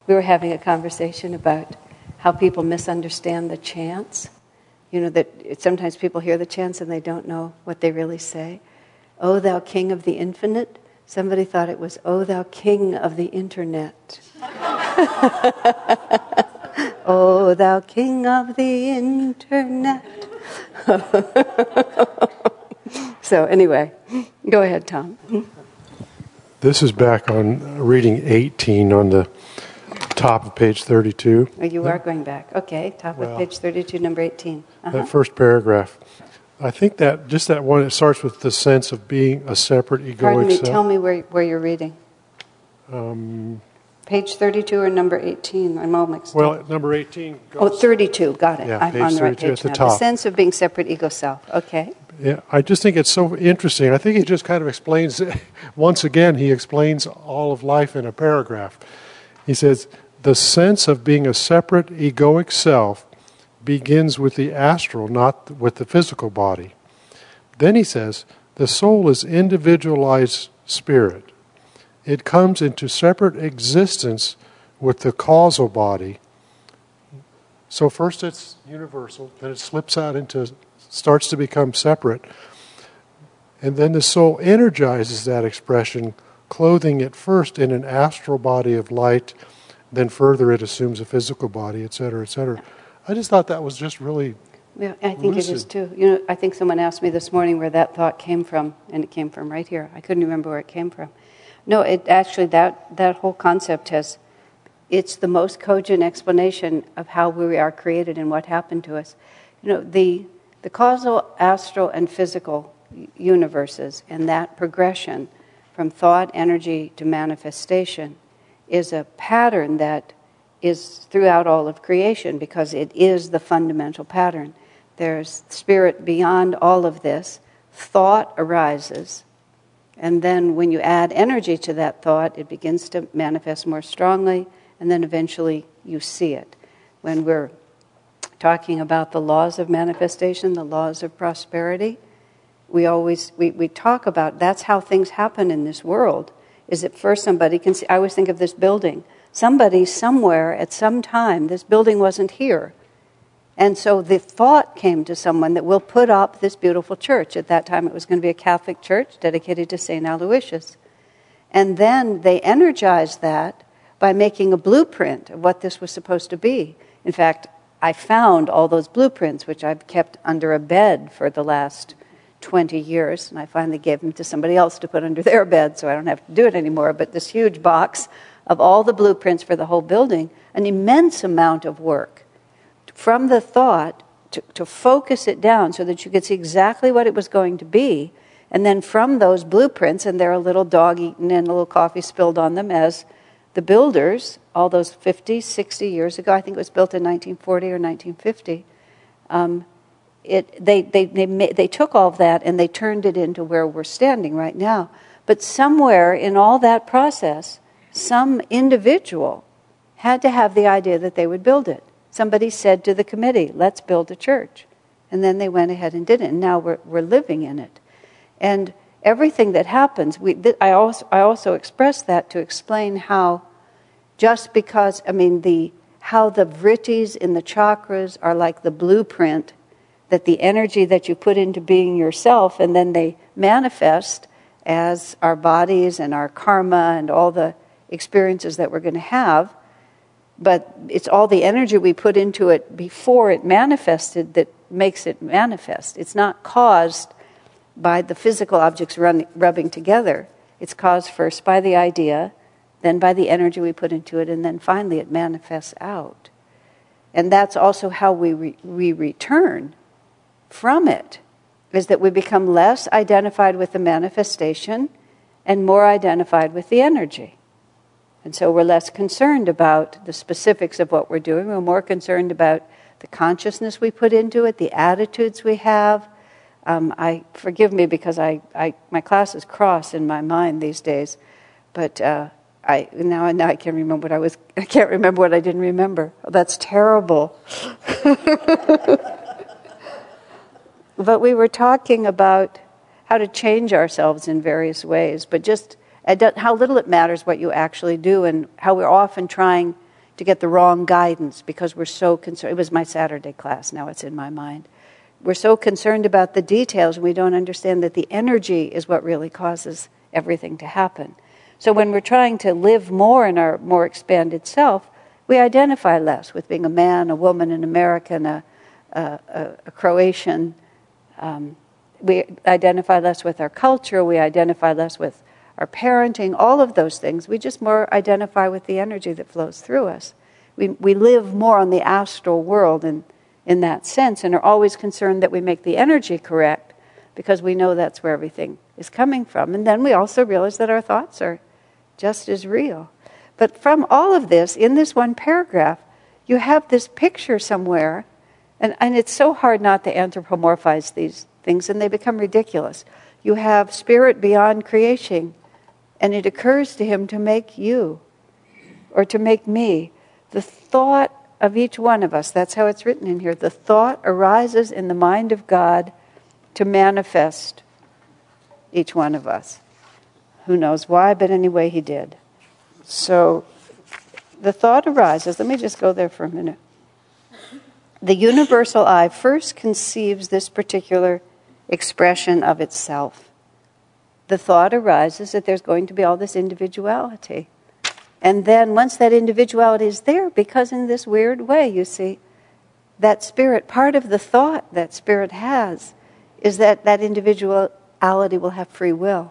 We were having a conversation about how people misunderstand the chants. You know, that sometimes people hear the chants and they don't know what they really say. O thou King of the Infinite. Somebody thought it was, O thou King of the Internet. O thou King of the Internet. So anyway, go ahead, Tom. This is back on reading 18 on the top of page 32. Oh, you are going back. Okay, top of page 32, number 18. That first paragraph. I think that, just that one, it starts with the sense of being a separate egoic Pardon me, self. tell me where you're reading. Page 32 or number 18? I'm all mixed up. Well, number 18 goes... Oh, 32, got it. Yeah, I'm on the right page at the now. top. The sense of being separate ego self. Okay. Yeah, I just think it's so interesting. I think he just kind of explains, once again, he explains all of life in a paragraph. He says, the sense of being a separate egoic self begins with the astral, not with the physical body. Then he says, the soul is individualized spirit. It comes into separate existence with the causal body. So first it's universal, then it slips out into, starts to become separate. And then the soul energizes that expression, clothing it first in an astral body of light, then further it assumes a physical body, etc., etc. I just thought that was just really Yeah, I think lucid. it is too. You know, I think someone asked me this morning where that thought came from, and it came from right here. I couldn't remember where it came from. No, it actually, that whole concept it's the most cogent explanation of how we are created and what happened to us. You know, the causal, astral, and physical universes, and that progression from thought, energy, to manifestation is a pattern that is throughout all of creation because it is the fundamental pattern. There's spirit beyond all of this. Thought arises, and then when you add energy to that thought, it begins to manifest more strongly, and then eventually you see it. When we're talking about the laws of manifestation, the laws of prosperity, we talk about that's how things happen in this world, is that first somebody can see. I always think of this building. Somebody somewhere at some time, this building wasn't here. And so the thought came to someone that we'll put up this beautiful church. At that time it was going to be a Catholic church dedicated to St. Aloysius. And then they energized that by making a blueprint of what this was supposed to be. In fact, I found all those blueprints, which I've kept under a bed for the last 20 years, and I finally gave them to somebody else to put under their bed so I don't have to do it anymore. But this huge box of all the blueprints for the whole building, an immense amount of work from the thought to focus it down so that you could see exactly what it was going to be. And then from those blueprints, and they're a little dog eaten and a little coffee spilled on them, as the builders, all those 50, 60 years ago, I think it was built in 1940 or 1950, they took all of that and they turned it into where we're standing right now. But somewhere in all that process, some individual had to have the idea that they would build it. Somebody said to the committee, let's build a church. And then they went ahead and did it, and now we're living in it. And everything that happens, I also express that to explain how, just because, how the vrittis in the chakras are like the blueprint, that the energy that you put into being yourself, and then they manifest as our bodies and our karma and all the experiences that we're going to have. But it's all the energy we put into it before it manifested that makes it manifest. It's not caused by the physical objects rubbing together. It's caused first by the idea, then by the energy we put into it, and then finally it manifests out. And that's also how we return from it, is that we become less identified with the manifestation and more identified with the energy. And so we're less concerned about the specifics of what we're doing. We're more concerned about the consciousness we put into it, the attitudes we have. Forgive me because my classes cross in my mind these days, but now I can't remember I can't remember what I didn't remember. Oh, that's terrible. But we were talking about how to change ourselves in various ways, but just how little it matters what you actually do, and how we're often trying to get the wrong guidance because we're so concerned. It was my Saturday class, now it's in my mind. We're so concerned about the details, we don't understand that the energy is what really causes everything to happen. So when we're trying to live more in our more expanded self, we identify less with being a man, a woman, an American, a Croatian. We identify less with our culture, we identify less with our parenting, all of those things. We just more identify with the energy that flows through us. We live more on the astral world in that sense, and are always concerned that we make the energy correct because we know that's where everything is coming from. And then we also realize that our thoughts are just as real. But from all of this, in this one paragraph, you have this picture somewhere, and it's so hard not to anthropomorphize these things, and they become ridiculous. You have spirit beyond creation, and it occurs to him to make you, or to make me. The thought of each one of us, that's how it's written in here, the thought arises in the mind of God to manifest each one of us. Who knows why, but anyway, he did. So the thought arises, let me just go there for a minute. The universal I first conceives this particular expression of itself. The thought arises that there's going to be all this individuality. And then once that individuality is there, because in this weird way, you see, that spirit, part of the thought that spirit has is that that individuality will have free will.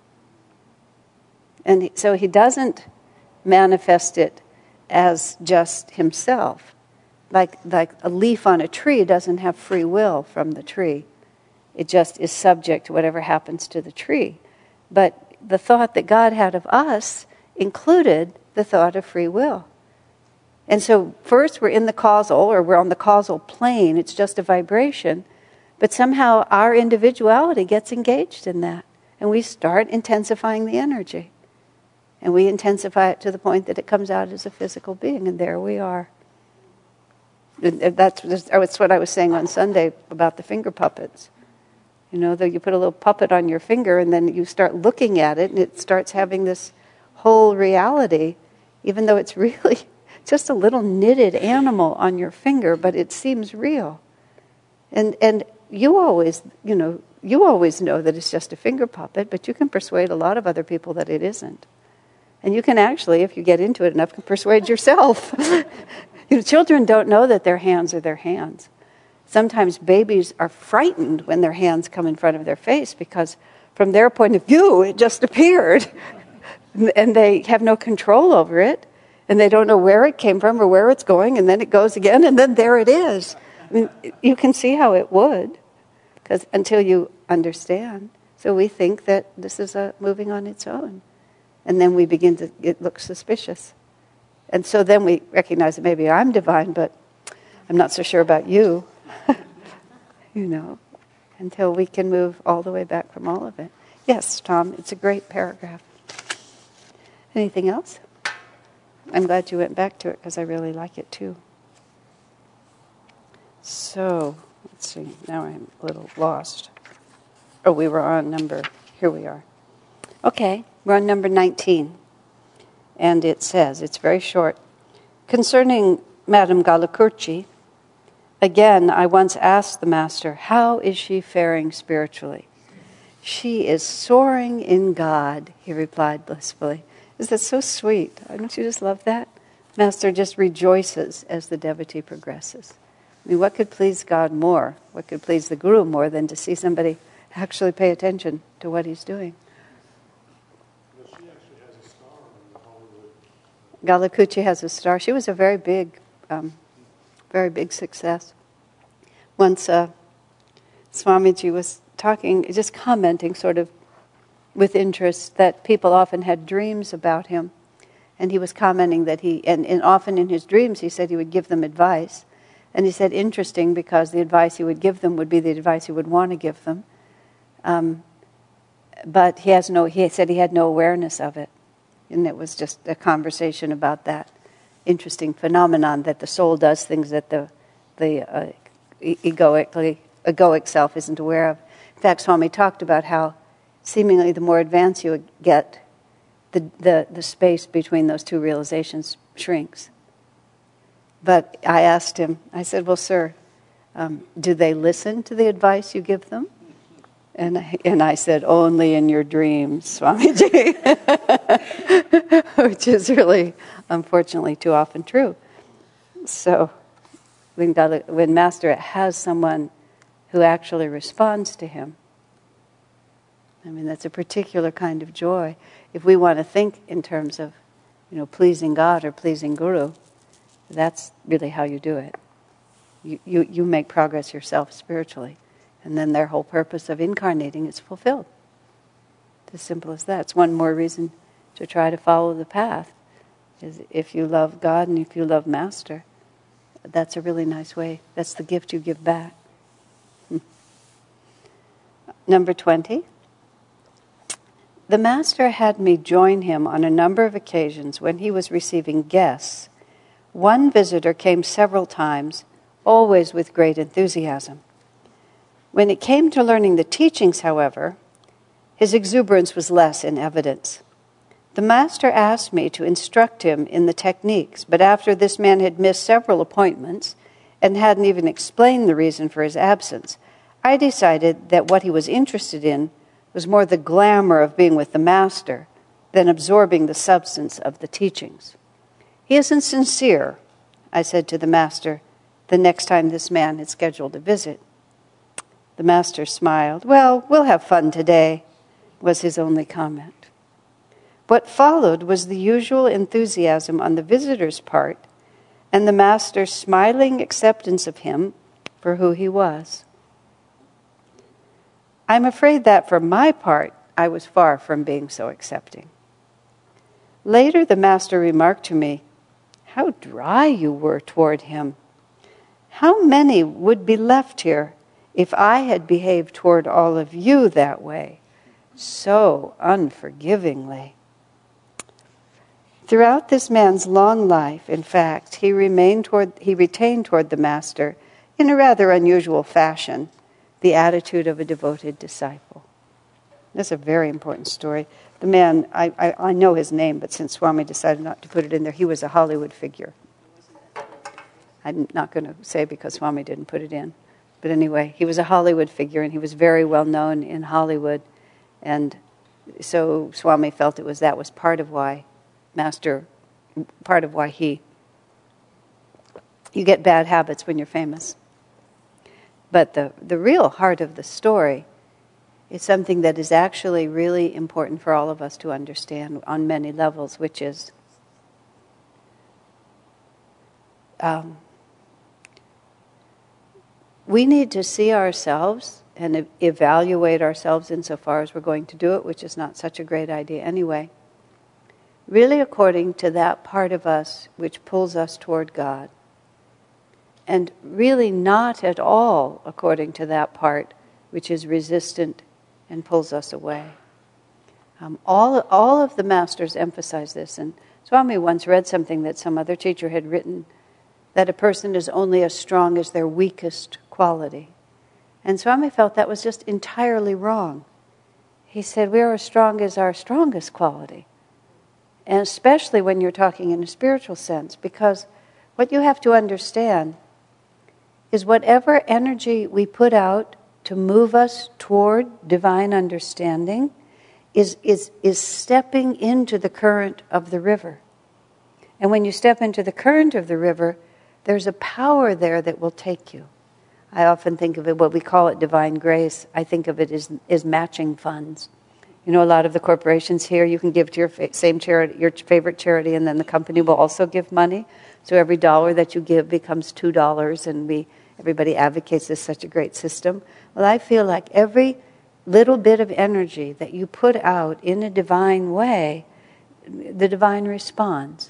And so he doesn't manifest it as just himself. Like a leaf on a tree doesn't have free will from the tree. It just is subject to whatever happens to the tree. But the thought that God had of us included the thought of free will. And so first we're in the causal, or we're on the causal plane, it's just a vibration, but somehow our individuality gets engaged in that. And we start intensifying the energy. And we intensify it to the point that it comes out as a physical being, and there we are. That's what I was saying on Sunday about the finger puppets. You know, that you put a little puppet on your finger and then you start looking at it and it starts having this whole reality, even though it's really just a little knitted animal on your finger, but it seems real. And you always know that it's just a finger puppet, but you can persuade a lot of other people that it isn't. And you can actually, if you get into it enough, can persuade yourself. Children don't know that their hands are their hands. Sometimes babies are frightened when their hands come in front of their face because from their point of view, it just appeared. And they have no control over it. And they don't know where it came from or where it's going. And then it goes again, and then there it is. I mean, you can see how it would, because until you understand. So we think that this is moving on its own. And then we begin to, it looks suspicious. And so then we recognize that maybe I'm divine, but I'm not so sure about you. Until we can move all the way back from all of it. Yes, Tom, it's a great paragraph. Anything else? I'm glad you went back to it because I really like it too. So, let's see, now I'm a little lost. Oh, we were on here we are. Okay, we're on number 19. And it says, it's very short, concerning Madame Galli-Curci, again, I once asked the Master, how is she faring spiritually? She is soaring in God, he replied blissfully. Is that so sweet? Don't you just love that? Master just rejoices as the devotee progresses. I mean, what could please God more? What could please the Guru more than to see somebody actually pay attention to what he's doing? She actually has a star in Hollywood. Galli-Curci has a star. She was a very big success. Once Swamiji was talking, just commenting sort of with interest that people often had dreams about him. And he was commenting that and often in his dreams he said he would give them advice. And he said, interesting, because the advice he would give them would be the advice he would want to give them. But he said he had no awareness of it. And it was just a conversation about that interesting phenomenon that the soul does things that the egoic self isn't aware of. In fact, Swami talked about how seemingly the more advanced you get, the space between those two realizations shrinks. But I asked him, I said, well, sir, do they listen to the advice you give them? And I said, only in your dreams, Swamiji. Which is really, unfortunately, too often true. So when Master has someone who actually responds to him, I mean, that's a particular kind of joy. If we want to think in terms of, pleasing God or pleasing Guru, that's really how you do it. You make progress yourself spiritually, and then their whole purpose of incarnating is fulfilled. It's as simple as that. It's one more reason to try to follow the path. Is if you love God and if you love Master, that's a really nice way. That's the gift you give back. Number 20. The Master had me join him on a number of occasions when he was receiving guests. One visitor came several times, always with great enthusiasm. When it came to learning the teachings, however, his exuberance was less in evidence. The Master asked me to instruct him in the techniques, but after this man had missed several appointments and hadn't even explained the reason for his absence, I decided that what he was interested in was more the glamour of being with the Master than absorbing the substance of the teachings. He isn't sincere, I said to the Master the next time this man had scheduled a visit. The Master smiled. Well, we'll have fun today, was his only comment. What followed was the usual enthusiasm on the visitor's part and the Master's smiling acceptance of him for who he was. I'm afraid that for my part, I was far from being so accepting. Later, the Master remarked to me, how dry you were toward him. How many would be left here if I had behaved toward all of you that way, so unforgivingly? Throughout this man's long life, in fact, he retained toward the Master, in a rather unusual fashion, the attitude of a devoted disciple. That's a very important story. The man, I know his name, but since Swami decided not to put it in there, he was a Hollywood figure. I'm not going to say because Swami didn't put it in. But anyway, he was a Hollywood figure, and he was very well known in Hollywood. And so Swami felt that was part of why you get bad habits when you're famous. But the real heart of the story is something that is actually really important for all of us to understand on many levels, which is we need to see ourselves and evaluate ourselves insofar as we're going to do it, which is not such a great idea anyway, really according to that part of us which pulls us toward God. And really not at all according to that part which is resistant and pulls us away. All of the Masters emphasize this. And Swami once read something that some other teacher had written, that a person is only as strong as their weakest quality. And Swami felt that was just entirely wrong. He said, we are as strong as our strongest quality. And especially when you're talking in a spiritual sense, because what you have to understand is whatever energy we put out to move us toward divine understanding is stepping into the current of the river. And when you step into the current of the river, there's a power there that will take you. I often think of it, what we call it divine grace, I think of it as matching funds. A lot of the corporations here, you can give to your same charity, your favorite charity, and then the company will also give money. So every dollar that you give becomes $2, and everybody advocates this such a great system. Well, I feel like every little bit of energy that you put out in a divine way, the divine responds.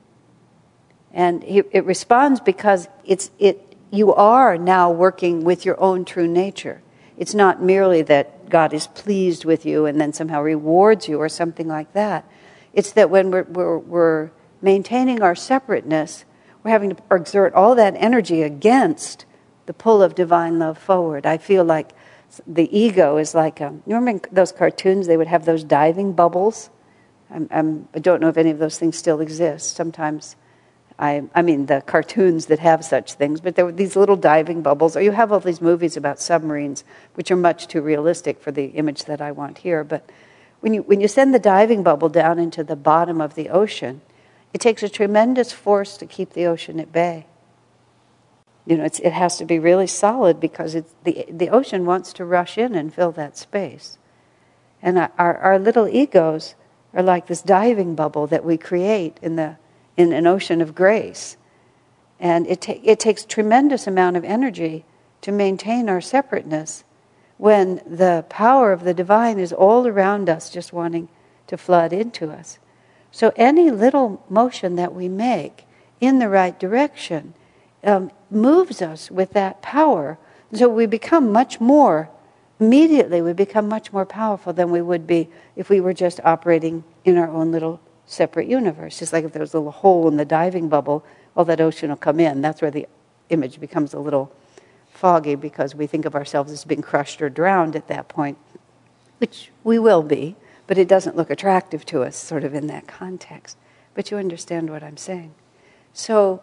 And it responds because you are now working with your own true nature. It's not merely that God is pleased with you and then somehow rewards you or something like that. It's that when we're maintaining our separateness, we're having to exert all that energy against the pull of divine love forward. I feel like the ego is like, you remember those cartoons, they would have those diving bubbles? I don't know if any of those things still exist. Sometimes I mean, the cartoons that have such things, but there were these little diving bubbles, or you have all these movies about submarines, which are much too realistic for the image that I want here. But when you send the diving bubble down into the bottom of the ocean, it takes a tremendous force to keep the ocean at bay. It has to be really solid because the ocean wants to rush in and fill that space. And our little egos are like this diving bubble that we create in an ocean of grace. And it takes tremendous amount of energy to maintain our separateness when the power of the divine is all around us, just wanting to flood into us. So any little motion that we make in the right direction moves us with that power. So we become immediately we become much more powerful than we would be if we were just operating in our own little separate universe. Just like if there was a little hole in the diving bubble, well, that ocean will come in. That's where the image becomes a little foggy because we think of ourselves as being crushed or drowned at that point, which we will be, but it doesn't look attractive to us sort of in that context. But you understand what I'm saying. So,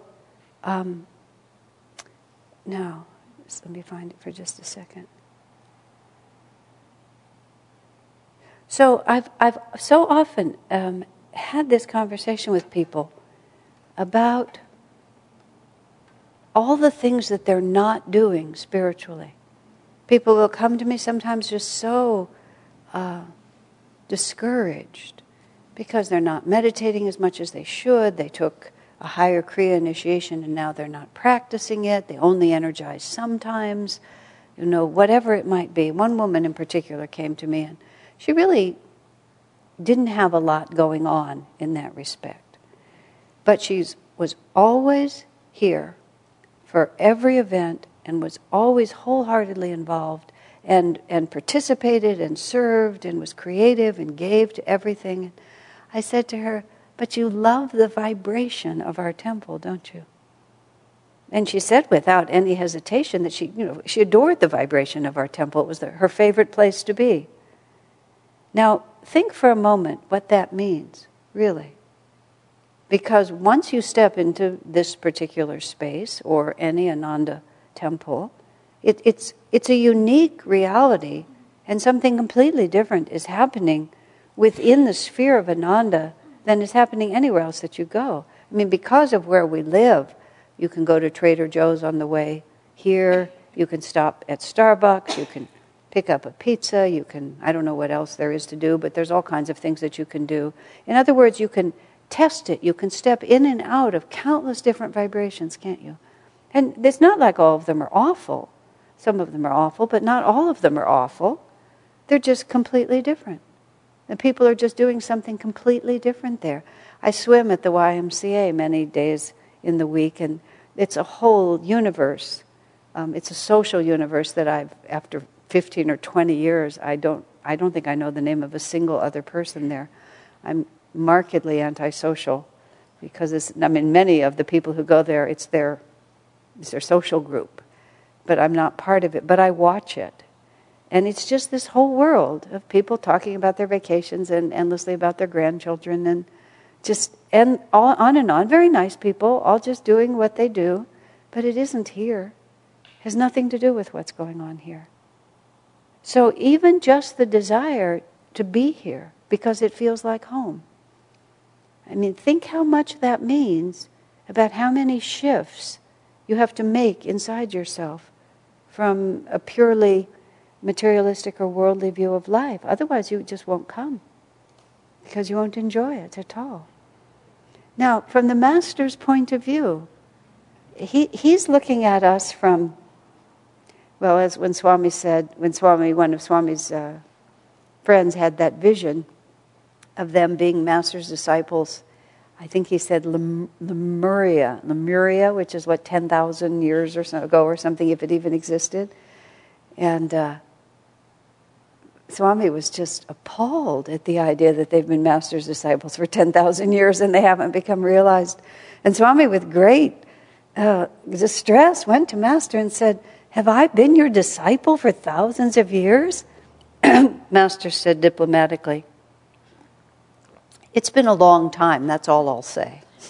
now, let me find it for just a second. So I've so often had this conversation with people about all the things that they're not doing spiritually. People will come to me sometimes just so discouraged because they're not meditating as much as they should. They took a higher Kriya initiation and now they're not practicing it. They only energize sometimes, whatever it might be. One woman in particular came to me and she really didn't have a lot going on in that respect. But she was always here for every event and was always wholeheartedly involved and participated and served and was creative and gave to everything. I said to her, "But you love the vibration of our temple, don't you?" And she said without any hesitation that she adored the vibration of our temple. It was her favorite place to be. Now, think for a moment what that means, really. Because once you step into this particular space or any Ananda temple, it's a unique reality, and something completely different is happening within the sphere of Ananda than is happening anywhere else that you go. I mean, because of where we live, you can go to Trader Joe's on the way here, you can stop at Starbucks, you can pick up a pizza, you can, I don't know what else there is to do, but there's all kinds of things that you can do. In other words, you can test it, you can step in and out of countless different vibrations, can't you? And it's not like all of them are awful. Some of them are awful, but not all of them are awful. They're just completely different. The people are just doing something completely different there. I swim at the YMCA many days in the week, and it's a whole universe. It's a social universe that after 15 or 20 years, I don't think I know the name of a single other person there. I'm markedly antisocial because many of the people who go there, it's their social group, but I'm not part of it. But I watch it. And it's just this whole world of people talking about their vacations and endlessly about their grandchildren and all on and on. Very nice people, all just doing what they do, but it isn't here. It has nothing to do with what's going on here. So even just the desire to be here because it feels like home. I mean, think how much that means about how many shifts you have to make inside yourself from a purely materialistic or worldly view of life. Otherwise, you just won't come because you won't enjoy it at all. Now, from the Master's point of view, he's looking at us from, well, as when Swami said, one of Swami's friends had that vision of them being Master's disciples, I think he said Lemuria, which is 10,000 years or so ago or something, if it even existed. And Swami was just appalled at the idea that they've been Master's disciples for 10,000 years and they haven't become realized. And Swami, with great distress, went to Master and said, "Have I been your disciple for thousands of years?" Master said diplomatically, "It's been a long time, that's all I'll say."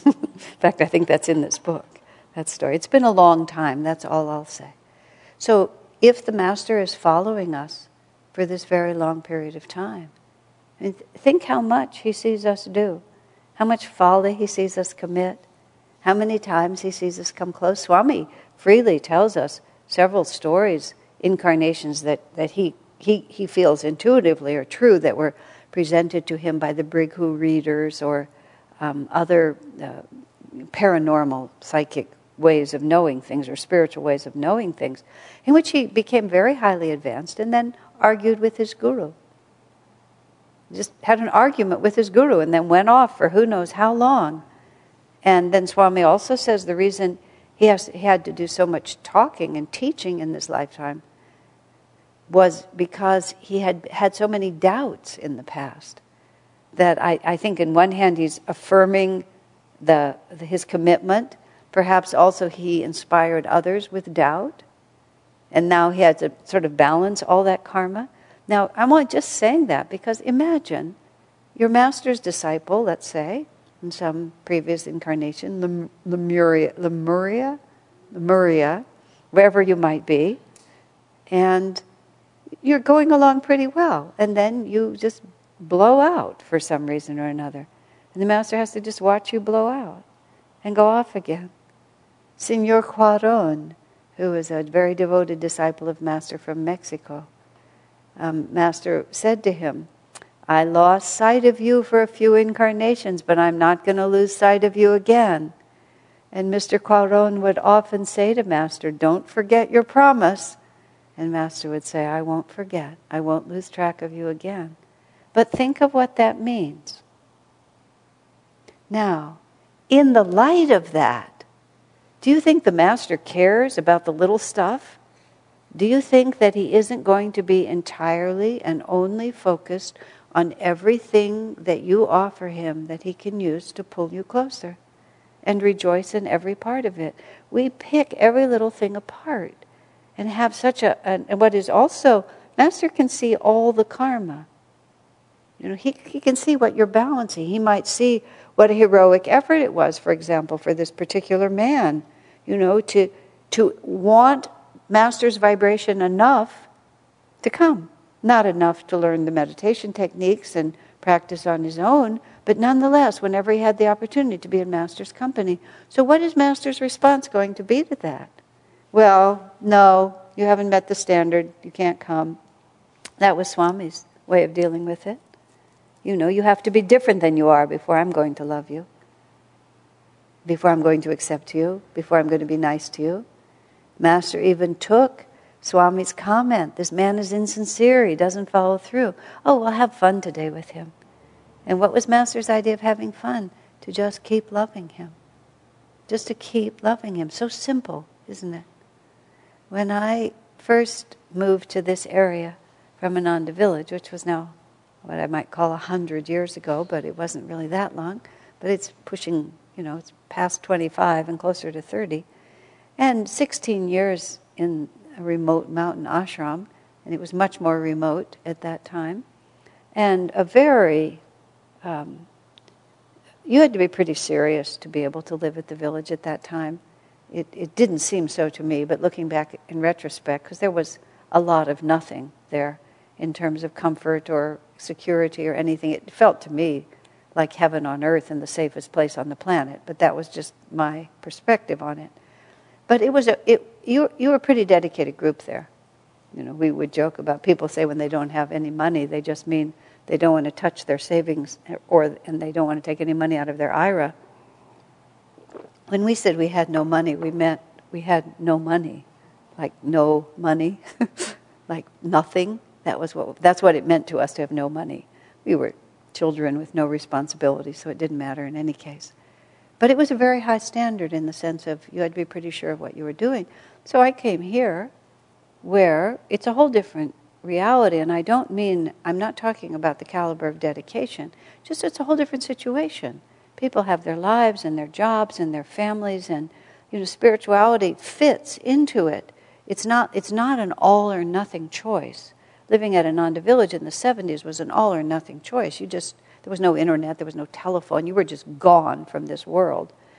fact, I think that's in this book, that story. It's been a long time, that's all I'll say. So if the Master is following us for this very long period of time, and think how much he sees us do, how much folly he sees us commit, how many times he sees us come close. Swami freely tells us several stories, incarnations that he feels intuitively are true, that were presented to him by the Brighu readers or other paranormal psychic ways of knowing things or spiritual ways of knowing things, in which he became very highly advanced and then argued with his guru. Just had an argument with his guru and then went off for who knows how long. And then Swami also says the reason he had to do so much talking and teaching in this lifetime was because he had so many doubts in the past. That I think in one hand he's affirming his commitment. Perhaps also he inspired others with doubt. And now he had to sort of balance all that karma. Now, I'm just saying that because imagine your master's disciple, let's say, in some previous incarnation, Lemuria, wherever you might be, and you're going along pretty well, and then you just blow out for some reason or another. And the Master has to just watch you blow out and go off again. Señor Cuarón, who is a very devoted disciple of Master from Mexico, Master said to him, I lost sight of you for a few incarnations, but I'm not going to lose sight of you again. And Mr. Cuarón would often say to Master, don't forget your promise. And Master would say, I won't forget. I won't lose track of you again. But think of what that means. Now, in the light of that, do you think the Master cares about the little stuff? Do you think that he isn't going to be entirely and only focused on everything that you offer him that he can use to pull you closer and rejoice in every part of it? We pick every little thing apart and have such and what is also, Master can see all the karma. You know, he can see what you're balancing. He might see what a heroic effort it was, for example, for this particular man, you know, to want Master's vibration enough to come. Not enough to learn the meditation techniques and practice on his own, but nonetheless, whenever he had the opportunity to be in Master's company. So what is Master's response going to be to that? Well, no, you haven't met the standard, you can't come. That was Swami's way of dealing with it. You know, you have to be different than you are before I'm going to love you, before I'm going to accept you, before I'm going to be nice to you. Master even took Swami's comment, this man is insincere, he doesn't follow through. Oh, we'll have fun today with him. And what was Master's idea of having fun? To just keep loving him. Just to keep loving him. So simple, isn't it? When I first moved to this area from Ananda Village, which was now what I might call 100 years ago, but it wasn't really that long, but it's pushing, it's past 25 and closer to 30, and 16 years in a remote mountain ashram, and it was much more remote at that time, and a very, you had to be pretty serious to be able to live at the village at that time. It didn't seem so to me, but looking back in retrospect, because there was a lot of nothing there in terms of comfort or security or anything. It felt to me like heaven on earth and the safest place on the planet, but that was just my perspective on it. But it was you were a pretty dedicated group there. We would joke about people say when they don't have any money, they just mean they don't want to touch their savings and they don't want to take any money out of their IRA. When we said we had no money, we meant we had no money, like no money, like nothing. That's what it meant to us to have no money. We were children with no responsibility, so it didn't matter in any case. But it was a very high standard in the sense of you had to be pretty sure of what you were doing. So I came here where it's a whole different reality, and I'm not talking about the caliber of dedication, just it's a whole different situation. People have their lives and their jobs and their families, and spirituality fits into it. It's not an all or nothing choice. Living at Ananda Village in the 70s was an all or nothing choice. There was no internet, there was no telephone, you were just gone from this world.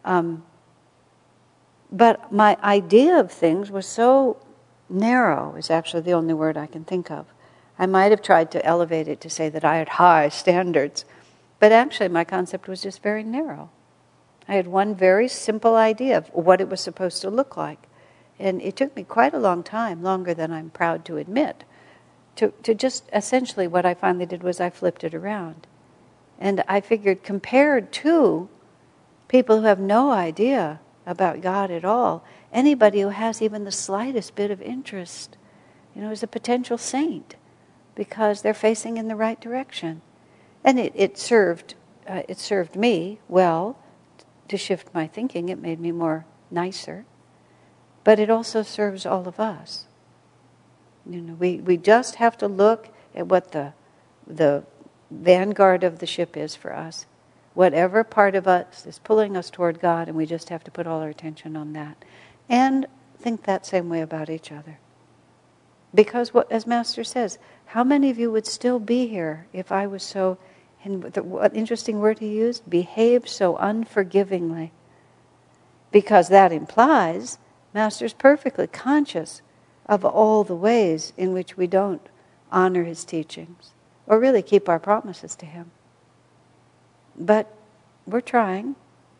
But my idea of things was so narrow, is actually the only word I can think of. I might have tried to elevate it to say that I had high standards, but actually my concept was just very narrow. I had one very simple idea of what it was supposed to look like. And it took me quite a long time, longer than I'm proud to admit, to just essentially what I finally did was I flipped it around. And I figured, compared to people who have no idea about God at all, anybody who has even the slightest bit of interest, is a potential saint, because they're facing in the right direction. And it served me well to shift my thinking. It made me more nicer. But it also serves all of us. We just have to look at what the vanguard of the ship is for us. Whatever part of us is pulling us toward God, and we just have to put all our attention on that. And think that same way about each other. Because, as Master says, how many of you would still be here if I was so, and what interesting word he used, behave so unforgivingly? Because that implies Master's perfectly conscious of all the ways in which we don't honor his teachings, or really keep our promises to him. But we're trying,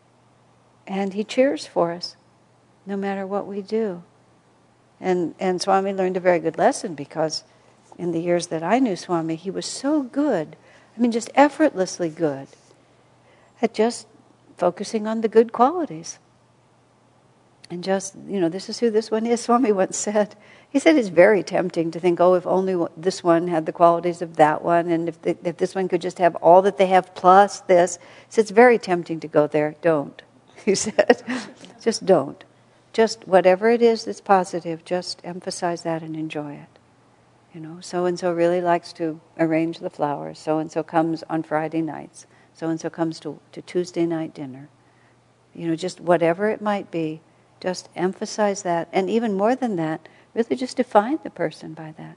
and he cheers for us, no matter what we do. And Swami learned a very good lesson, because in the years that I knew Swami, he was so good, just effortlessly good, at just focusing on the good qualities. And just, this is who this one is. Swami once said, he said it's very tempting to think, if only this one had the qualities of that one, and if this one could just have all that they have plus this. He said, it's very tempting to go there. Don't. He said, just don't. Just whatever it is that's positive, just emphasize that and enjoy it. So-and-so really likes to arrange the flowers. So-and-so comes on Friday nights. So-and-so comes to Tuesday night dinner. Just whatever it might be, just emphasize that. And even more than that, really just define the person by that.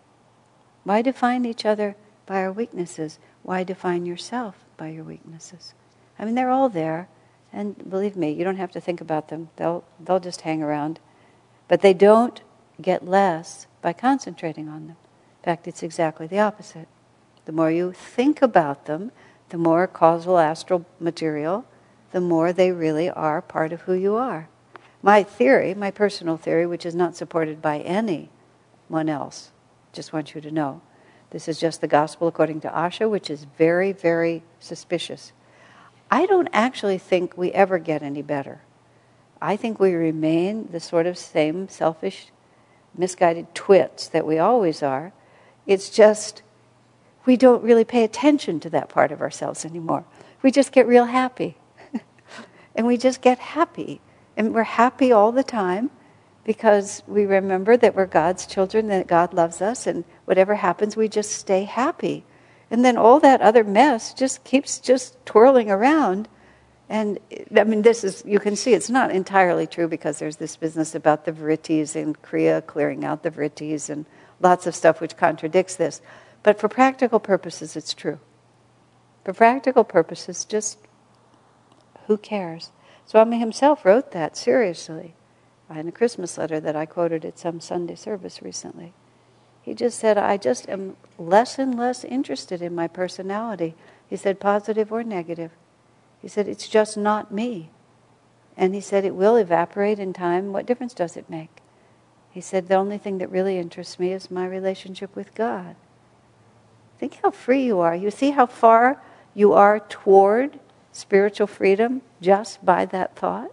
Why define each other by our weaknesses? Why define yourself by your weaknesses? They're all there. And believe me, you don't have to think about them. They'll just hang around. But they don't get less by concentrating on them. In fact, it's exactly the opposite. The more you think about them, the more causal astral material, the more they really are part of who you are. My theory, my personal theory, which is not supported by anyone else, just want you to know, this is just the gospel according to Asha, which is very, very suspicious. I don't actually think we ever get any better. I think we remain the sort of same selfish, misguided twits that we always are. It's just we don't really pay attention to that part of ourselves anymore. We just get real happy. And we just get happy. And we're happy all the time because we remember that we're God's children, that God loves us, and whatever happens, we just stay happy. And then all that other mess just keeps just twirling around. And this is, you can see it's not entirely true, because there's this business about the vrittis and Kriya clearing out the vrittis and lots of stuff which contradicts this. But for practical purposes, it's true. For practical purposes, just who cares? Swami himself wrote that seriously in a Christmas letter that I quoted at some Sunday service recently. He just said, I just am less and less interested in my personality. He said, positive or negative. He said, it's just not me. And he said, it will evaporate in time. What difference does it make? He said, the only thing that really interests me is my relationship with God. Think how free you are. You see how far you are toward spiritual freedom just by that thought?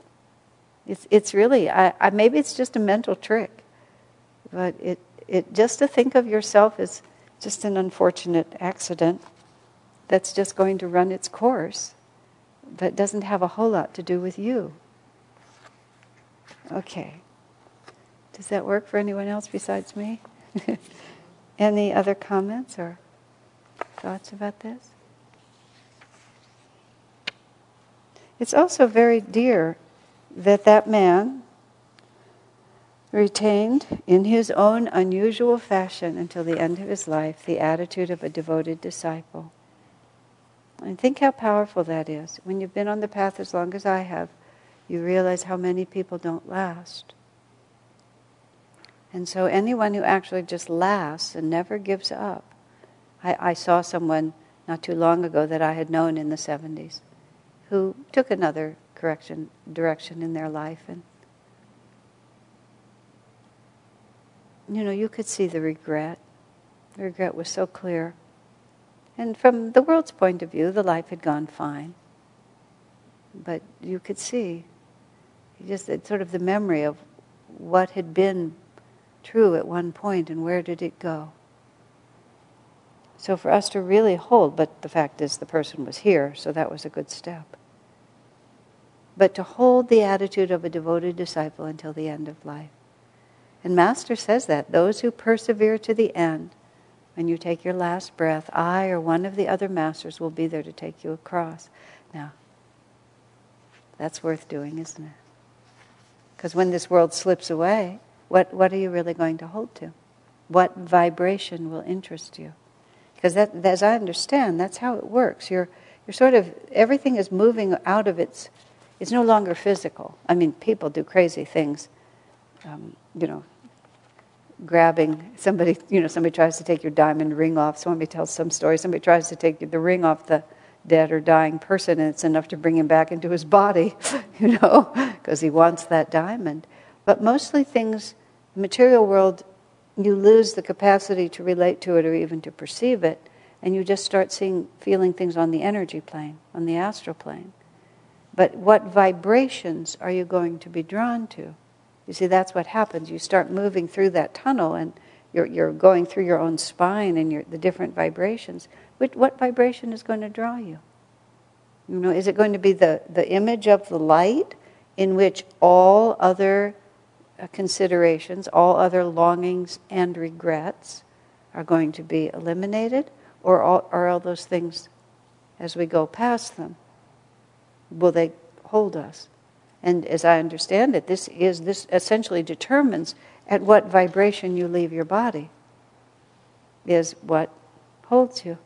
It's really, maybe it's just a mental trick, but it just to think of yourself as just an unfortunate accident that's just going to run its course, but doesn't have a whole lot to do with you. Okay. Does that work for anyone else besides me? Any other comments or thoughts about this? It's also very dear that man retained in his own unusual fashion until the end of his life the attitude of a devoted disciple. And think how powerful that is. When you've been on the path as long as I have, you realize how many people don't last. And so anyone who actually just lasts and never gives up. I saw someone not too long ago that I had known in the 70s who took another direction in their life. And, you could see the regret. The regret was so clear. And from the world's point of view, the life had gone fine. But you could see just sort of the memory of what had been true at one point and where did it go. So for us to really hold, but the fact is the person was here, so that was a good step. But to hold the attitude of a devoted disciple until the end of life. And Master says that, those who persevere to the end, when you take your last breath, I or one of the other masters will be there to take you across. Now, that's worth doing, isn't it? Because when this world slips away, what are you really going to hold to? What vibration will interest you? Because that, as I understand, that's how it works. You're sort of, everything is moving out of it's no longer physical. I mean, people do crazy things, grabbing somebody, somebody tries to take your diamond ring off. Somebody tells some story. Somebody tries to take the ring off the dead or dying person, and it's enough to bring him back into his body, because he wants that diamond. But mostly things, the material world, you lose the capacity to relate to it or even to perceive it, and you just start feeling things on the energy plane, on the astral plane. But what vibrations are you going to be drawn to? You see, that's what happens. You start moving through that tunnel, and you're going through your own spine and the different vibrations. What vibration is going to draw you? Is it going to be the image of the light in which all other considerations, all other longings and regrets are going to be eliminated? Or are all those things, as we go past them, will they hold us? And as I understand it, this essentially determines at what vibration you leave your body, is what holds you.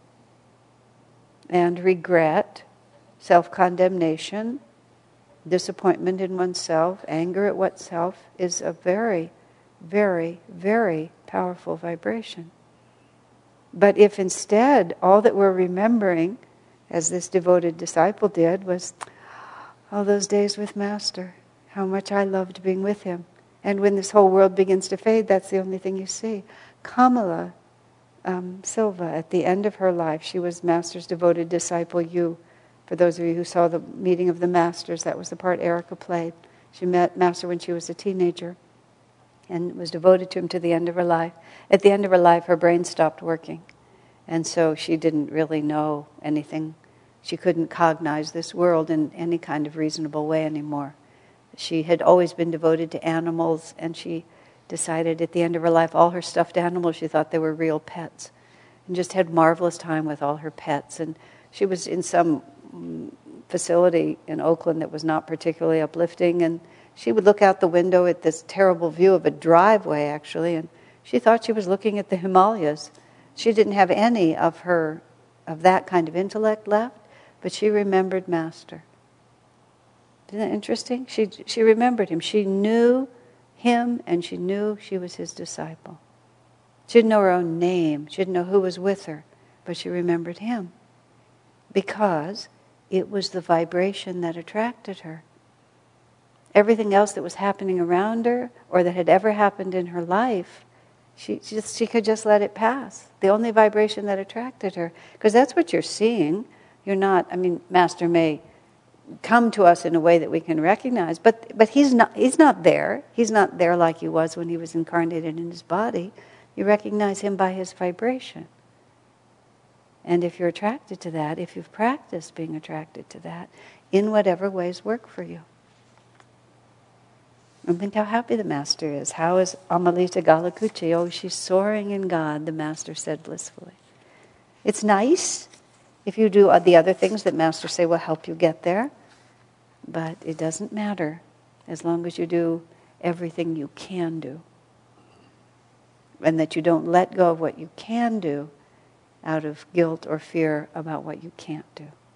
And regret, self-condemnation, disappointment in oneself, anger at oneself is a very, very, very powerful vibration. But if instead all that we're remembering, as this devoted disciple did, was all those days with Master, how much I loved being with him. And when this whole world begins to fade, that's the only thing you see. Kamala Silva, at the end of her life, she was Master's devoted disciple. For those of you who saw the meeting of the Masters, that was the part Erica played. She met Master when she was a teenager and was devoted to him to the end of her life. At the end of her life, her brain stopped working. And so she didn't really know anything. She couldn't cognize this world in any kind of reasonable way anymore. She had always been devoted to animals, and she decided at the end of her life, all her stuffed animals, she thought they were real pets, and just had marvelous time with all her pets. And she was in some facility in Oakland that was not particularly uplifting, and she would look out the window at this terrible view of a driveway, actually, and she thought she was looking at the Himalayas. She didn't have any of that kind of intellect left, but she remembered Master. Isn't that interesting? She remembered him. She knew him, and she knew she was his disciple. She didn't know her own name. She didn't know who was with her, but she remembered him because it was the vibration that attracted her. Everything else that was happening around her or that had ever happened in her life, she could just let it pass. The only vibration that attracted her, because that's what you're seeing. You're not, Master may come to us in a way that we can recognize, but he's not there. He's not there like he was when he was incarnated in his body. You recognize him by his vibration. And if you're attracted to that, if you've practiced being attracted to that, in whatever ways work for you. And think how happy the Master is. How is Amalita Galakuchi? Oh, she's soaring in God, the Master said blissfully. It's nice if you do the other things that Master say will help you get there, but it doesn't matter as long as you do everything you can do. And that you don't let go of what you can do out of guilt or fear about what you can't do.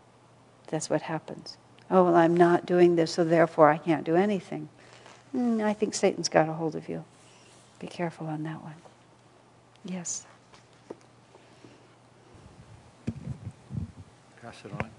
That's what happens. Oh, well, I'm not doing this, so therefore I can't do anything. I think Satan's got a hold of you. Be careful on that one. Yes. Pass it on.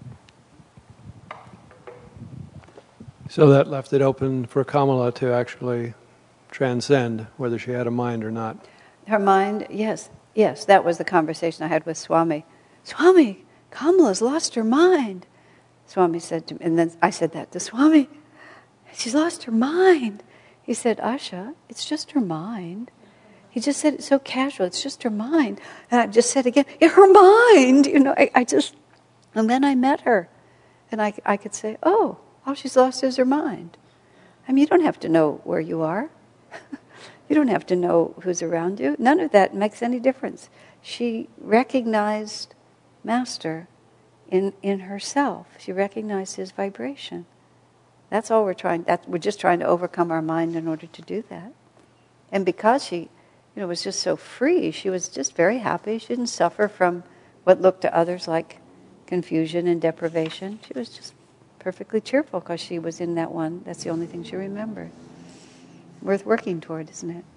So that left it open for Kamala to actually transcend, whether she had a mind or not. Her mind, yes, that was the conversation I had with Swami. Swami, Kamala's lost her mind. Swami said to me, and then I said that to Swami, she's lost her mind. He said, Asha, it's just her mind. He just said it so casual, it's just her mind. And I just said again, her mind, I just, and then I met her. And I could say, all she's lost is her mind. I mean, you don't have to know where you are. You don't have to know who's around you. None of that makes any difference. She recognized Master in herself. She recognized his vibration. That's all we're trying. We're just trying to overcome our mind in order to do that. And because she, was just so free, she was just very happy. She didn't suffer from what looked to others like confusion and deprivation. She was just perfectly cheerful because she was in that one. That's the only thing she remembered. Worth working toward, isn't it?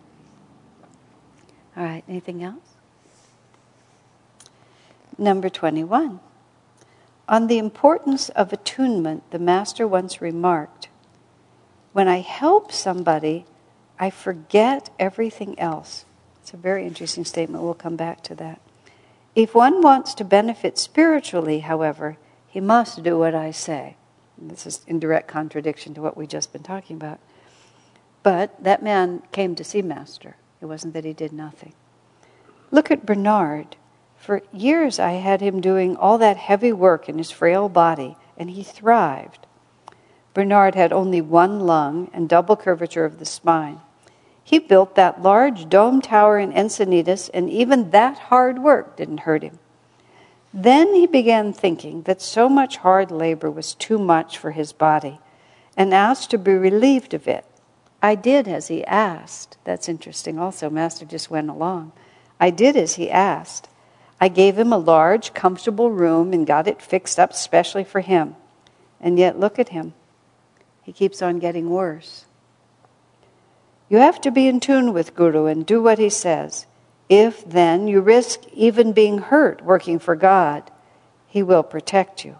All right, anything else? Number 21. On the importance of attunement, the Master once remarked, when I help somebody, I forget everything else. It's a very interesting statement. We'll come back to that. If one wants to benefit spiritually, however, he must do what I say. And this is in direct contradiction to what we've just been talking about. But that man came to see Master. It wasn't that he did nothing. Look at Bernard. For years I had him doing all that heavy work in his frail body, and he thrived. Bernard had only one lung and double curvature of the spine. He built that large dome tower in Encinitas, and even that hard work didn't hurt him. Then he began thinking that so much hard labor was too much for his body, and asked to be relieved of it. I did as he asked. That's interesting also. Master just went along. I did as he asked. I gave him a large, comfortable room and got it fixed up specially for him. And yet, look at him. He keeps on getting worse. You have to be in tune with Guru and do what he says. If, then, you risk even being hurt working for God, he will protect you.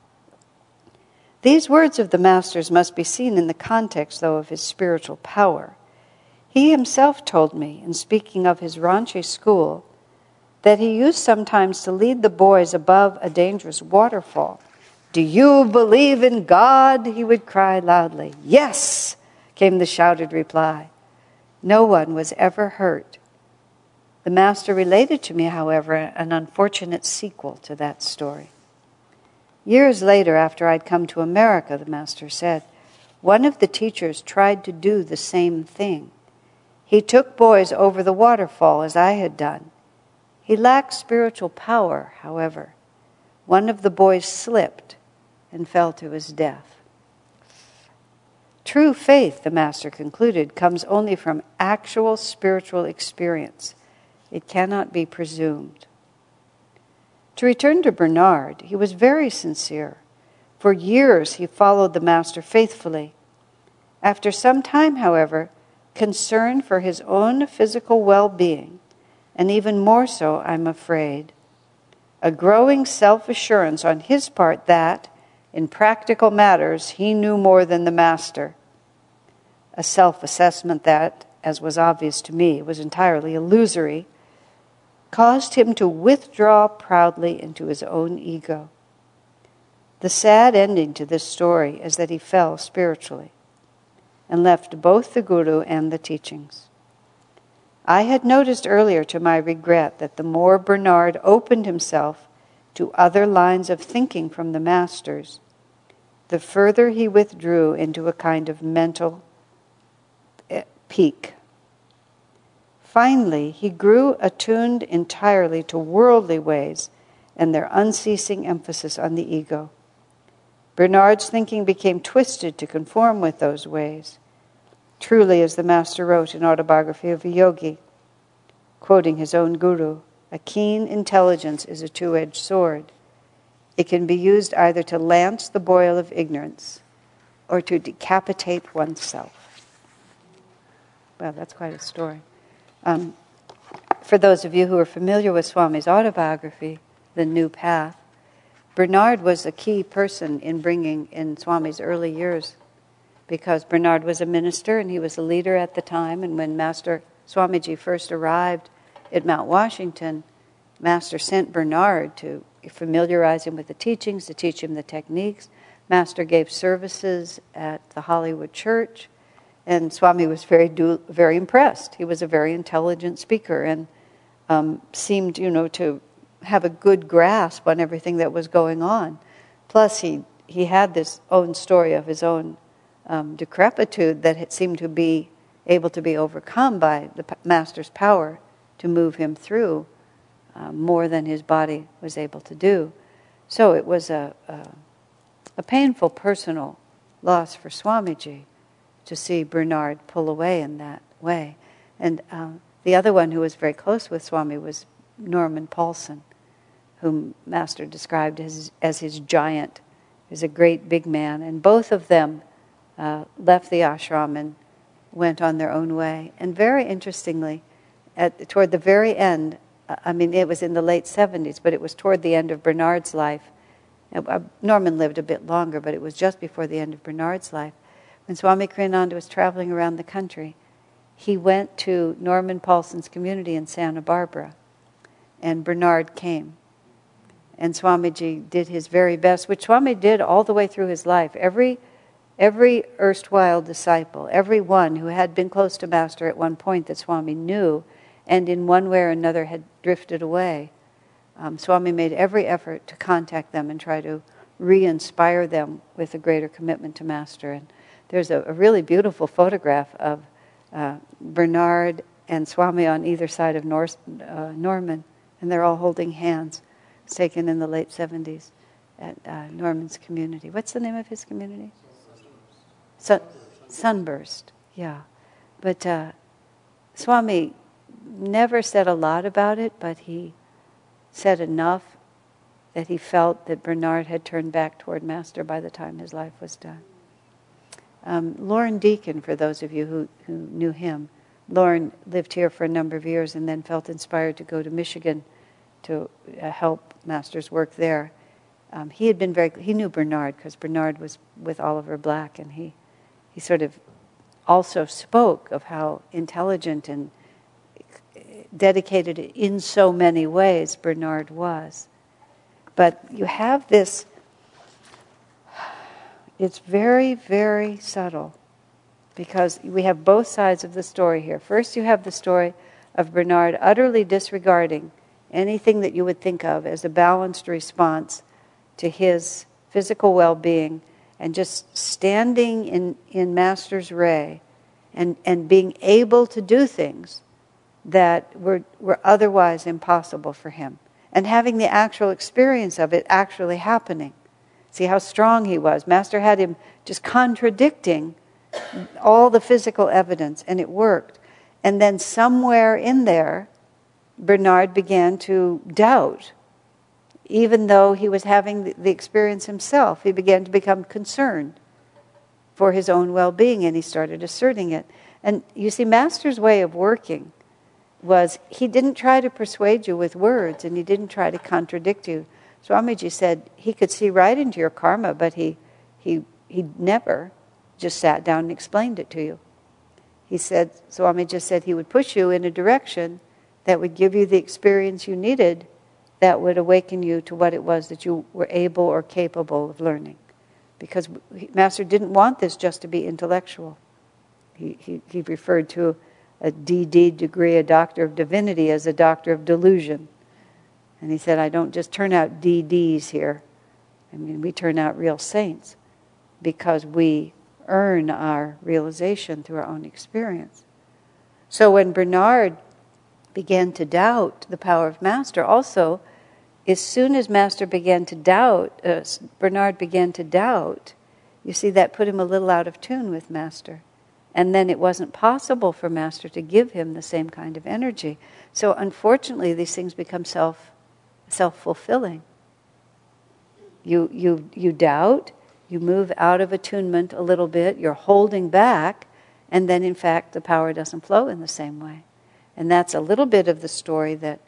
These words of the Master's must be seen in the context, though, of his spiritual power. He himself told me, in speaking of his Ranchi school, that he used sometimes to lead the boys above a dangerous waterfall. Do you believe in God? He would cry loudly. Yes, came the shouted reply. No one was ever hurt. The Master related to me, however, an unfortunate sequel to that story. Years later, after I'd come to America, the Master said, one of the teachers tried to do the same thing. He took boys over the waterfall as I had done. He lacked spiritual power, however. One of the boys slipped and fell to his death. True faith, the Master concluded, comes only from actual spiritual experience. It cannot be presumed. To return to Bernard, he was very sincere. For years he followed the Master faithfully. After some time, however, concern for his own physical well-being, and even more so, I'm afraid, a growing self-assurance on his part that, in practical matters, he knew more than the Master, a self-assessment that, as was obvious to me, was entirely illusory, caused him to withdraw proudly into his own ego. The sad ending to this story is that he fell spiritually and left both the Guru and the teachings. I had noticed earlier, to my regret, that the more Bernard opened himself to other lines of thinking from the Masters, the further he withdrew into a kind of mental peak. Finally, he grew attuned entirely to worldly ways and their unceasing emphasis on the ego. Bernard's thinking became twisted to conform with those ways. Truly, as the Master wrote in Autobiography of a Yogi, quoting his own Guru, a keen intelligence is a two-edged sword. It can be used either to lance the boil of ignorance or to decapitate oneself. Well, that's quite a story. For those of you who are familiar with Swami's autobiography, The New Path, Bernard was a key person in bringing in Swami's early years, because Bernard was a minister and he was a leader at the time, and when Master Swamiji first arrived at Mount Washington, Master sent Bernard to familiarize him with the teachings, to teach him the techniques. Master gave services at the Hollywood Church, and Swami was very impressed. He was a very intelligent speaker and seemed, to have a good grasp on everything that was going on. Plus, he had this own story of his own decrepitude that it seemed to be able to be overcome by the Master's power to move him through more than his body was able to do. So it was a painful personal loss for Swamiji to see Bernard pull away in that way. And the other one who was very close with Swami was Norman Paulson, whom Master described as his giant. He was a great big man, and both of them left the ashram and went on their own way. And very interestingly, toward the very end, it was in the late 70s, but it was toward the end of Bernard's life. Norman lived a bit longer, but it was just before the end of Bernard's life. When Swami Kriyananda was traveling around the country, he went to Norman Paulson's community in Santa Barbara, and Bernard came. And Swamiji did his very best, which Swami did all the way through his life. Every erstwhile disciple, every one who had been close to Master at one point that Swami knew, and in one way or another had drifted away, Swami made every effort to contact them and try to re-inspire them with a greater commitment to Master. And there's a really beautiful photograph of Bernard and Swami on either side of Norman, and they're all holding hands. It's taken in the late 70s at Norman's community. What's the name of his community? Sunburst, yeah. But Swami never said a lot about it, but he said enough that he felt that Bernard had turned back toward Master by the time his life was done. Lauren Deacon, for those of you who knew him, Lauren lived here for a number of years and then felt inspired to go to Michigan to help Master's work there. He knew Bernard because Bernard was with Oliver Black, and he sort of also spoke of how intelligent and dedicated in so many ways Bernard was. But you have this, it's very, very subtle, because we have both sides of the story here. First, you have the story of Bernard utterly disregarding anything that you would think of as a balanced response to his physical well-being, and just standing in Master's ray and being able to do things that were otherwise impossible for him, and having the actual experience of it actually happening. See how strong he was. Master had him just contradicting all the physical evidence, and it worked. And then somewhere in there, Bernard began to doubt. Even though he was having the experience himself, he began to become concerned for his own well-being, and he started asserting it. And you see, Master's way of working was, he didn't try to persuade you with words, and he didn't try to contradict you. Swamiji said he could see right into your karma, but he never just sat down and explained it to you. Swamiji said he would push you in a direction that would give you the experience you needed, that would awaken you to what it was that you were able or capable of learning. Because Master didn't want this just to be intellectual. He referred to a DD degree, a Doctor of Divinity, as a Doctor of Delusion. And he said, I don't just turn out DDs here. We turn out real saints, because we earn our realization through our own experience. So when Bernard began to doubt the power of Master, also, as soon as Master began to doubt, Bernard began to doubt, you see, that put him a little out of tune with Master. And then it wasn't possible for Master to give him the same kind of energy. So unfortunately, these things become self-fulfilling. You doubt, you move out of attunement a little bit, you're holding back, and then in fact the power doesn't flow in the same way. And that's a little bit of the story that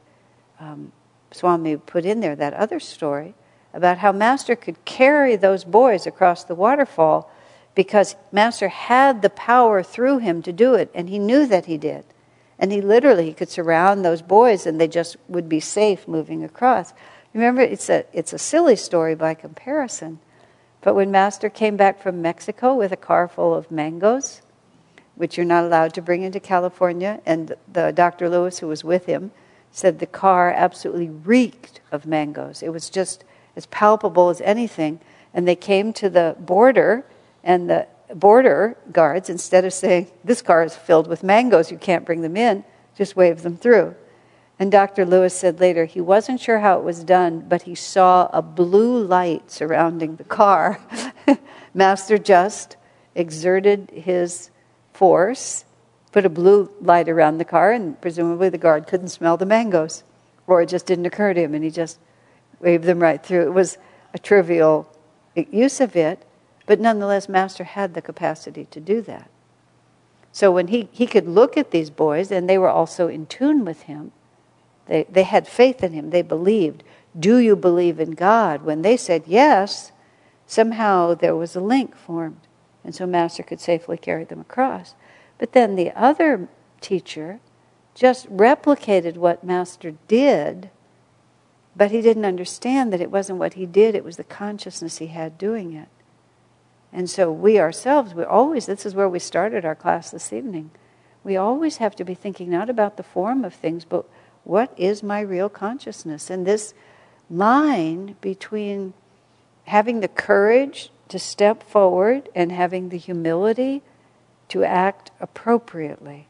Swami put in there, that other story, about how Master could carry those boys across the waterfall because Master had the power through him to do it, and he knew that he did. And he could surround those boys and they just would be safe moving across. Remember, it's a silly story by comparison, but when Master came back from Mexico with a car full of mangoes, which you're not allowed to bring into California, and the Dr. Lewis, who was with him, said the car absolutely reeked of mangoes. It was just as palpable as anything. And they came to the border, and the border guards, instead of saying, this car is filled with mangoes, you can't bring them in, just waved them through. And Dr. Lewis said later, he wasn't sure how it was done, but he saw a blue light surrounding the car. Master just exerted his force, put a blue light around the car, and presumably the guard couldn't smell the mangoes. Or it just didn't occur to him, and he just waved them right through. It was a trivial use of it, but nonetheless, Master had the capacity to do that. So when he could look at these boys, and they were also in tune with him, they had faith in him, they believed. Do you believe in God? When they said yes, somehow there was a link formed. And so Master could safely carry them across. But then the other teacher just replicated what Master did, but he didn't understand that it wasn't what he did, it was the consciousness he had doing it. And so we ourselves, this is where we started our class this evening, we always have to be thinking not about the form of things, but what is my real consciousness? And this line between having the courage to step forward and having the humility to act appropriately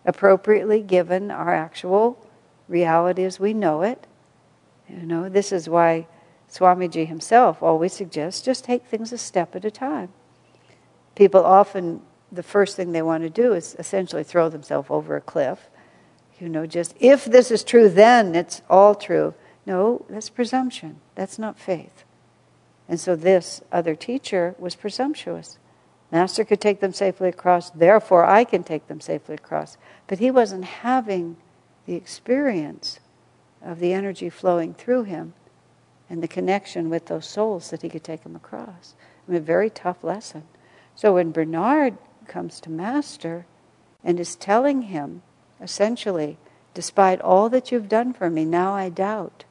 given our actual reality as we know it. This is why Swamiji himself always suggests just take things a step at a time. People often, the first thing they want to do is essentially throw themselves over a cliff. Just if this is true, then it's all true. No, that's presumption. That's not faith. And so this other teacher was presumptuous. Master could take them safely across, therefore I can take them safely across. But he wasn't having the experience of the energy flowing through him and the connection with those souls that he could take them across. A very tough lesson. So when Bernard comes to Master and is telling him, essentially, despite all that you've done for me, now I doubt.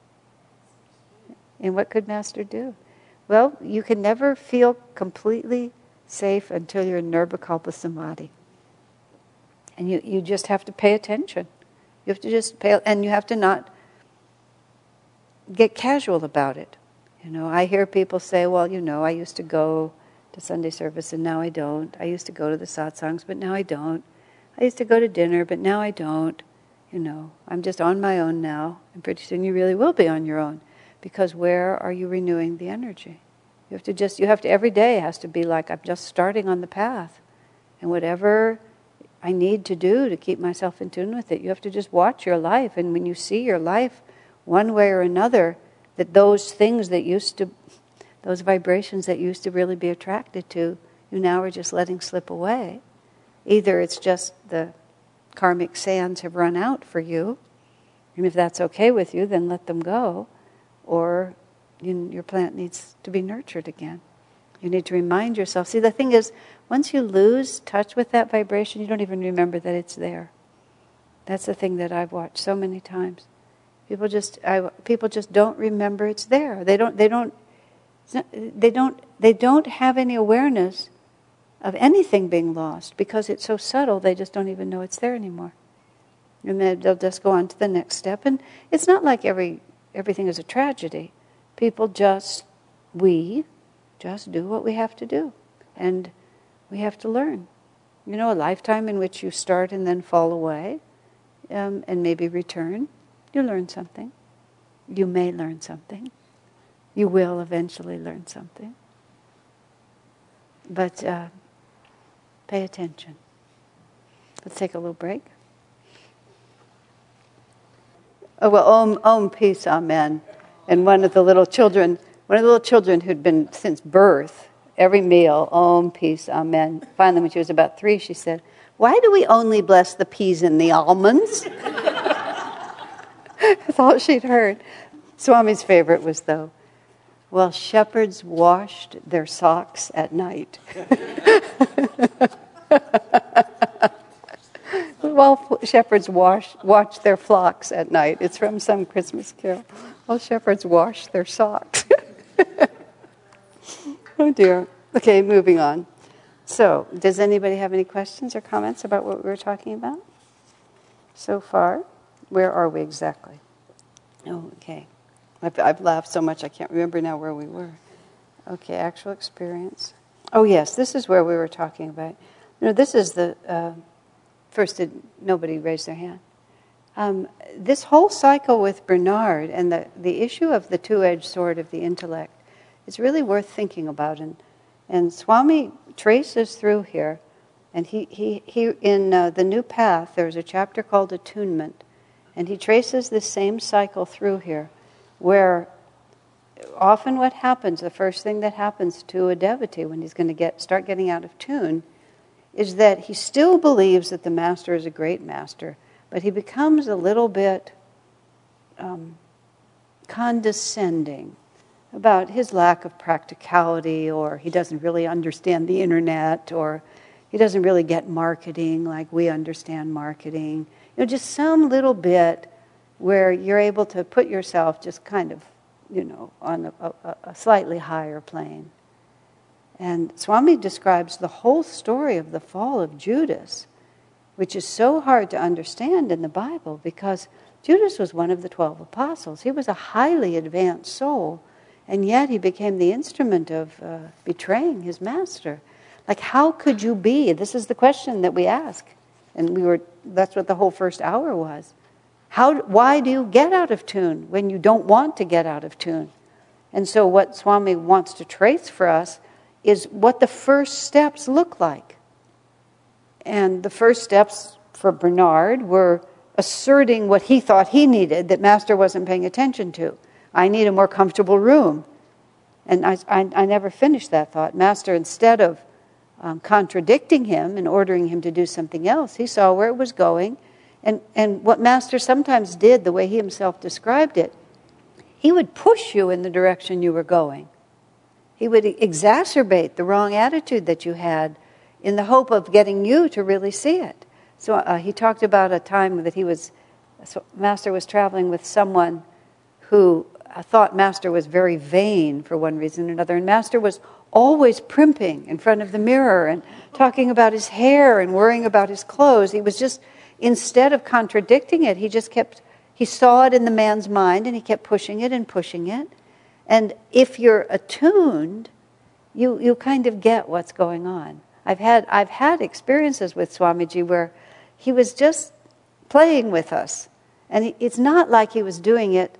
And what could Master do? Well, you can never feel completely safe until you're in Nirvikalpa Samadhi. And you just have to pay attention. You have to just pay, and you have to not get casual about it. I hear people say, well, I used to go to Sunday service and now I don't. I used to go to the satsangs, but now I don't. I used to go to dinner, but now I don't. I'm just on my own now. And pretty soon you really will be on your own. Because where are you renewing the energy? You have to every day has to be like, I'm just starting on the path. And whatever I need to do to keep myself in tune with it, you have to just watch your life. And when you see your life one way or another, that those things that those vibrations that used to really be attracted to, you now are just letting slip away. Either it's just the karmic sands have run out for you, and if that's okay with you, then let them go, or your plant needs to be nurtured again. You need to remind yourself. See, the thing is, once you lose touch with that vibration, you don't even remember that it's there. That's the thing that I've watched so many times. People just don't remember it's there. They don't have any awareness of anything being lost because it's so subtle. They just don't even know it's there anymore, and then they'll just go on to the next step. And it's not like everything is a tragedy. We just do what we have to do, and we have to learn. A lifetime in which you start and then fall away, and maybe return. You learn something. You may learn something. You will eventually learn something. But pay attention. Let's take a little break. Oh, well, Om, peace, amen. And one of the little children One of the little children who'd been since birth, every meal, Om, peace, amen. Finally, when she was about 3, she said, "Why do we only bless the peas and the almonds?" That's all she'd heard. Swami's favorite was, though, "Well, shepherds washed their socks at night." Well, shepherds watch their flocks at night. It's from some Christmas carol. Well, shepherds wash their socks. Oh dear. Okay, moving on. So, does anybody have any questions or comments about what we were talking about so far? Where are we exactly? Oh, okay. I've laughed so much I can't remember now where we were. Okay, actual experience. Oh yes, this is where we were talking about. This is the... First, did nobody raise their hand? This whole cycle with Bernard and the issue of the two-edged sword of the intellect is really worth thinking about. And Swami traces through here, and he in the New Path, there's a chapter called Attunement, and he traces this same cycle through here, where often what happens, the first thing that happens to a devotee when he's going to start getting out of tune, is that he still believes that the master is a great master, but he becomes a little bit condescending about his lack of practicality, or he doesn't really understand the internet, or he doesn't really get marketing like we understand marketing. Just some little bit where you're able to put yourself just kind of, on a slightly higher plane. And Swami describes the whole story of the fall of Judas, which is so hard to understand in the Bible, because Judas was one of the 12 apostles. He was a highly advanced soul, and yet he became the instrument of betraying his master. Like, how could you be? This is the question that we ask. And that's what the whole first hour was. Why do you get out of tune when you don't want to get out of tune? And so what Swami wants to trace for us is what the first steps look like. And the first steps for Bernard were asserting what he thought he needed that Master wasn't paying attention to. I need a more comfortable room. And I never finished that thought. Master, instead of contradicting him and ordering him to do something else, he saw where it was going. And what Master sometimes did, the way he himself described it, he would push you in the direction you were going. He would exacerbate the wrong attitude that you had in the hope of getting you to really see it. So he talked about a time that Master was traveling with someone who thought Master was very vain for one reason or another. And Master was always primping in front of the mirror and talking about his hair and worrying about his clothes. He was just, instead of contradicting it, he saw it in the man's mind and he kept pushing it and pushing it. And if you're attuned, you kind of get what's going on. I've had experiences with Swamiji where he was just playing with us. And it's not like he was doing it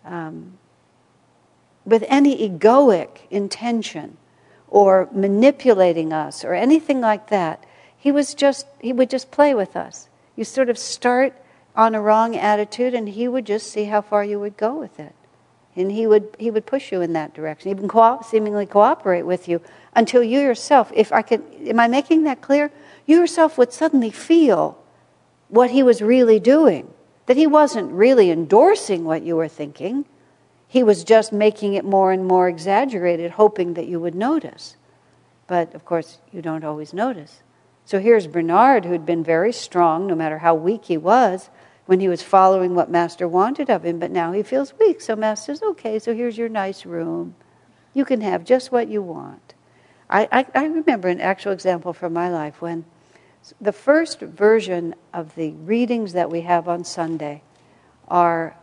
with any egoic intention or manipulating us or anything like that. He would just play with us. You sort of start on a wrong attitude and he would just see how far you would go with it. And he would push you in that direction. He would seemingly cooperate with you until you yourself, am I making that clear? You yourself would suddenly feel what he was really doing. That he wasn't really endorsing what you were thinking. He was just making it more and more exaggerated, hoping that you would notice. But, of course, you don't always notice. So here's Bernard, who'd been very strong, no matter how weak he was, when he was following what Master wanted of him, but now he feels weak. So Master says, okay, so here's your nice room. You can have just what you want. I remember an actual example from my life when the first version of the readings that we have on Sunday are,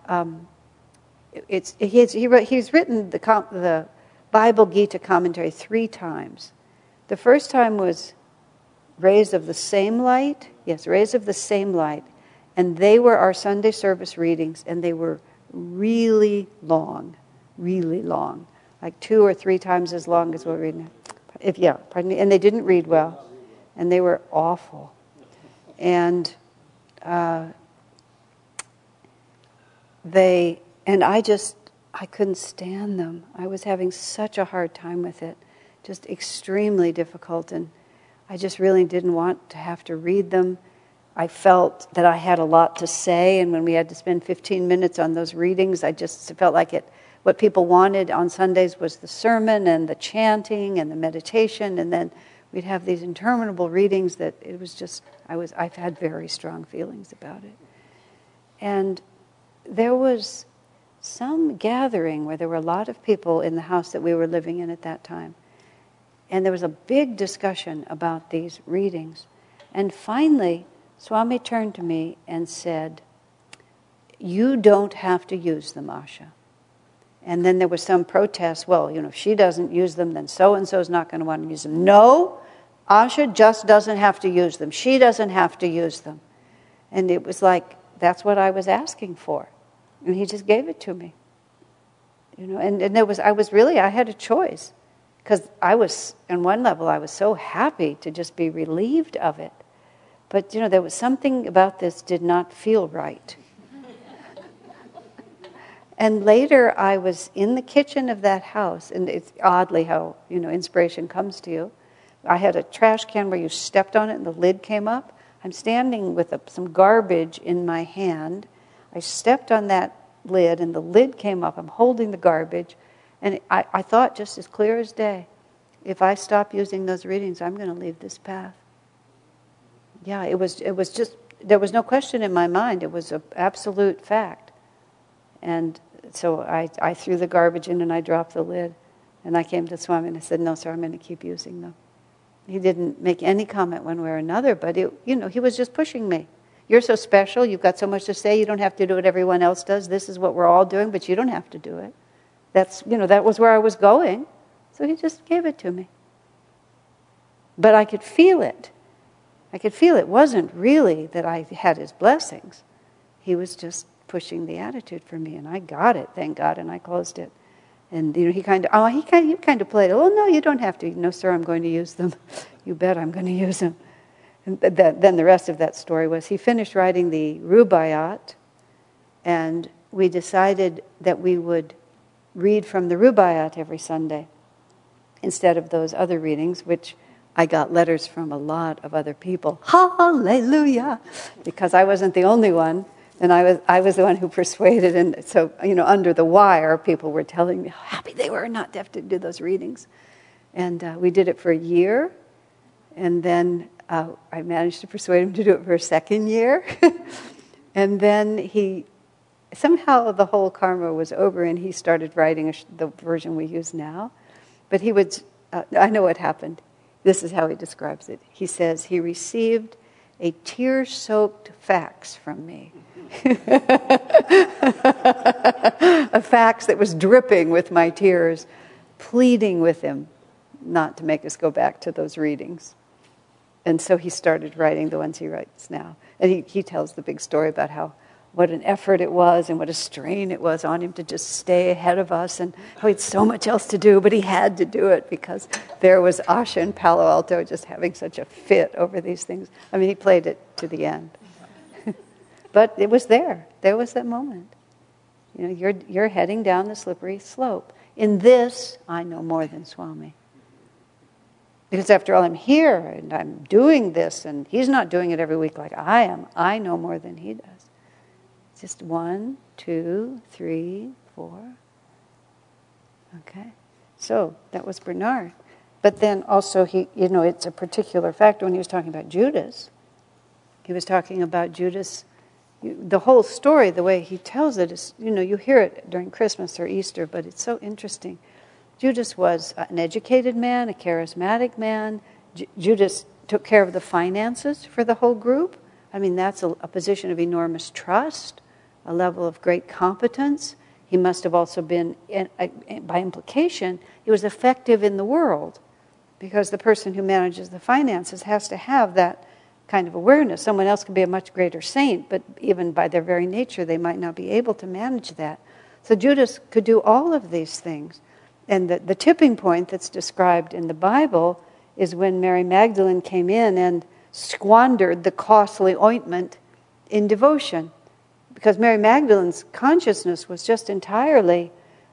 he's written the Bible Gita commentary 3 times. The first time was Rays of the Same Light. Yes, Rays of the Same Light. And they were our Sunday service readings, and they were really long, like 2 or 3 times as long as we're reading. Pardon me. And they didn't read well, and they were awful. And I I couldn't stand them. I was having such a hard time with it, just extremely difficult, and I just really didn't want to have to read them. I felt that I had a lot to say, and when we had to spend 15 minutes on those readings, I just felt like what people wanted on Sundays was the sermon and the chanting and the meditation, and then we'd have these interminable readings that it was just, I've had very strong feelings about it. And there was some gathering where there were a lot of people in the house that we were living in at that time. And there was a big discussion about these readings. And finally, Swami turned to me and said, "You don't have to use them, Asha." And then there was some protest. Well, if she doesn't use them, then so-and-so's not going to want to use them. No, Asha just doesn't have to use them. She doesn't have to use them. And it was like, that's what I was asking for. And he just gave it to me. And I had a choice. Because I was, on one level, I was so happy to just be relieved of it. But, there was something about this did not feel right. And later I was in the kitchen of that house, and it's oddly how, inspiration comes to you. I had a trash can where you stepped on it and the lid came up. I'm standing with some garbage in my hand. I stepped on that lid and the lid came up. I'm holding the garbage. And I thought just as clear as day, if I stop using those readings, I'm going to leave this path. Yeah, it was just, there was no question in my mind. It was an absolute fact. And so I threw the garbage in and I dropped the lid. And I came to Swami and I said, "No, sir, I'm going to keep using them." He didn't make any comment one way or another, but he was just pushing me. "You're so special, you've got so much to say, you don't have to do what everyone else does. This is what we're all doing, but you don't have to do it." That was where I was going. So he just gave it to me. But I could feel it. It wasn't really that I had his blessings. He was just pushing the attitude for me, and I got it, thank God, and I closed it. And he kind of played, "Oh no, you don't have to." "No, sir, I'm going to use them." "You bet I'm going to use them." And then the rest of that story was he finished writing the Rubaiyat, and we decided that we would read from the Rubaiyat every Sunday instead of those other readings, which I got letters from a lot of other people. Hallelujah! Because I wasn't the only one, and I was the one who persuaded. And so, under the wire, people were telling me how happy they were not to have to do those readings. And we did it for a year, and then I managed to persuade him to do it for a second year. And then somehow the whole karma was over, and he started writing the version we use now. But he would, I know what happened. This is how he describes it. He says, he received a tear-soaked fax from me. A fax that was dripping with my tears, pleading with him not to make us go back to those readings. And so he started writing the ones he writes now. And he tells the big story about what an effort it was and what a strain it was on him to just stay ahead of us, and how he had so much else to do, but he had to do it because there was Asha in Palo Alto just having such a fit over these things. I mean, he played it to the end. But it was there. There was that moment. You're heading down the slippery slope. In this, I know more than Swami. Because after all, I'm here, and I'm doing this, and he's not doing it every week like I am. I know more than he does. Just 1, 2, 3, 4. Okay. So that was Bernard. But then also it's a particular factor when he was talking about Judas. He was talking about Judas. The whole story, the way he tells it is, you hear it during Christmas or Easter, but it's so interesting. Judas was an educated man, a charismatic man. Judas took care of the finances for the whole group. I mean, that's a position of enormous trust, a level of great competence. He must have also been, by implication, he was effective in the world, because the person who manages the finances has to have that kind of awareness. Someone else can be a much greater saint, but even by their very nature, they might not be able to manage that. So Judas could do all of these things. And the tipping point that's described in the Bible is when Mary Magdalene came in and squandered the costly ointment in devotion. Because Mary Magdalene's consciousness was just entirely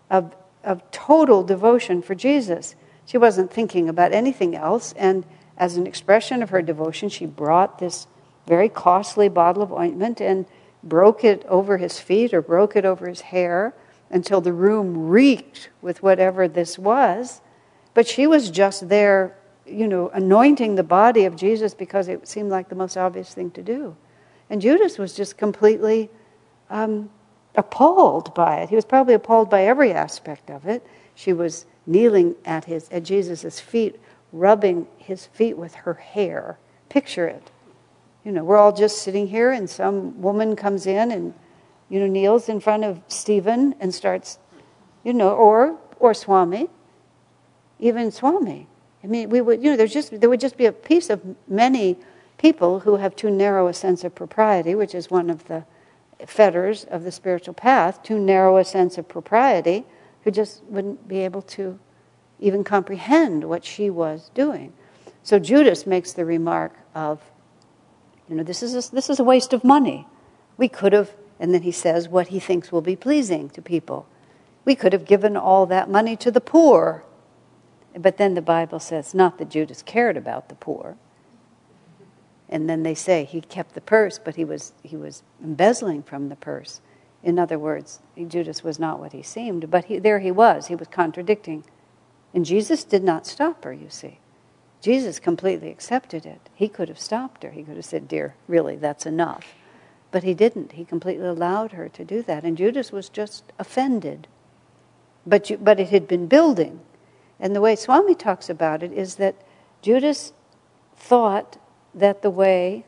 of total devotion for Jesus. She wasn't thinking about anything else, and as an expression of her devotion, she brought this very costly bottle of ointment and broke it over his feet or broke it over his hair until the room reeked with whatever this was. But she was just there, anointing the body of Jesus because it seemed like the most obvious thing to do. And Judas was just completely appalled by it. He was probably appalled by every aspect of it. She was kneeling at Jesus' feet, rubbing his feet with her hair. Picture it. We're all just sitting here, and some woman comes in and kneels in front of Stephen and starts, or Swami, even Swami. I mean, there would just be a piece of many people who have too narrow a sense of propriety, which is one of the fetters of the spiritual path, too narrow a sense of propriety, who just wouldn't be able to even comprehend what she was doing. So Judas makes the remark of, this is a waste of money. We could have, and then he says what he thinks will be pleasing to people. We could have given all that money to the poor. But then the Bible says not that Judas cared about the poor. And then they say he kept the purse, but he was embezzling from the purse. In other words, Judas was not what he seemed, but there he was contradicting. And Jesus did not stop her, you see. Jesus completely accepted it. He could have stopped her. He could have said, "Dear, really, that's enough." But he didn't. He completely allowed her to do that. And Judas was just offended. But it had been building. And the way Swami talks about it is that Judas thought that the way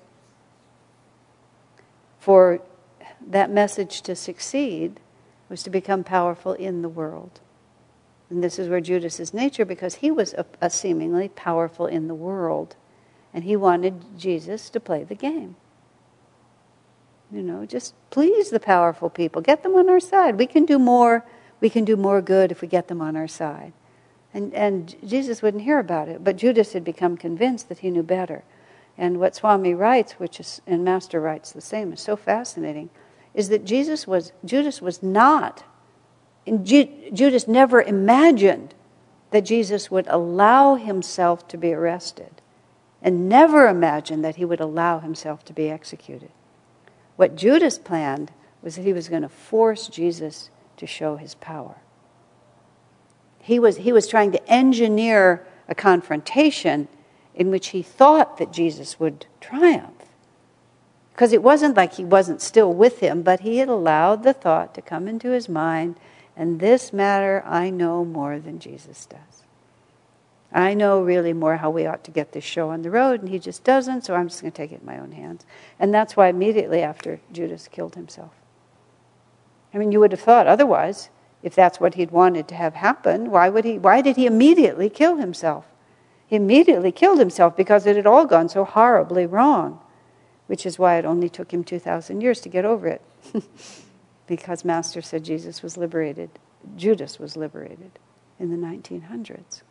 for that message to succeed was to become powerful in the world. And this is where Judas's nature, because he was a seemingly powerful in the world, and he wanted Jesus to play the game. Just please the powerful people, get them on our side. We can do more good if we get them on our side. And Jesus wouldn't hear about it, but Judas had become convinced that he knew better. And what Swami writes, and Master writes the same, is so fascinating, is that Judas never imagined that Jesus would allow himself to be arrested, and never imagined that he would allow himself to be executed. What Judas planned was that he was going to force Jesus to show his power. He was trying to engineer a confrontation in which he thought that Jesus would triumph. Because it wasn't like he wasn't still with him, but he had allowed the thought to come into his mind, and this matter I know more than Jesus does. I know really more how we ought to get this show on the road, and he just doesn't, so I'm just going to take it in my own hands. And that's why immediately after Judas killed himself. I mean, you would have thought otherwise, if that's what he'd wanted to have happen, why did he immediately kill himself? He immediately killed himself because it had all gone so horribly wrong, which is why it only took him 2,000 years to get over it. Because Master said Judas was liberated in the 1900s.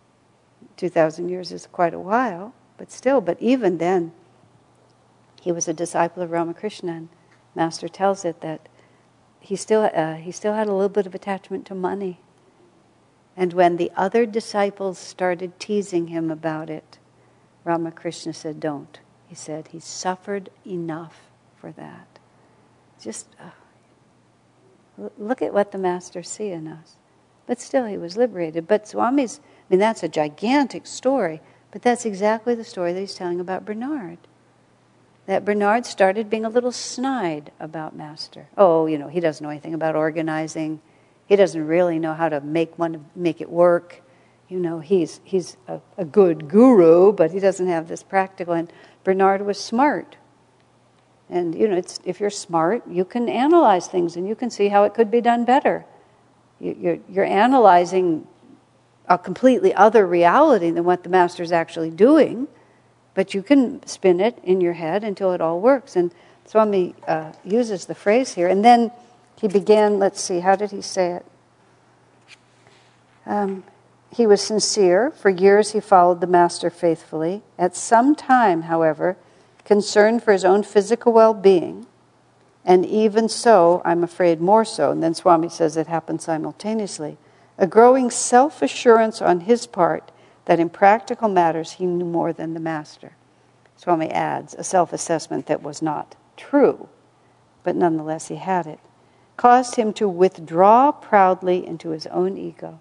2,000 years is quite a while, but even then, he was a disciple of Ramakrishna, and Master tells it that he still had a little bit of attachment to money. And when the other disciples started teasing him about it, Ramakrishna said, "Don't." He said, "He suffered enough for that." Just look at what the Masters see in us. But still, he was liberated. But Swami's, that's a gigantic story, but that's exactly the story that he's telling about Bernard. That Bernard started being a little snide about Master. Oh, he doesn't know anything about organizing. He doesn't really know how to make it work. He's a good guru, but he doesn't have this practical. And Bernard was smart. And, if you're smart, you can analyze things and you can see how it could be done better. You're analyzing a completely other reality than what the Master's actually doing, but you can spin it in your head until it all works. And Swami uses the phrase here. And then he began, let's see, how did he say it? He was sincere. For years he followed the Master faithfully. At some time, however, concerned for his own physical well-being, And even so, I'm afraid more so, and then Swami says it happened simultaneously, a growing self-assurance on his part that in practical matters he knew more than the master. Swami adds, a self-assessment that was not true, but nonetheless he had it, caused him to withdraw proudly into his own ego.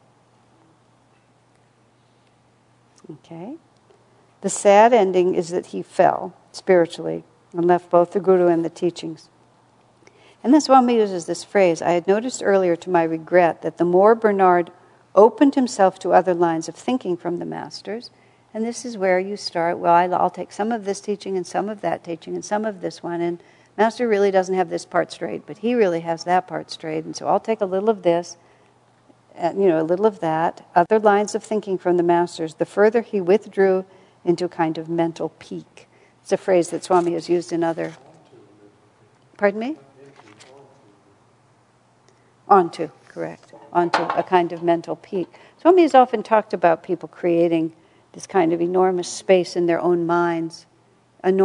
Okay? The sad ending is that he fell spiritually and left both the Guru and the teachings. And then Swami uses this phrase, I had noticed earlier to my regret that the more Bernard opened himself to other lines of thinking from the masters, and this is where you start, well, I'll take some of this teaching and some of that teaching and some of this one, and Master really doesn't have this part straight, but he really has that part straight, and so I'll take a little of this, and, a little of that, other lines of thinking from the masters. The further he withdrew into a kind of mental peak. It's a phrase that Swami has used in other... Pardon me? Onto, correct. Onto a kind of mental peak. Swami has often talked about people creating this kind of enormous space in their own minds, in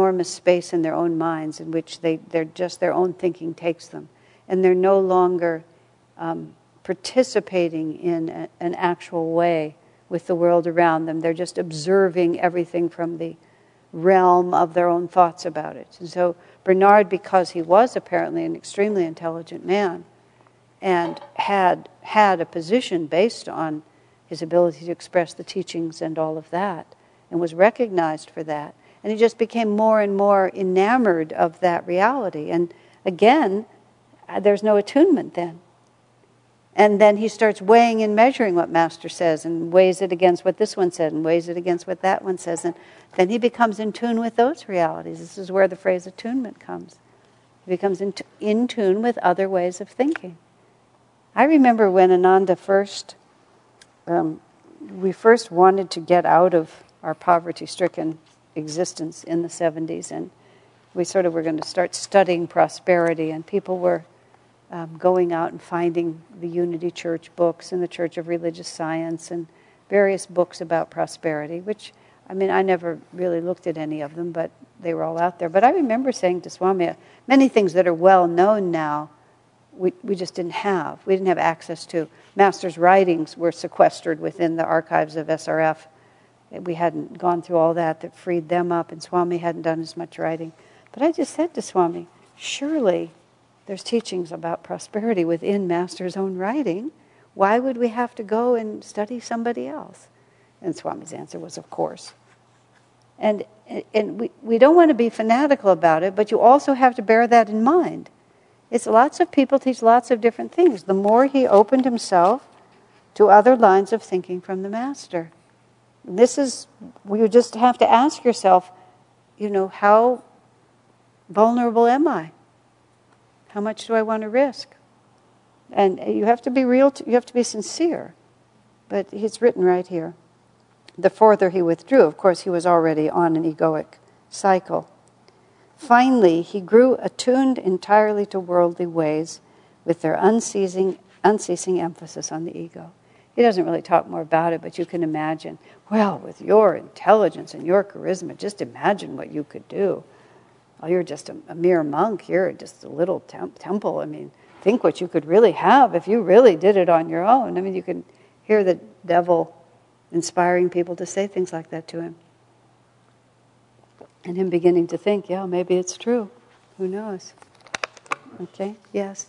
which they're just their own thinking takes them. And they're no longer participating in an actual way with the world around them. They're just observing everything from the realm of their own thoughts about it. And so Bernard, because he was apparently an extremely intelligent man and had a position based on his ability to express the teachings and all of that, and was recognized for that, and he just became more and more enamored of that reality. And again, there's no attunement then. And then he starts weighing and measuring what Master says and weighs it against what this one said and weighs it against what that one says. And then he becomes in tune with those realities. This is where the phrase attunement comes. He becomes in tune with other ways of thinking. I remember when Ananda we first wanted to get out of our poverty-stricken existence in the 70s, and we sort of were going to start studying prosperity, and people were going out and finding the Unity Church books and the Church of Religious Science and various books about prosperity, which, I never really looked at any of them, but they were all out there. But I remember saying to Swami, many things that are well known now, we just didn't have. We didn't have access to. Master's writings were sequestered within the archives of SRF. We hadn't gone through all that freed them up, and Swami hadn't done as much writing. But I just said to Swami, surely there's teachings about prosperity within Master's own writing. Why would we have to go and study somebody else? And Swami's answer was, of course. And we don't want to be fanatical about it, but you also have to bear that in mind. It's lots of people teach lots of different things. The more he opened himself to other lines of thinking from the Master. You just have to ask yourself, how vulnerable am I? How much do I want to risk? And you have to be real, you have to be sincere. But it's written right here. The further he withdrew, of course, he was already on an egoic cycle. Finally, he grew attuned entirely to worldly ways with their unceasing emphasis on the ego. He doesn't really talk more about it, but you can imagine, well, with your intelligence and your charisma, just imagine what you could do. Well, you're just a mere monk. You're just a little temple. Think what you could really have if you really did it on your own. You can hear the devil inspiring people to say things like that to him. And him beginning to think, yeah, maybe it's true. Who knows? Okay, yes?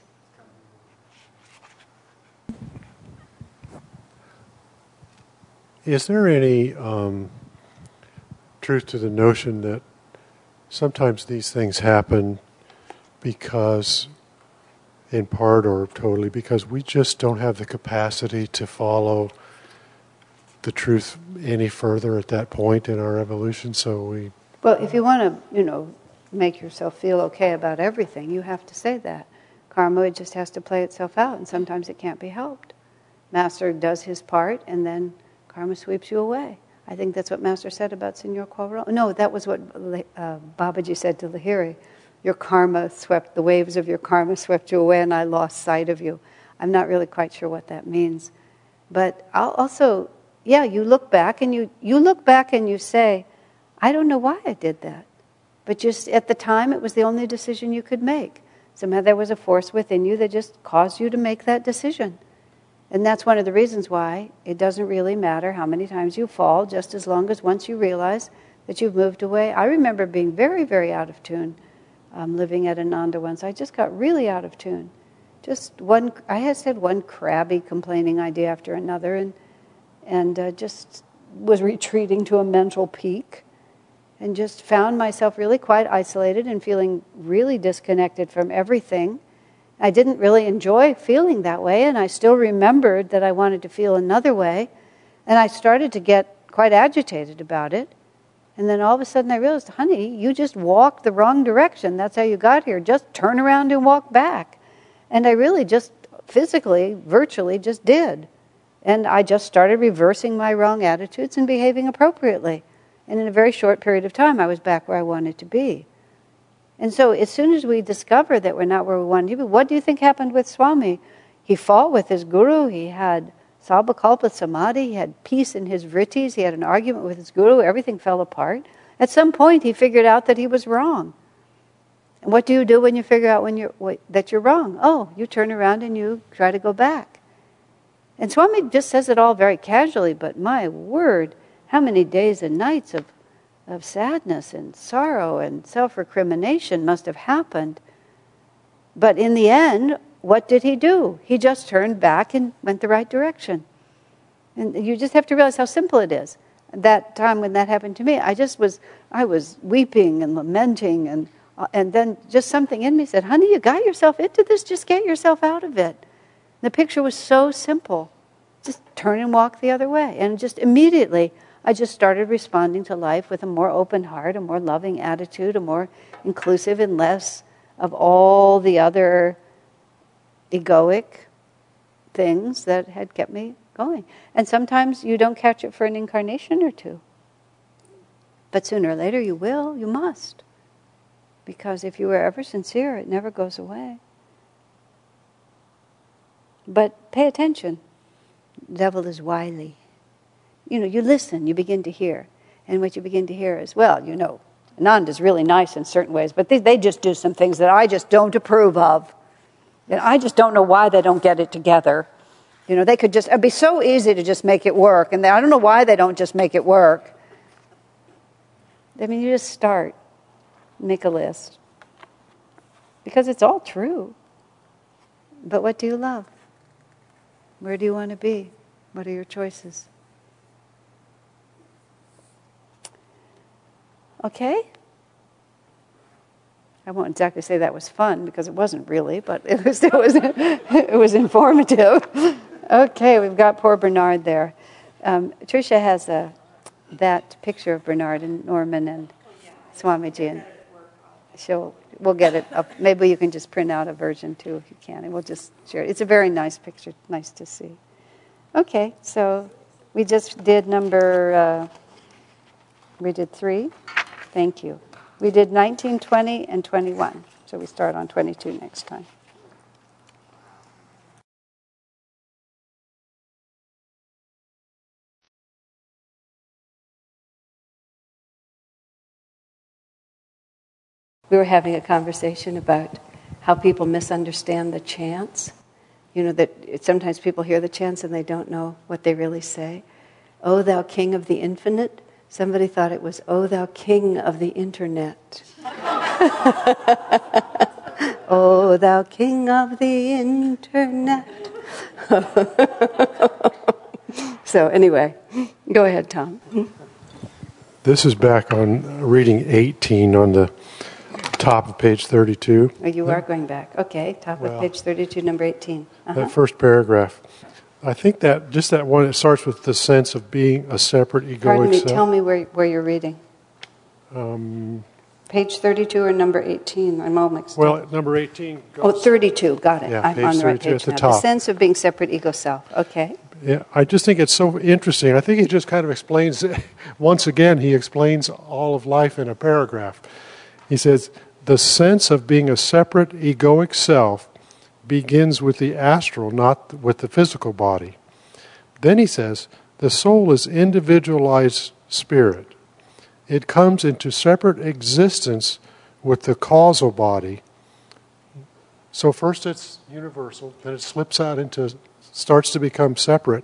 Is there any truth to the notion that sometimes these things happen because, in part or totally, because we just don't have the capacity to follow the truth any further at that point in our evolution, so we... Well, if you want to, make yourself feel okay about everything, you have to say that. Karma, it just has to play itself out, and sometimes it can't be helped. Master does his part, and then karma sweeps you away. I think that's what Master said about Signor Quavarone. No, that was what Babaji said to Lahiri. The waves of your karma swept you away, and I lost sight of you. I'm not really quite sure what that means. But I'll also, you look back, and you say, I don't know why I did that. But just at the time, it was the only decision you could make. Somehow there was a force within you that just caused you to make that decision. And that's one of the reasons why it doesn't really matter how many times you fall, just as long as once you realize that you've moved away. I remember being very, very out of tune, living at Ananda once. I just got really out of tune. I had said one crabby complaining idea after another, and just was retreating to a mental peak, and just found myself really quite isolated and feeling really disconnected from everything. I didn't really enjoy feeling that way, and I still remembered that I wanted to feel another way, and I started to get quite agitated about it. And then all of a sudden I realized, honey, you just walked the wrong direction. That's how you got here. Just turn around and walk back. And I really just physically, virtually just did. And I just started reversing my wrong attitudes and behaving appropriately. And in a very short period of time, I was back where I wanted to be. And so as soon as we discover that we're not where we wanted to be, what do you think happened with Swami? He fought with his guru. He had Sabbakalpa Samadhi. He had peace in his vrittis. He had an argument with his guru. Everything fell apart. At some point, he figured out that he was wrong. And what do you do when you figure out that you're wrong? Oh, you turn around and you try to go back. And Swami just says it all very casually, but my word, how many days and nights of sadness and sorrow and self-recrimination must have happened. But in the end, what did he do? He just turned back and went the right direction. And you just have to realize how simple it is. That time when that happened to me, I was weeping and lamenting, and then just something in me said, honey, you got yourself into this, just get yourself out of it. The picture was so simple. Just turn and walk the other way. And just immediately, I just started responding to life with a more open heart, a more loving attitude, a more inclusive and less of all the other egoic things that had kept me going. And sometimes you don't catch it for an incarnation or two. But sooner or later you will, you must. Because if you were ever sincere, it never goes away. But pay attention. The devil is wily. You listen, you begin to hear. And what you begin to hear is, Ananda's really nice in certain ways, but they just do some things that I just don't approve of. And I just don't know why they don't get it together. They could it'd be so easy to just make it work, and I don't know why they don't just make it work. You just start, make a list. Because it's all true. But what do you love? Where do you want to be? What are your choices? Okay? I won't exactly say that was fun, because it wasn't really, but it was informative. Okay, we've got poor Bernard there. Tricia has that picture of Bernard and Norman and Swamiji, and we'll get it up. Maybe you can just print out a version too if you can, and we'll just share it. It's a very nice picture, nice to see. Okay, so we just did we did 3. Thank you. We did 19, 20, and 21. So we start on 22 next time. We were having a conversation about how people misunderstand the chants. That sometimes people hear the chants and they don't know what they really say. O thou King of the Infinite. Somebody thought it was, O thou King of the Internet. O thou King of the Internet. So anyway, go ahead, Tom. This is back on reading 18 on the top of page 32. Oh, you are going back. Okay, top of page 32, number 18. That first paragraph. I think that one, it starts with the sense of being a separate egoic Pardon me, self. tell me where you're reading. Page 32 or number 18? I'm all mixed up. Well, number 18 goes... 32, got it. Yeah, I'm on the right page at the now. top. The sense of being separate ego self. Okay. Yeah, I just think it's so interesting. I think he just kind of explains, once again, he explains all of life in a paragraph. He says, the sense of being a separate egoic self begins with the astral, not with the physical body. Then he says, the soul is individualized spirit. It comes into separate existence with the causal body, So first it's universal, then it slips out into, starts to become separate.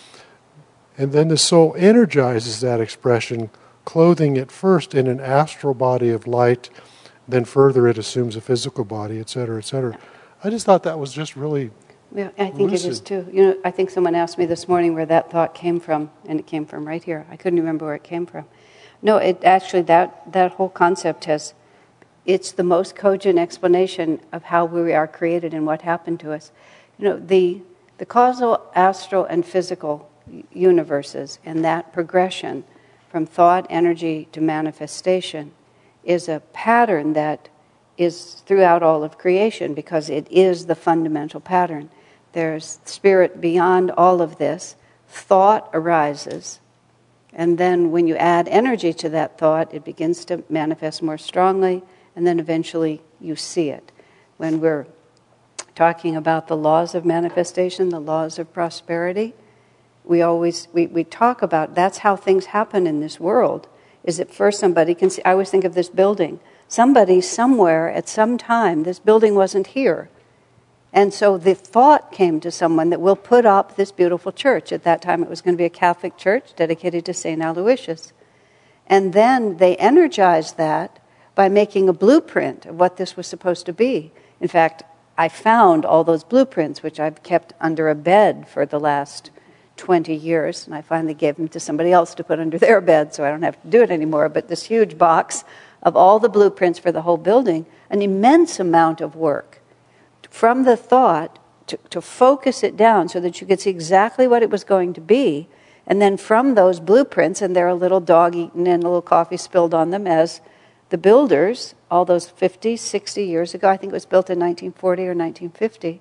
And then the soul energizes that expression, clothing it first in an astral body of light, then further it assumes a physical body, etc., etc. I just thought that was just really Yeah, I think lucid. it is too. You know, I think someone asked me this morning where that thought came from, and it came from right here. I couldn't remember where it came from. No, it actually, that whole concept has, it's the most cogent explanation of how we are created and what happened to us. You know, the causal, astral, and physical universes, and that progression from thought, energy, to manifestation is a pattern that is throughout all of creation because it is the fundamental pattern. There's spirit beyond all of this. Thought arises, and then when you add energy to that thought, it begins to manifest more strongly, and then eventually you see it. When we're talking about the laws of manifestation, the laws of prosperity, we talk about that's how things happen in this world, is that first somebody can see, I always think of this building. Somebody somewhere at some time, this building wasn't here. And so the thought came to someone that we'll put up this beautiful church. At that time it was going to be a Catholic church dedicated to St. Aloysius. And then they energized that by making a blueprint of what this was supposed to be. In fact, I found all those blueprints, which I've kept under a bed for the last 20 years, and I finally gave them to somebody else to put under their bed so I don't have to do it anymore. But this huge box of all the blueprints for the whole building, an immense amount of work from the thought to focus it down so that you could see exactly what it was going to be. And then from those blueprints, and there a little dog eaten and a little coffee spilled on them, as the builders, all those 50, 60 years ago, I think it was built in 1940 or 1950,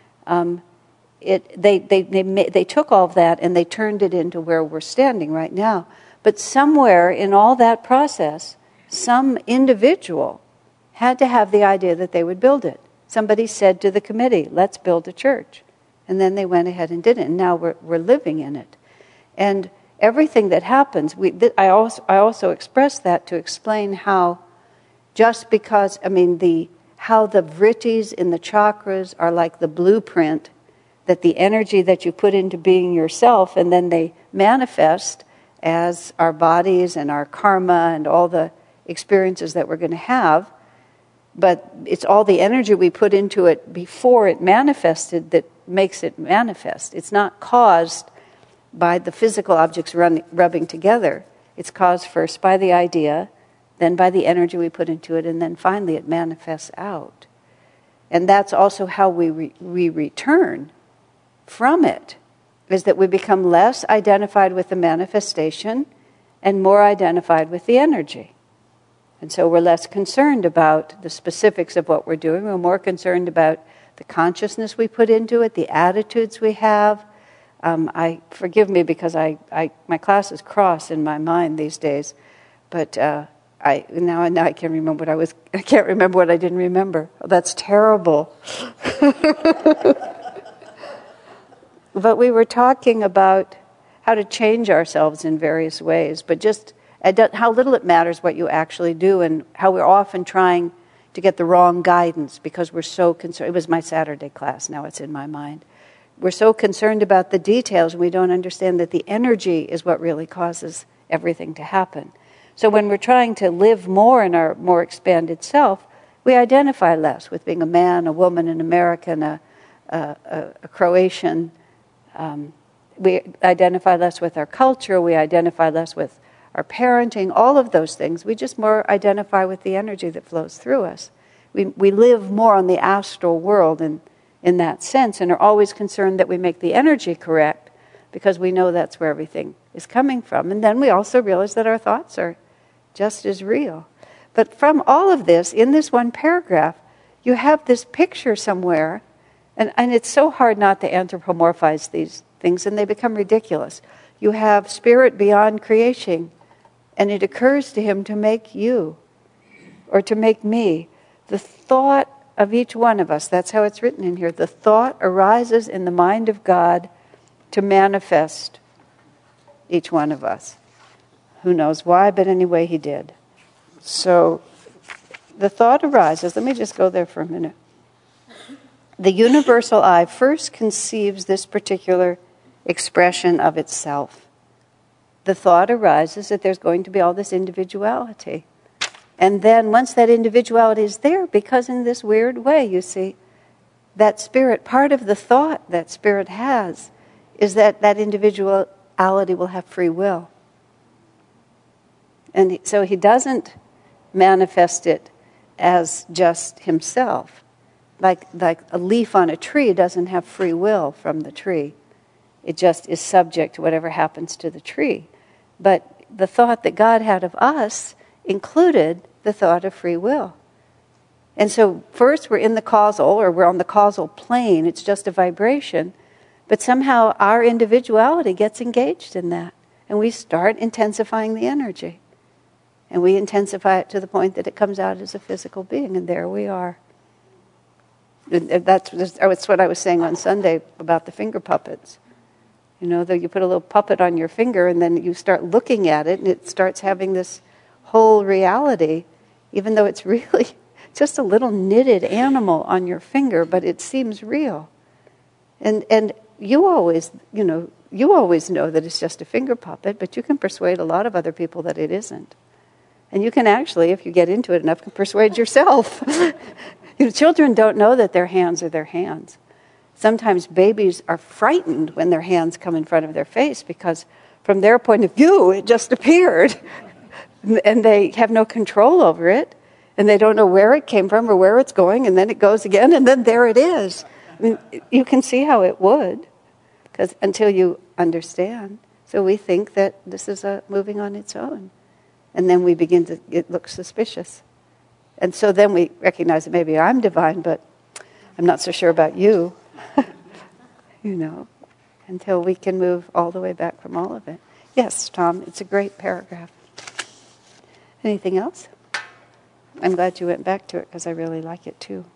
they took all of that and they turned it into where we're standing right now. But somewhere in all that process, some individual had to have the idea that they would build it. Somebody said to the committee, let's build a church. And then they went ahead and did it, and now we're living in it. And everything that happens, I also express that to explain how, just because, how the vrittis in the chakras are like the blueprint, that the energy that you put into being yourself, and then they manifest as our bodies and our karma and all the experiences that we're going to have. But it's all the energy we put into it before it manifested that makes it manifest. It's not caused by the physical objects rubbing together. It's caused first by the idea, then by the energy we put into it, and then finally it manifests out. And that's also how we return from it, is that we become less identified with the manifestation and more identified with the energy. And so we're less concerned about the specifics of what we're doing. We're more concerned about the consciousness we put into it, the attitudes we have. Forgive me because my classes cross in my mind these days, but now I can't remember I can't remember what I didn't remember. Oh, that's terrible. But we were talking about how to change ourselves in various ways, but just how little it matters what you actually do, and how we're often trying to get the wrong guidance because we're so concerned. It was my Saturday class, now it's in my mind. We're so concerned about the details, and we don't understand that the energy is what really causes everything to happen. So when we're trying to live more in our more expanded self, we identify less with being a man, a woman, an American, a Croatian. We identify less with our culture, we identify less with our parenting, all of those things. We just more identify with the energy that flows through us. We live more on the astral world in that sense, and are always concerned that we make the energy correct because we know that's where everything is coming from. And then we also realize that our thoughts are just as real. But from all of this, in this one paragraph, you have this picture somewhere, and it's so hard not to anthropomorphize these things, and they become ridiculous. You have spirit beyond creation, and it occurs to him to make you, or to make me. The thought of each one of us, that's how it's written in here, the thought arises in the mind of God to manifest each one of us. Who knows why, but anyway, he did. So the thought arises. Let me just go there for a minute. The universal I first conceives this particular expression of itself. The thought arises that there's going to be all this individuality. And then once that individuality is there, because in this weird way, you see, that spirit, part of the thought that spirit has is that that individuality will have free will. And so he doesn't manifest it as just himself. Like a leaf on a tree doesn't have free will from the tree. It just is subject to whatever happens to the tree. But the thought that God had of us included the thought of free will. And so first we're in the causal, or we're on the causal plane, it's just a vibration, but somehow our individuality gets engaged in that. And we start intensifying the energy. And we intensify it to the point that it comes out as a physical being, and there we are. That's what I was saying on Sunday about the finger puppets. You know, that you put a little puppet on your finger and then you start looking at it and it starts having this whole reality, even though it's really just a little knitted animal on your finger, but it seems real. And you always know that it's just a finger puppet, but you can persuade a lot of other people that it isn't. And you can actually, if you get into it enough, can persuade yourself. Children don't know that their hands are their hands. Sometimes babies are frightened when their hands come in front of their face because from their point of view, it just appeared. And they have no control over it. And they don't know where it came from or where it's going. And then it goes again, and then there it is. I mean, you can see how it would, because until you understand. So we think that this is moving on its own. And then we begin to, it looks suspicious. And so then we recognize that maybe I'm divine, but I'm not so sure about you. Until we can move all the way back from all of it. Yes, Tom, it's a great paragraph. Anything else? I'm glad you went back to it because I really like it too.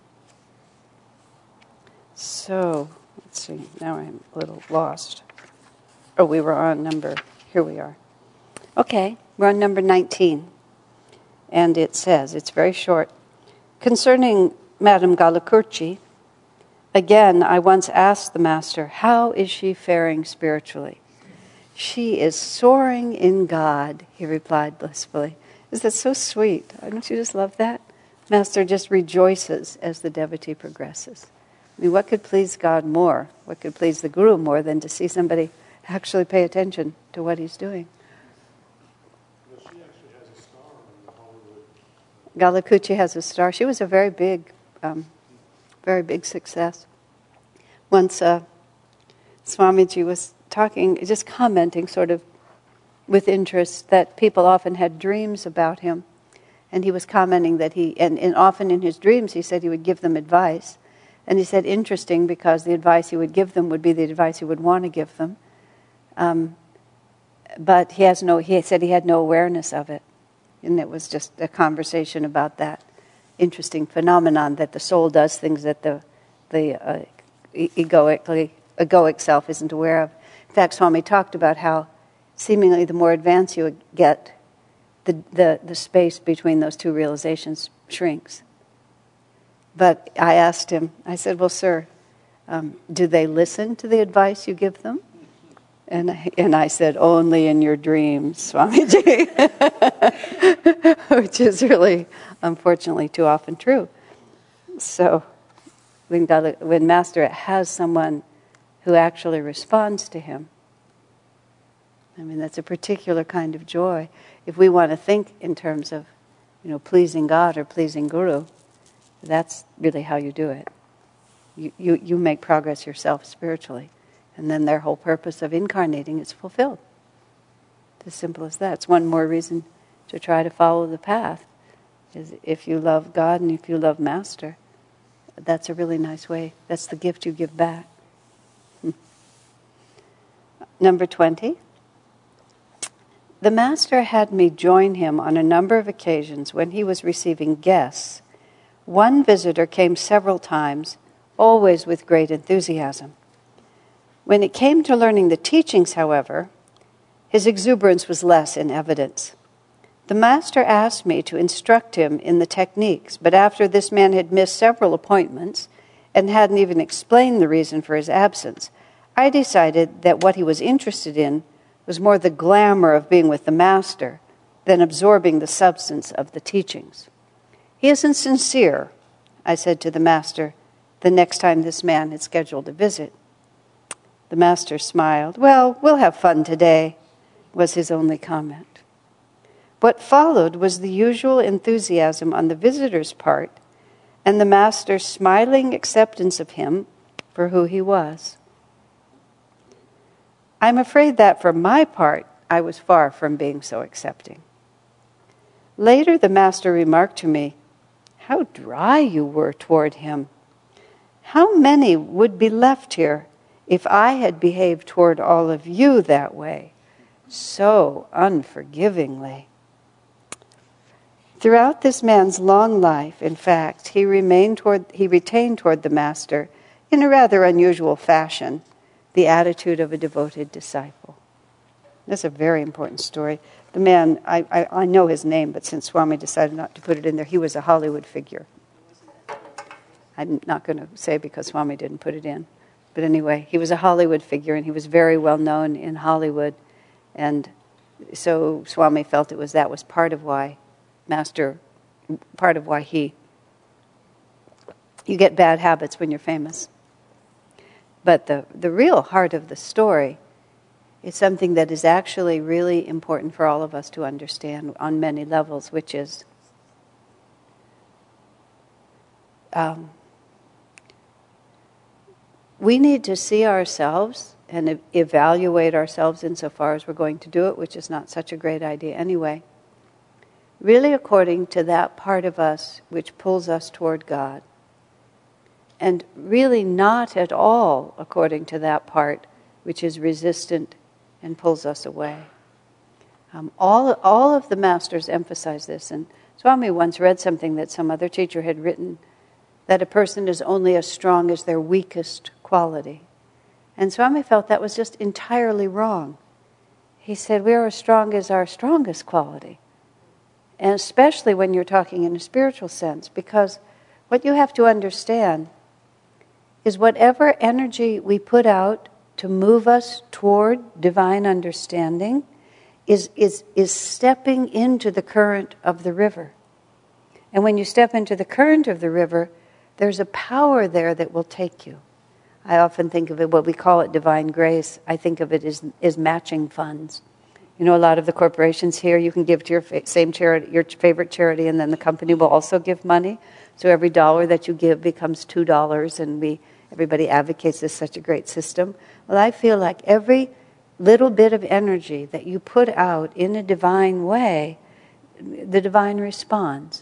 So, let's see, now I'm a little lost. Oh, we were on here we are. Okay, we're on number 19. And it says, it's very short, concerning Madame Galli-Curci, again, I once asked the Master, how is she faring spiritually? She is soaring in God, he replied blissfully. Is that so sweet? Don't you just love that? Master just rejoices as the devotee progresses. I mean, what could please God more? What could please the Guru more than to see somebody actually pay attention to what he's doing? Well, she actually has a star in Hollywood. Galli-Curci has a star. She was a very big success. Once Swamiji was talking, just commenting sort of with interest that people often had dreams about him. And he was commenting that and often in his dreams he said he would give them advice. And he said, interesting, because the advice he would give them would be the advice he would want to give them. But he said he had no awareness of it. And it was just a conversation about that interesting phenomenon that the soul does things that the egoic self isn't aware of. In fact, Swami talked about how seemingly the more advanced you get, the space between those two realizations shrinks. But I asked him, I said, well, sir, do they listen to the advice you give them? And I said, only in your dreams, Swamiji. Which is really, unfortunately, too often true. So, when Master has someone who actually responds to him, I mean, that's a particular kind of joy. If we want to think in terms of, pleasing God or pleasing Guru, that's really how you do it. You make progress yourself spiritually. And then their whole purpose of incarnating is fulfilled. It's as simple as that. It's one more reason to try to follow the path. Is if you love God and if you love Master, that's a really nice way. That's the gift you give back. Number 20. The Master had me join him on a number of occasions when he was receiving guests. One visitor came several times, always with great enthusiasm. When it came to learning the teachings, however, his exuberance was less in evidence. The Master asked me to instruct him in the techniques, but after this man had missed several appointments and hadn't even explained the reason for his absence, I decided that what he was interested in was more the glamour of being with the Master than absorbing the substance of the teachings. "He isn't sincere," I said to the Master the next time this man had scheduled a visit. The Master smiled. "Well, we'll have fun today," was his only comment. What followed was the usual enthusiasm on the visitor's part and the Master's smiling acceptance of him for who he was. I'm afraid that for my part, I was far from being so accepting. Later, the Master remarked to me, "How dry you were toward him. How many would be left here if I had behaved toward all of you that way, so unforgivingly?" Throughout this man's long life, in fact, he retained toward the Master, in a rather unusual fashion, the attitude of a devoted disciple. That's a very important story. The man, I know his name, but since Swami decided not to put it in there, he was a Hollywood figure. I'm not going to say because Swami didn't put it in. But anyway, he was a Hollywood figure, and he was very well known in Hollywood. And so Swami felt that was part of why you get bad habits when you're famous. But the real heart of the story is something that is actually really important for all of us to understand on many levels, which is we need to see ourselves and evaluate ourselves insofar as we're going to do it, which is not such a great idea anyway, really according to that part of us which pulls us toward God, and really not at all according to that part which is resistant and pulls us away. All of the masters emphasize this, and Swami once read something that some other teacher had written, that a person is only as strong as their weakest quality. And Swami felt that was just entirely wrong. He said, we are as strong as our strongest quality. And especially when you're talking in a spiritual sense, because what you have to understand is whatever energy we put out to move us toward divine understanding is stepping into the current of the river. And when you step into the current of the river, there's a power there that will take you. I often think of it, what we call it divine grace, I think of it as matching funds. You know, a lot of the corporations here, you can give to your same charity, your favorite charity, and then the company will also give money. So every dollar that you give becomes $2, and everybody advocates this such a great system. Well, I feel like every little bit of energy that you put out in a divine way, the divine responds.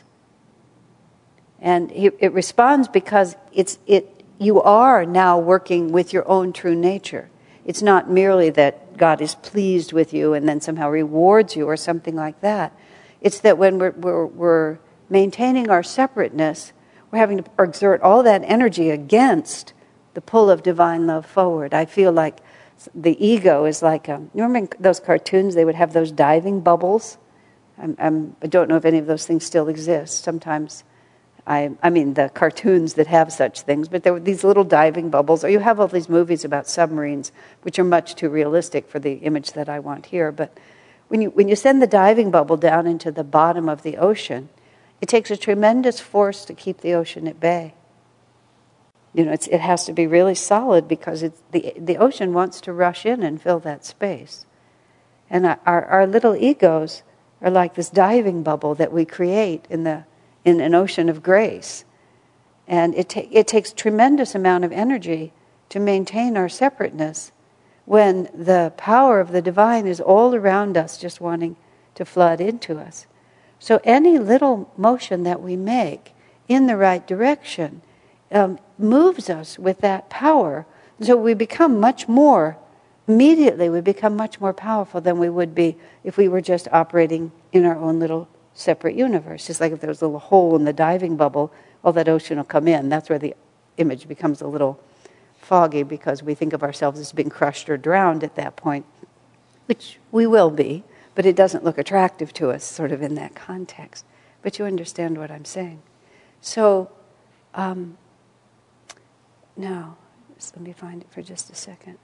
And it responds because you are now working with your own true nature. It's not merely that God is pleased with you and then somehow rewards you or something like that. It's that when we're maintaining our separateness, we're having to exert all that energy against the pull of divine love forward. I feel like the ego is like, you remember those cartoons, they would have those diving bubbles? I don't know if any of those things still exist. Sometimes, I mean the cartoons that have such things, but there were these little diving bubbles, or you have all these movies about submarines, which are much too realistic for the image that I want here. But when you send the diving bubble down into the bottom of the ocean, it takes a tremendous force to keep the ocean at bay. You know, it has to be really solid because the ocean wants to rush in and fill that space. And our little egos are like this diving bubble that we create in an ocean of grace. And it takes tremendous amount of energy to maintain our separateness when the power of the divine is all around us just wanting to flood into us. So any little motion that we make in the right direction moves us with that power. So we become immediately we become much more powerful than we would be if we were just operating in our own little separate universe. Just like if there was a little hole in the diving bubble, all that ocean will come in. That's where the image becomes a little foggy because we think of ourselves as being crushed or drowned at that point, which we will be, but it doesn't look attractive to us sort of in that context. But you understand what I'm saying. So No. Let me find it for just a second.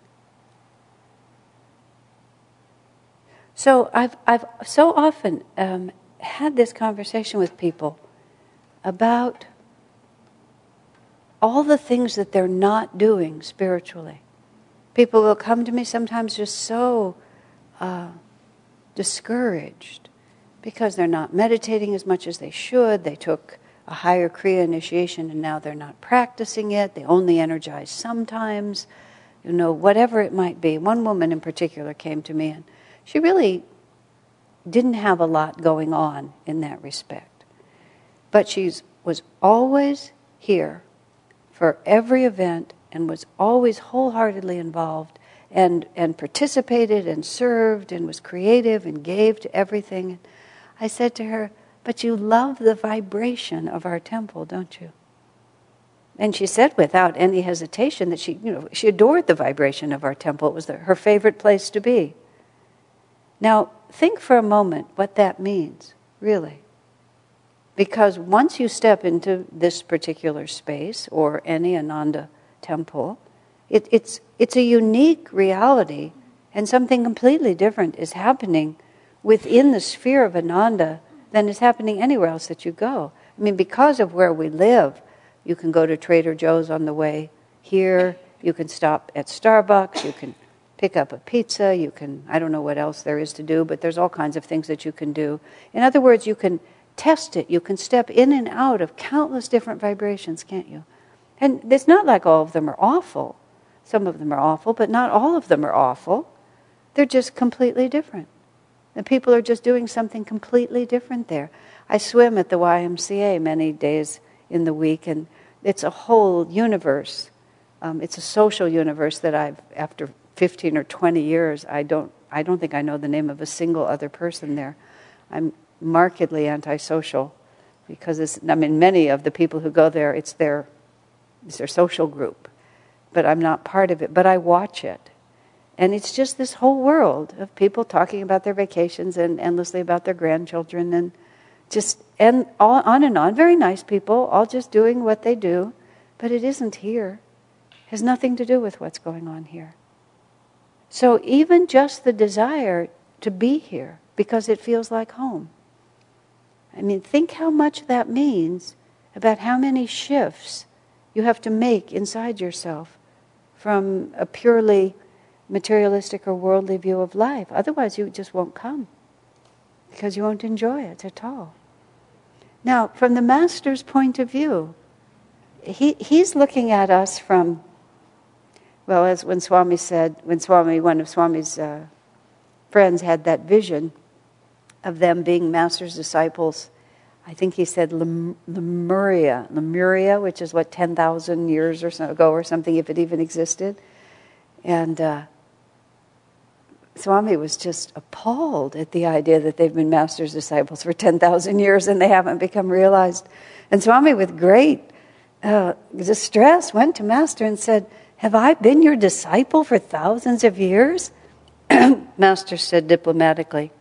So I've so often had this conversation with people about all the things that they're not doing spiritually. People will come to me sometimes just so discouraged because they're not meditating as much as they should. They took a higher Kriya initiation and now they're not practicing it. They only energize sometimes, whatever it might be. One woman in particular came to me and she really didn't have a lot going on in that respect. But she was always here for every event and was always wholeheartedly involved and participated and served and was creative and gave to everything. I said to her, "But you love the vibration of our temple, don't you?" And she said without any hesitation that she adored the vibration of our temple. It was her favorite place to be. Now, think for a moment what that means, really. Because once you step into this particular space or any Ananda temple, it's a unique reality, and something completely different is happening within the sphere of Ananda than is happening anywhere else that you go. I mean, because of where we live, you can go to Trader Joe's on the way here, you can stop at Starbucks, you can pick up a pizza, you can, I don't know what else there is to do, but there's all kinds of things that you can do. In other words, you can test it, you can step in and out of countless different vibrations, can't you? And it's not like all of them are awful. Some of them are awful, but not all of them are awful. They're just completely different. The people are just doing something completely different there. I swim at the YMCA many days in the week, and it's a whole universe. It's a social universe that after 15 or 20 years, I don't think I know the name of a single other person there. I'm markedly antisocial because many of the people who go there, it's their social group, but I'm not part of it. But I watch it. And it's just this whole world of people talking about their vacations and endlessly about their grandchildren and all on and on. Very nice people, all just doing what they do, but it isn't here. It has nothing to do with what's going on here. So even just the desire to be here because it feels like home. I mean, think how much that means about how many shifts you have to make inside yourself from a purely materialistic or worldly view of life. Otherwise, you just won't come because you won't enjoy it at all. Now, from the Master's point of view, he's looking at us from, well, as when Swami said, one of Swami's friends had that vision of them being Master's disciples. I think he said Lemuria, which is 10,000 years or so ago or something, if it even existed. And Swami was just appalled at the idea that they've been Master's disciples for 10,000 years and they haven't become realized. And Swami, with great distress, went to Master and said, "Have I been your disciple for thousands of years?" Master said diplomatically,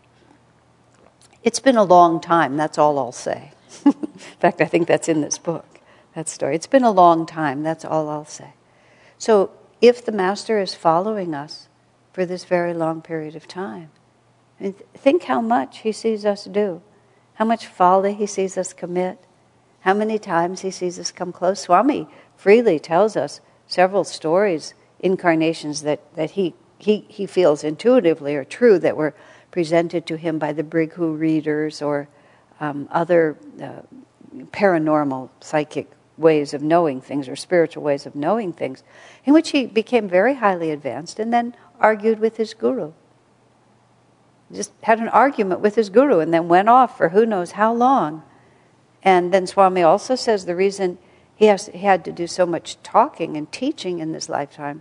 "It's been a long time, that's all I'll say." In fact, I think that's in this book, that story. It's been a long time, that's all I'll say. So if the Master is following us for this very long period of time, and think how much he sees us do, how much folly he sees us commit, how many times he sees us come close. Swami freely tells us several stories, incarnations that he feels intuitively are true, that were presented to him by the Brighu readers or other paranormal psychic ways of knowing things or spiritual ways of knowing things, in which he became very highly advanced and then argued with his guru. Just had an argument with his guru and then went off for who knows how long. And then Swami also says the reason he had to do so much talking and teaching in this lifetime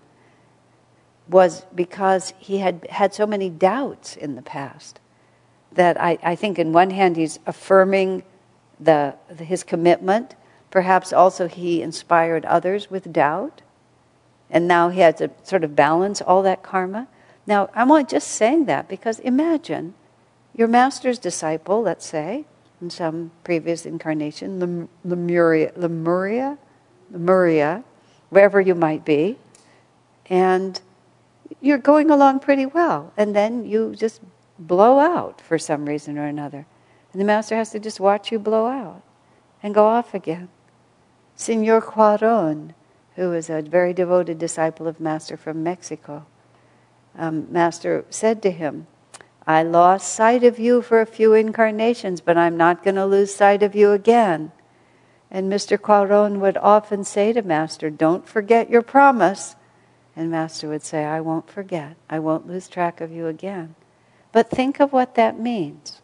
was because he had so many doubts in the past, that I think in one hand he's affirming his commitment. Perhaps also he inspired others with doubt, and now he had to sort of balance all that karma. Now, I'm just saying that because imagine your Master's disciple, let's say, in some previous incarnation, Lemuria, wherever you might be, and you're going along pretty well, and then you just blow out for some reason or another. And the Master has to just watch you blow out and go off again. Señor Cuarón, who was a very devoted disciple of Master from Mexico, Master said to him, I lost sight of you for a few incarnations, but I'm not going to lose sight of you again. And Mr. Cuarón would often say to Master, don't forget your promise. And Master would say, I won't forget. I won't lose track of you again. But think of what that means.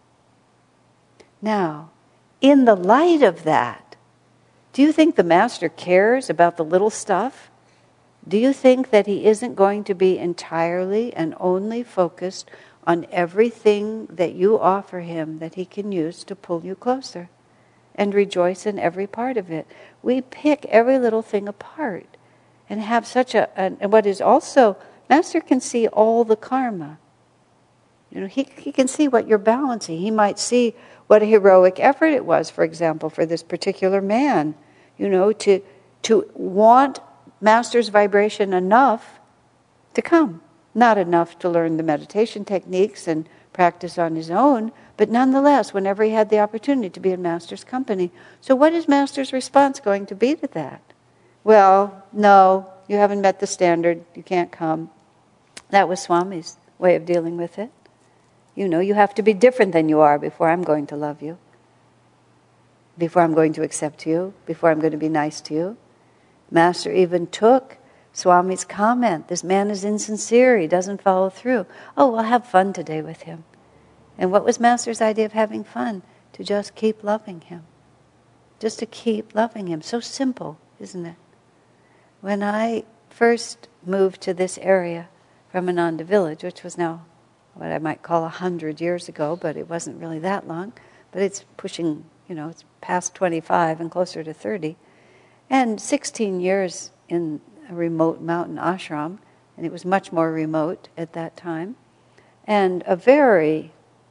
Now, in the light of that, do you think the Master cares about the little stuff? Do you think that he isn't going to be entirely and only focused on everything that you offer him that he can use to pull you closer and rejoice in every part of it? We pick every little thing apart and have such and what is also, Master can see all the karma. You know, he can see what you're balancing. He might see what a heroic effort it was, for example, for this particular man, you know, to want Master's vibration enough to come. Not enough to learn the meditation techniques and practice on his own, but nonetheless, whenever he had the opportunity to be in Master's company. So what is Master's response going to be to that? Well, no, you haven't met the standard, you can't come. That was Swami's way of dealing with it. You know, you have to be different than you are before I'm going to love you, before I'm going to accept you, before I'm going to be nice to you. Master even took Swami's comment, this man is insincere, he doesn't follow through. Oh, we'll have fun today with him. And what was Master's idea of having fun? To just keep loving him. Just to keep loving him. So simple, isn't it? When I first moved to this area from Ananda Village, which was now what I might call 100 years ago, but it wasn't really that long, but it's pushing, you know, it's past 25 and closer to 30, and 16 years in a remote mountain ashram, and it was much more remote at that time, and a very,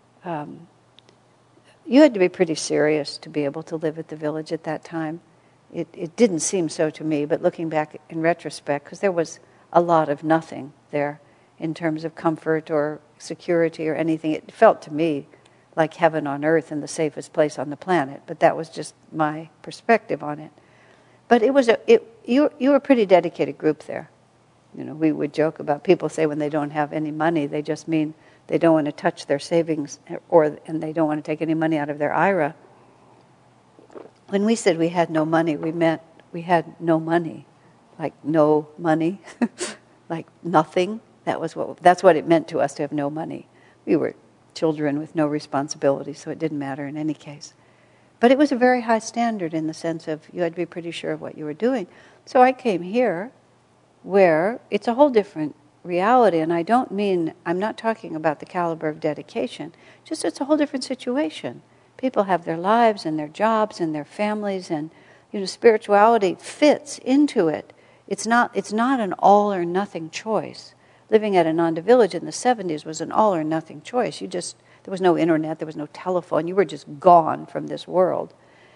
you had to be pretty serious to be able to live at the village at that time. It didn't seem so to me, but looking back in retrospect, because there was a lot of nothing there in terms of comfort or security or anything. It felt to me like heaven on earth and the safest place on the planet, but that was just my perspective on it. But it was you were a pretty dedicated group there. You know, we would joke about people say when they don't have any money, they just mean they don't want to touch their savings and they don't want to take any money out of their IRA. When we said we had no money, we meant we had no money, like no money, like nothing. That's what it meant to us to have no money. We were children with no responsibility, so it didn't matter in any case. But it was a very high standard in the sense of you had to be pretty sure of what you were doing. So I came here where it's a whole different reality, and I'm not talking about the caliber of dedication, just it's a whole different situation. People have their lives and their jobs and their families, and you know, spirituality fits into it. It's not an all or nothing choice. Living at Ananda Village in the 70s was an all or nothing choice. There was no internet, there was no telephone, you were just gone from this world.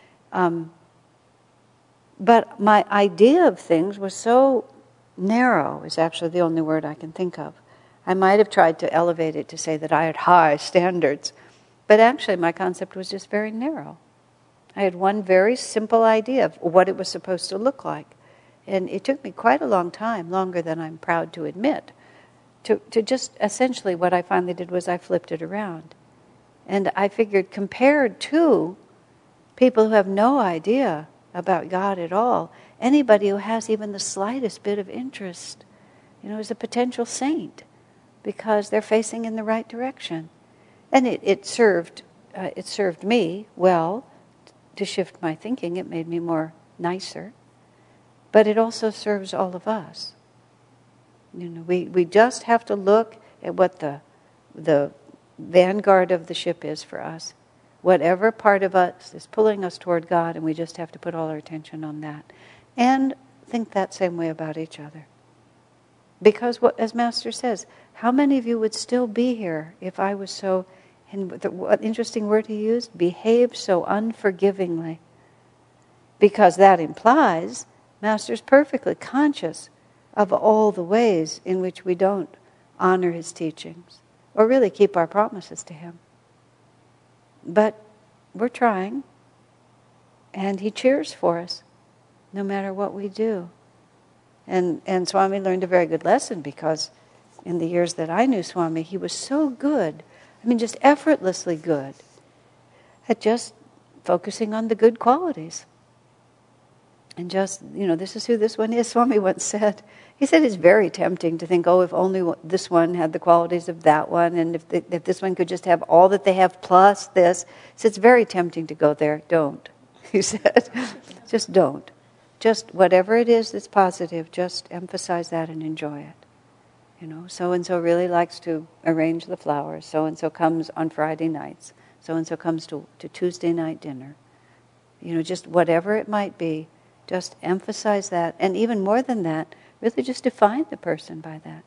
But my idea of things was so narrow, is actually the only word I can think of. I might have tried to elevate it to say that I had high standards, but actually my concept was just very narrow. I had one very simple idea of what it was supposed to look like. And it took me quite a long time, longer than I'm proud to admit, to just essentially what I finally did was I flipped it around. And I figured compared to people who have no idea about God at all, anybody who has even the slightest bit of interest, you know, is a potential saint because they're facing in the right direction. And it served me well to shift my thinking. It made me more nicer. But it also serves all of us. You know, we just have to look at what the vanguard of the ship is for us. Whatever part of us is pulling us toward God, and we just have to put all our attention on that. And think that same way about each other. Because, as Master says, how many of you would still be here if I was so, and what interesting word he used, behave so unforgivingly? Because that implies Master's perfectly conscious of all the ways in which we don't honor his teachings or really keep our promises to him. But we're trying, and he cheers for us no matter what we do. And Swami learned a very good lesson, because in the years that I knew Swami, he was so good, just effortlessly good, at just focusing on the good qualities. And just, this is who this one is. Swami once said, he said it's very tempting to think, if only this one had the qualities of that one, and if this one could just have all that they have plus this. He said, it's very tempting to go there. Don't. He said, just don't. Just whatever it is that's positive, just emphasize that and enjoy it. So-and-so really likes to arrange the flowers. So-and-so comes on Friday nights. So-and-so comes to Tuesday night dinner. Just whatever it might be, just emphasize that. And even more than that, really just define the person by that.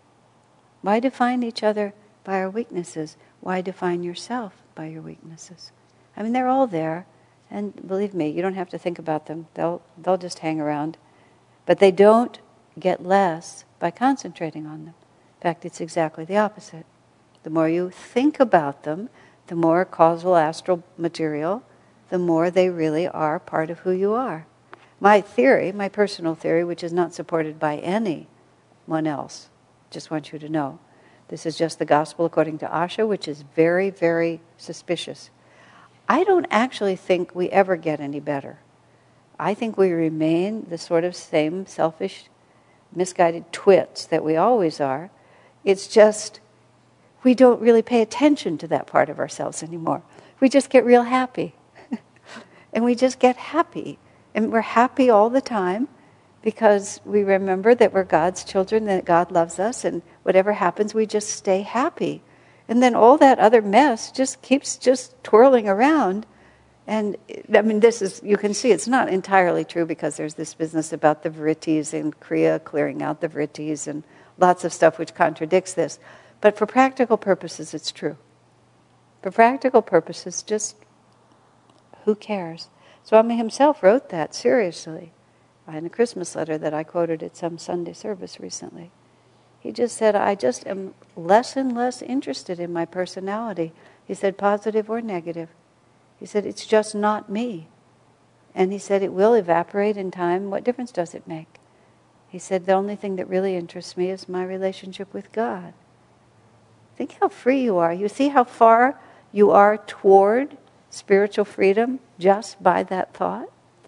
Why define each other by our weaknesses? Why define yourself by your weaknesses? They're all there. And believe me, you don't have to think about them. They'll just hang around. But they don't get less by concentrating on them. In fact, it's exactly the opposite. The more you think about them, the more causal astral material, the more they really are part of who you are. My theory, my personal theory, which is not supported by anyone else, just want you to know, this is just the gospel according to Asha, which is very, very suspicious. I don't actually think we ever get any better. I think we remain the sort of same selfish, misguided twits that we always are. It's just we don't really pay attention to that part of ourselves anymore. We just get real happy. And we just get happy. And we're happy all the time because we remember that we're God's children, that God loves us, and whatever happens, we just stay happy. And then all that other mess just keeps just twirling around. And this is, you can see it's not entirely true, because there's this business about the vrittis and Kriya clearing out the vrittis and lots of stuff which contradicts this. But for practical purposes, it's true. For practical purposes, just who cares? Swami himself wrote that seriously in a Christmas letter that I quoted at some Sunday service recently. He just said, I just am less and less interested in my personality. He said, positive or negative. He said, it's just not me. And he said, it will evaporate in time. What difference does it make? He said, the only thing that really interests me is my relationship with God. Think how free you are. You see how far you are toward spiritual freedom just by that thought?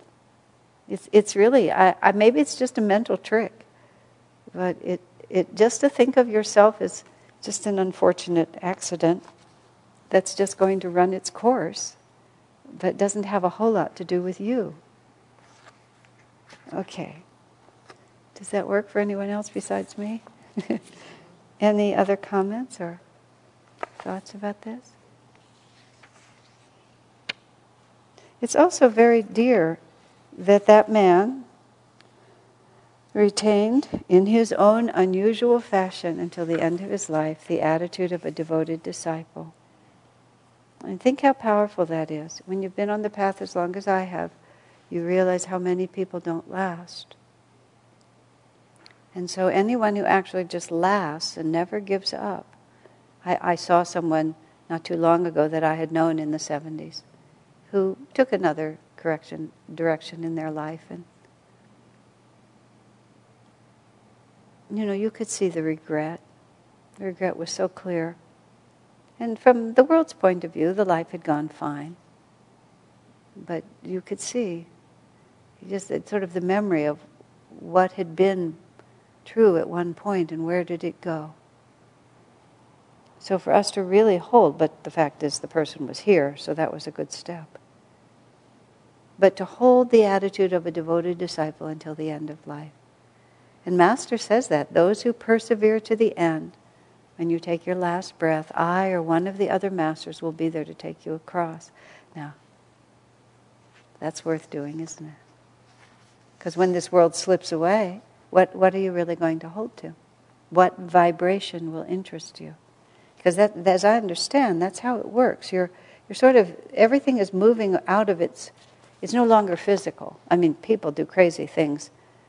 It's really, maybe it's just a mental trick, but it just to think of yourself as just an unfortunate accident that's just going to run its course, but doesn't have a whole lot to do with you. Okay. Does that work for anyone else besides me? Any other comments or thoughts about this? It's also very dear that man retained in his own unusual fashion until the end of his life the attitude of a devoted disciple. And think how powerful that is. When you've been on the path as long as I have, you realize how many people don't last. And so anyone who actually just lasts and never gives up. I saw someone not too long ago that I had known in the 70s who took another direction in their life. And you could see the regret. The regret was so clear. And from the world's point of view, the life had gone fine. But you could see just sort of the memory of what had been true at one point and where did it go. So for us to really hold, but the fact is the person was here, so that was a good step. But to hold the attitude of a devoted disciple until the end of life. And Master says that, those who persevere to the end, when you take your last breath, I or one of the other masters will be there to take you across. Now, that's worth doing, isn't it? Because when this world slips away, what are you really going to hold to? What vibration will interest you? Because that, as I understand, that's how it works. You're sort of, everything is moving out of its It's no longer physical. I mean, people do crazy things,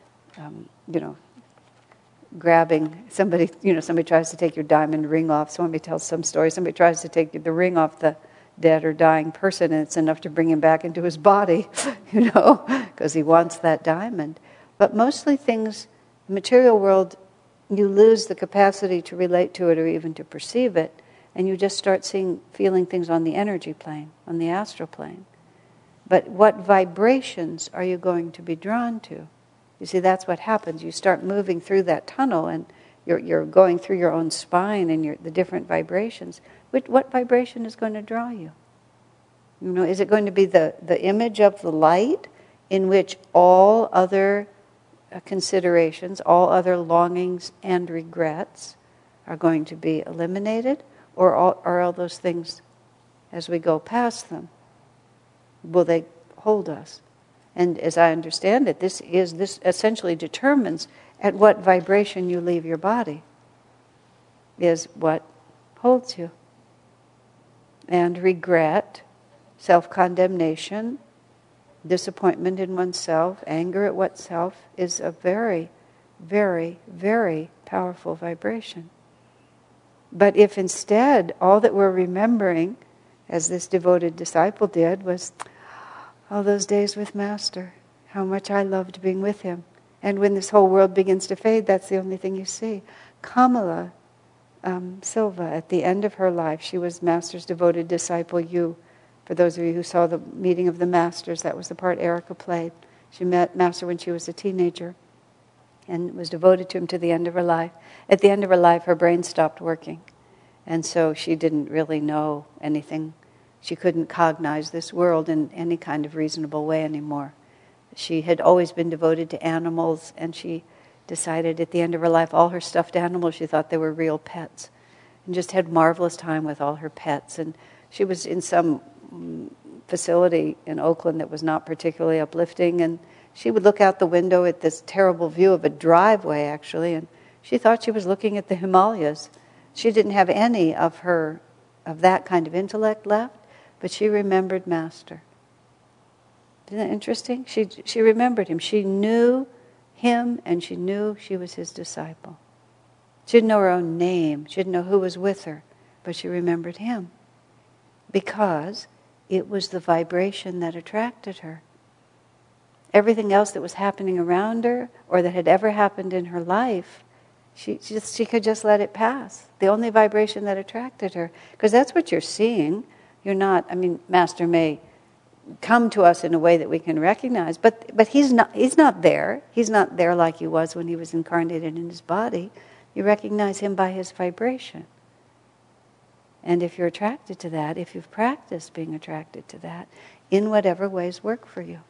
grabbing somebody, somebody tries to take your diamond ring off. Somebody tells some story. Somebody tries to take the ring off the dead or dying person, and it's enough to bring him back into his body, because he wants that diamond. But mostly things, the material world, you lose the capacity to relate to it or even to perceive it, and you just start feeling things on the energy plane, on the astral plane. But what vibrations are you going to be drawn to? You see, that's what happens. You start moving through that tunnel, and you're going through your own spine and the different vibrations. What vibration is going to draw you? Is it going to be the image of the light, in which all other considerations, all other longings and regrets are going to be eliminated? Or are all those things, as we go past them, will they hold us? And as I understand it, this essentially determines at what vibration you leave your body, is what holds you. And regret, self-condemnation, disappointment in oneself, anger at oneself is a very, very, very powerful vibration. But if instead all that we're remembering, as this devoted disciple did, was all those days with Master, how much I loved being with him. And when this whole world begins to fade, that's the only thing you see. Kamala Silva, at the end of her life, she was Master's devoted disciple. For those of you who saw the meeting of the Masters, that was the part Erica played. She met Master when she was a teenager and was devoted to him to the end of her life. At the end of her life, her brain stopped working. And so she didn't really know anything. She couldn't cognize this world in any kind of reasonable way anymore. She had always been devoted to animals, and she decided at the end of her life, all her stuffed animals, she thought they were real pets, and just had marvelous time with all her pets. And she was in some facility in Oakland that was not particularly uplifting, and she would look out the window at this terrible view of a driveway, actually, and she thought she was looking at the Himalayas. She didn't have any of that kind of intellect left, but she remembered Master. Isn't that interesting? She remembered him. She knew him, and she knew she was his disciple. She didn't know her own name. She didn't know who was with her, but she remembered him, because it was the vibration that attracted her. Everything else that was happening around her, or that had ever happened in her life, she could just let it pass. The only vibration that attracted her, because that's what you're seeing. You're not. I mean, Master may come to us in a way that we can recognize, but he's not there. He's not there like he was when he was incarnated in his body. You recognize him by his vibration. And if you're attracted to that, if you've practiced being attracted to that, in whatever ways work for you.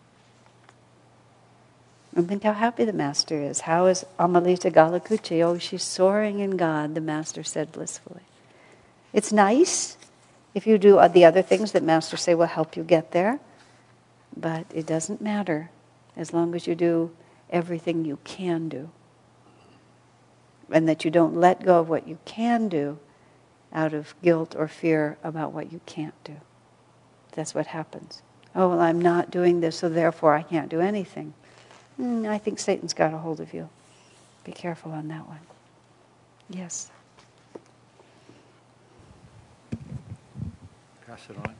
And think how happy the Master is. How is Amalita Galakuchi? Oh, she's soaring in God, the Master said blissfully. It's nice if you do the other things that Master say will help you get there, but it doesn't matter as long as you do everything you can do. And that you don't let go of what you can do out of guilt or fear about what you can't do. That's what happens. Oh, well, I'm not doing this, so therefore I can't do anything. I think Satan's got a hold of you. Be careful on that one. Yes. Pass it on.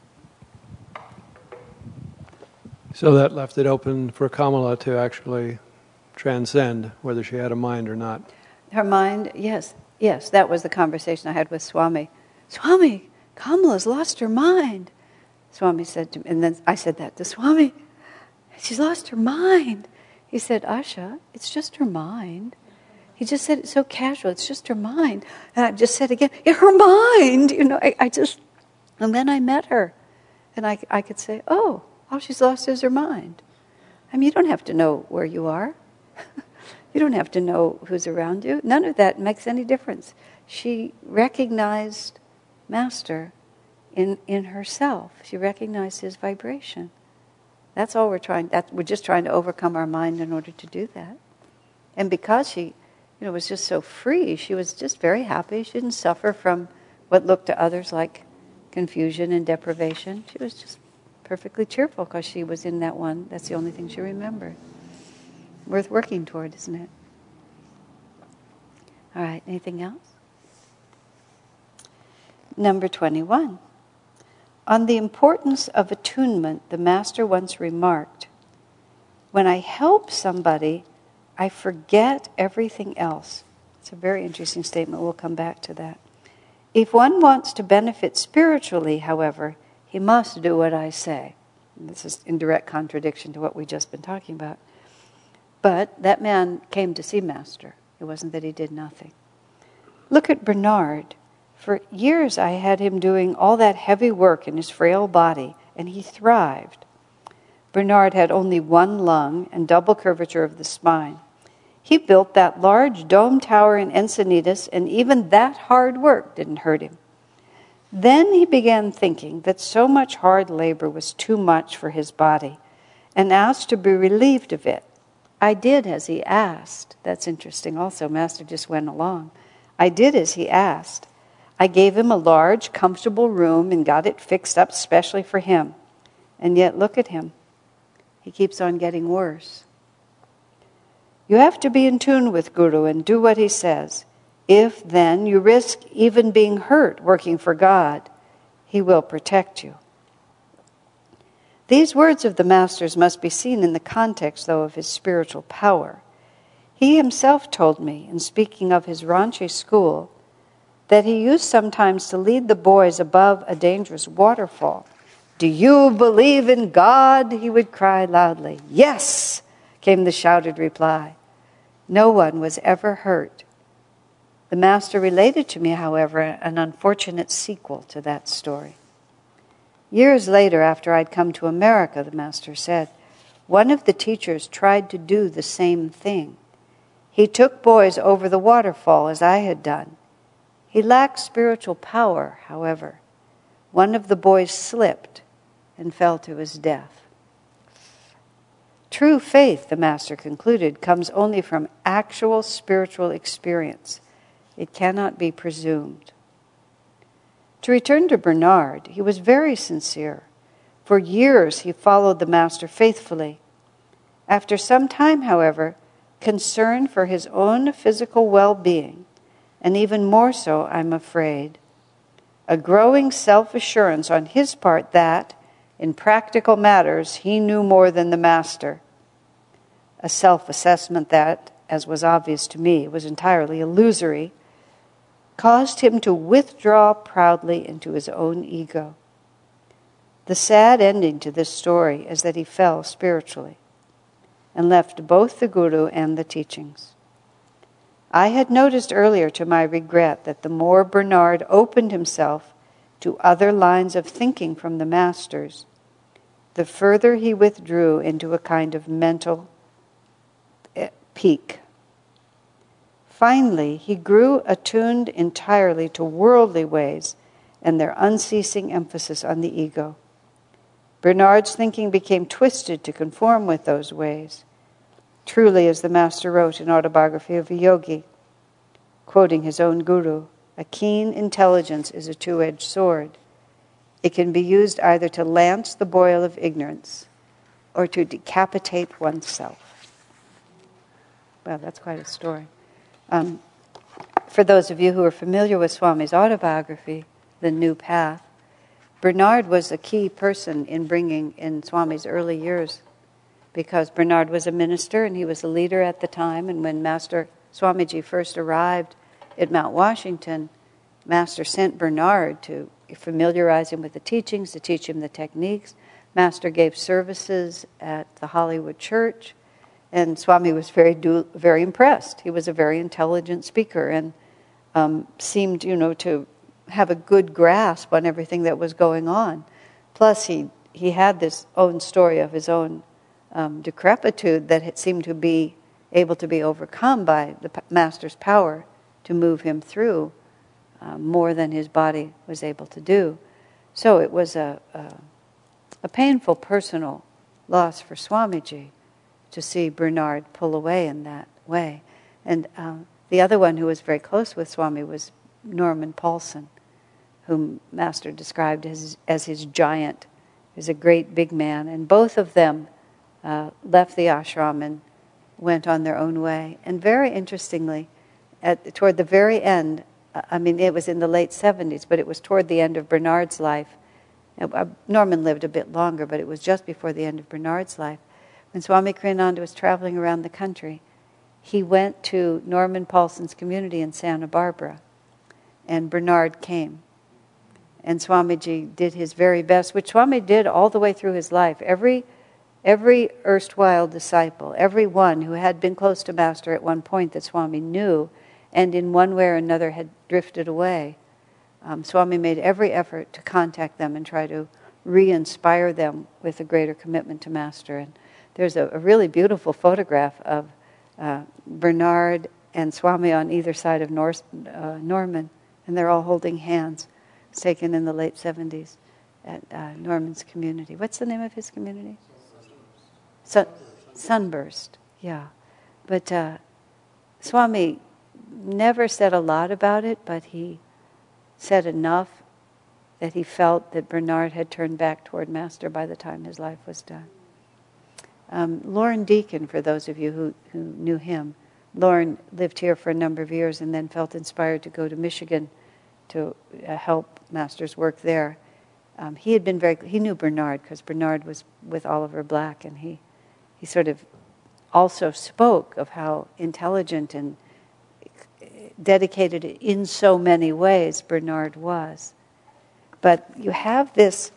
So that left it open for Kamala to actually transcend, whether she had a mind or not. Her mind, yes, that was the conversation I had with Swami. Swami, Kamala's lost her mind. Swami said to me, and then I said that to Swami. She's lost her mind. He said, Asha, it's just her mind. He just said it so casual, it's just her mind. And I just said again, her mind, and then I met her. And I could say, all she's lost is her mind. I mean, you don't have to know where you are. You don't have to know who's around you. None of that makes any difference. She recognized Master in herself. She recognized his vibration. That's all we're trying. We're just trying to overcome our mind in order to do that. And because she, was just so free, she was just very happy. She didn't suffer from what looked to others like confusion and deprivation. She was just perfectly cheerful because she was in that one. That's the only thing she remembered. Worth working toward, isn't it? All right, anything else? Number 21. On the importance of attunement, the Master once remarked, "When I help somebody, I forget everything else." It's a very interesting statement. We'll come back to that. "If one wants to benefit spiritually, however, he must do what I say." And this is in direct contradiction to what we've just been talking about. But that man came to see Master. It wasn't that he did nothing. Look at Bernard. For years I had him doing all that heavy work in his frail body, and he thrived. Bernard had only one lung and double curvature of the spine. He built that large dome tower in Encinitas, and even that hard work didn't hurt him. Then he began thinking that so much hard labor was too much for his body, and asked to be relieved of it. I did as he asked. That's interesting also. Master just went along. I did as he asked. I gave him a large, comfortable room and got it fixed up specially for him. And yet, look at him. He keeps on getting worse. You have to be in tune with Guru and do what he says. If, then, you risk even being hurt working for God, he will protect you. These words of the Master's must be seen in the context, though, of his spiritual power. He himself told me, in speaking of his Ranchi school, that he used sometimes to lead the boys above a dangerous waterfall. "Do you believe in God?" he would cry loudly. "Yes," came the shouted reply. No one was ever hurt. The Master related to me, however, an unfortunate sequel to that story. Years later, after I'd come to America, the Master said, one of the teachers tried to do the same thing. He took boys over the waterfall as I had done. He lacked spiritual power, however. One of the boys slipped and fell to his death. True faith, the Master concluded, comes only from actual spiritual experience. It cannot be presumed. To return to Bernard, he was very sincere. For years he followed the Master faithfully. After some time, however, concern for his own physical well-being, and even more so, I'm afraid, a growing self-assurance on his part that, in practical matters, he knew more than the Master, a self-assessment that, as was obvious to me, was entirely illusory, caused him to withdraw proudly into his own ego. The sad ending to this story is that he fell spiritually and left both the Guru and the teachings. I had noticed earlier, to my regret, that the more Bernard opened himself to other lines of thinking from the Masters, the further he withdrew into a kind of mental peak. Finally, he grew attuned entirely to worldly ways and their unceasing emphasis on the ego. Bernard's thinking became twisted to conform with those ways. Truly, as the Master wrote in Autobiography of a Yogi, quoting his own Guru, a keen intelligence is a two-edged sword. It can be used either to lance the boil of ignorance or to decapitate oneself. Well, that's quite a story. For those of you who are familiar with Swami's autobiography, The New Path, Bernard was a key person in bringing in Swami's early years, because Bernard was a minister and he was a leader at the time, and when Master Swamiji first arrived at Mount Washington, Master sent Bernard to familiarize him with the teachings, to teach him the techniques. Master gave services at the Hollywood Church, and Swami was very impressed. He was a very intelligent speaker and seemed, to have a good grasp on everything that was going on. Plus, he had this own story of his own decrepitude that it seemed to be able to be overcome by the Master's power to move him through more than his body was able to do. So it was a painful personal loss for Swamiji to see Bernard pull away in that way. And the other one who was very close with Swami was Norman Paulson, whom Master described as his giant He was a great big man. And both of them left the ashram and went on their own way. And very interestingly, toward the very end, I mean, it was in the late 70s, but it was toward the end of Bernard's life. Norman lived a bit longer, but it was just before the end of Bernard's life. When Swami Kriyananda was traveling around the country, he went to Norman Paulson's community in Santa Barbara, and Bernard came. And Swamiji did his very best, which Swami did all the way through his life. Every erstwhile disciple, every one who had been close to Master at one point that Swami knew, and in one way or another had drifted away, Swami made every effort to contact them and try to re-inspire them with a greater commitment to Master. And there's a really beautiful photograph of Bernard and Swami on either side of Norman, and they're all holding hands. It's taken in the late 70s at Norman's community. What's the name of his community? Sunburst, yeah. But Swami never said a lot about it, but he said enough that he felt that Bernard had turned back toward Master by the time his life was done. Lauren Deacon, for those of you who knew him, Lauren lived here for a number of years and then felt inspired to go to Michigan to help Master's work there. He knew Bernard because Bernard was with Oliver Black, and he sort of also spoke of how intelligent and dedicated in so many ways Bernard was. But you have this,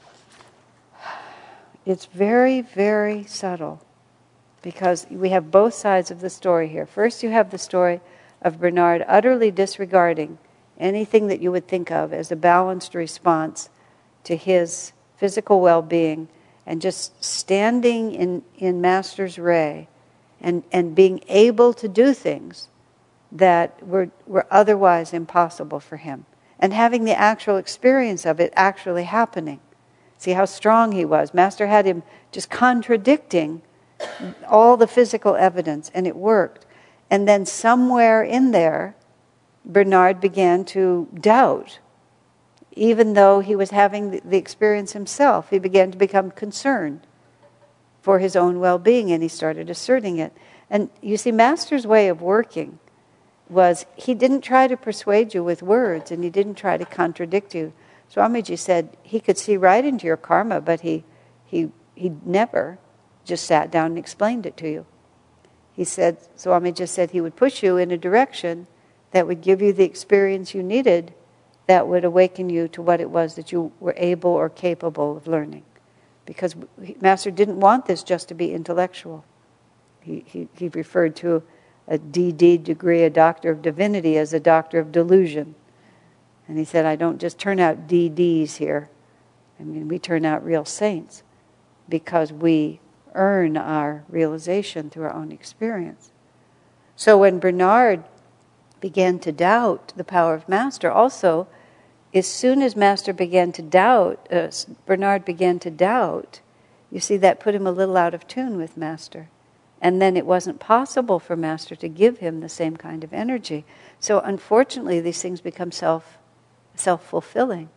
it's very, very subtle, because we have both sides of the story here. First, you have the story of Bernard utterly disregarding anything that you would think of as a balanced response to his physical well-being, and just standing in Master's ray and being able to do things that were otherwise impossible for him, and having the actual experience of it actually happening. See how strong he was. Master had him just contradicting all the physical evidence, and it worked. And then somewhere in there, Bernard began to doubt. Even though he was having the experience himself, he began to become concerned for his own well-being, and he started asserting it. And you see, Master's way of working was, he didn't try to persuade you with words, and he didn't try to contradict you. Swamiji said he could see right into your karma, but he never just sat down and explained it to you. He said, Swamiji said he would push you in a direction that would give you the experience you needed, that would awaken you to what it was that you were able or capable of learning. Because Master didn't want this just to be intellectual. He referred to a DD degree, a Doctor of Divinity, as a Doctor of Delusion. And he said, I don't just turn out DDs here. I mean, we turn out real saints because we earn our realization through our own experience. So when Bernard began to doubt the power of Master, also, as soon as Master began to doubt, Bernard began to doubt, you see, that put him a little out of tune with Master. And then it wasn't possible for Master to give him the same kind of energy. So unfortunately, these things become self-fulfilling.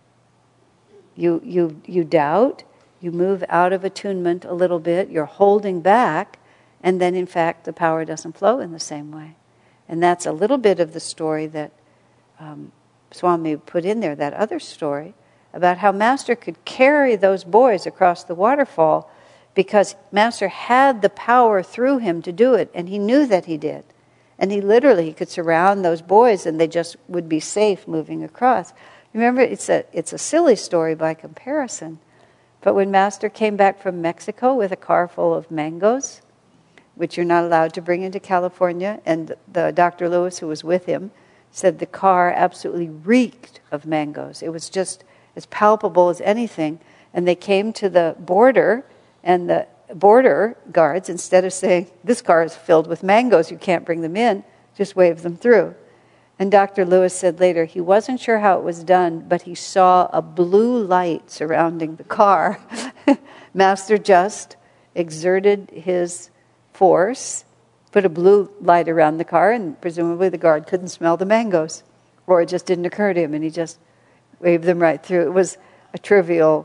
You doubt, you move out of attunement a little bit, you're holding back, and then in fact the power doesn't flow in the same way. And that's a little bit of the story that Swami put in there, that other story, about how Master could carry those boys across the waterfall because Master had the power through him to do it, and he knew that he did. And he could surround those boys and they just would be safe moving across. Remember, it's a silly story by comparison, but when Master came back from Mexico with a car full of mangoes, which you're not allowed to bring into California, and the Dr. Lewis, who was with him, said the car absolutely reeked of mangoes. It was just as palpable as anything. And they came to the border, and the border guards, instead of saying, this car is filled with mangoes, you can't bring them in, just waved them through. And Dr. Lewis said later, he wasn't sure how it was done, but he saw a blue light surrounding the car. Master just exerted his force, put a blue light around the car, and presumably the guard couldn't smell the mangoes, or it just didn't occur to him, and he just waved them right through. It was a trivial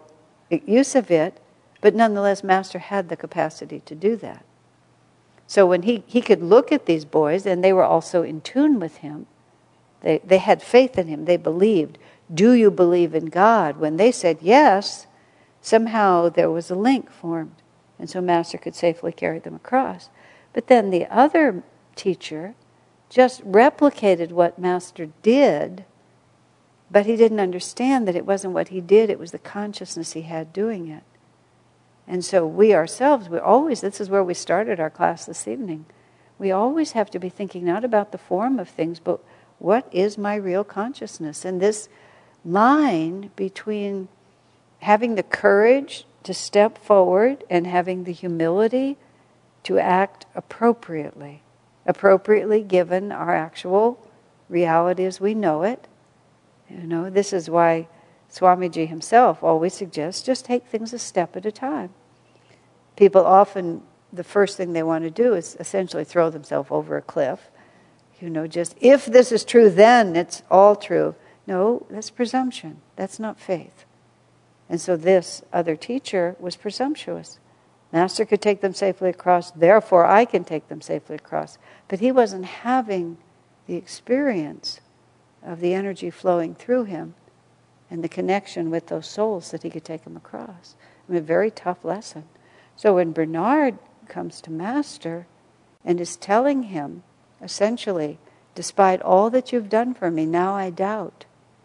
use of it, but nonetheless, Master had the capacity to do that. So when he could look at these boys, and they were also in tune with him, they had faith in him, they believed. Do you believe in God? When they said yes, somehow there was a link formed. And so Master could safely carry them across. But then the other teacher just replicated what Master did, but he didn't understand that it wasn't what he did, it was the consciousness he had doing it. And so we ourselves, this is where we started our class this evening, we always have to be thinking not about the form of things, but what is my real consciousness? And this line between having the courage to step forward and having the humility to act appropriately given our actual reality as we know it. This is why Swamiji himself always suggests just take things a step at a time. People often, the first thing they want to do is essentially throw themselves over a cliff. Just if this is true, then it's all true. No, that's presumption. That's not faith. And so this other teacher was presumptuous. Master could take them safely across, therefore I can take them safely across. But he wasn't having the experience of the energy flowing through him and the connection with those souls that he could take them across. A very tough lesson. So when Bernard comes to Master and is telling him, essentially, despite all that you've done for me, now I doubt.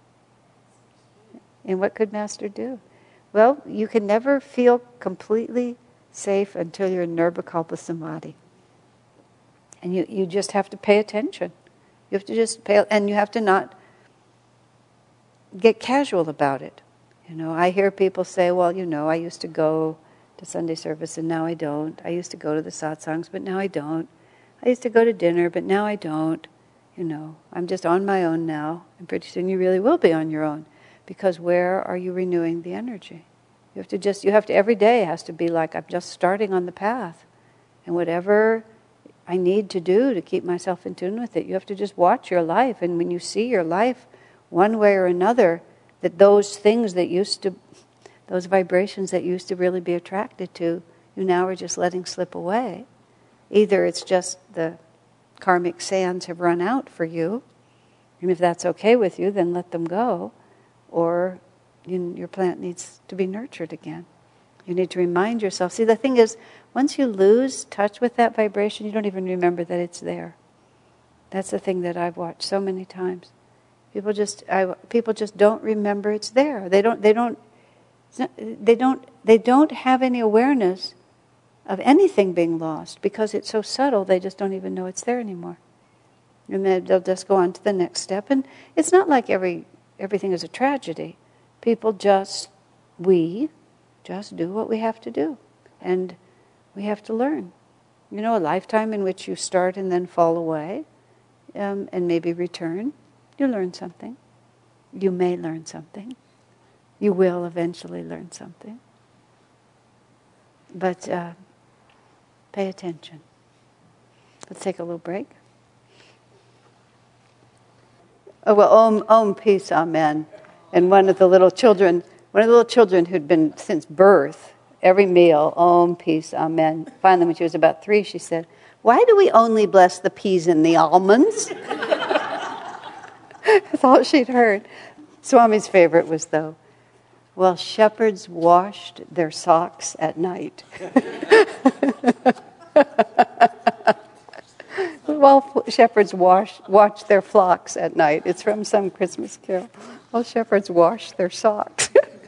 And what could Master do? Well, you can never feel completely safe until you're in Nirvikalpa Samadhi. And you just have to pay attention. You have to just pay, and you have to not get casual about it. I hear people say, well, I used to go to Sunday service and now I don't. I used to go to the satsangs, but now I don't. I used to go to dinner, but now I don't. I'm just on my own now. And pretty soon you really will be on your own. Because where are you renewing the energy? You have to every day has to be like, I'm just starting on the path. And whatever I need to do to keep myself in tune with it, you have to just watch your life. And when you see your life one way or another, that those things that those vibrations that used to really be attracted to, you now are just letting slip away. Either it's just the karmic sands have run out for you, and if that's okay with you, then let them go. Or your plant needs to be nurtured again. You need to remind yourself. See, the thing is, once you lose touch with that vibration, you don't even remember that it's there. That's the thing that I've watched so many times. People just don't remember it's there. They don't have any awareness of anything being lost because it's so subtle. They just don't even know it's there anymore. And then they'll just go on to the next step. And it's not like everything is a tragedy. We just do what we have to do. And we have to learn. A lifetime in which you start and then fall away, and maybe return, you learn something. You may learn something. You will eventually learn something. But pay attention. Let's take a little break. Oh, well, Om, peace, amen. And one of the little children who'd been since birth, every meal, Om, peace, amen. Finally, when she was about 3, she said, why do we only bless the peas and the almonds? That's all she'd heard. Swami's favorite was, though, well, shepherds washed their socks at night. Well, shepherds watch their flocks at night. It's from some Christmas carol. Well, shepherds wash their socks.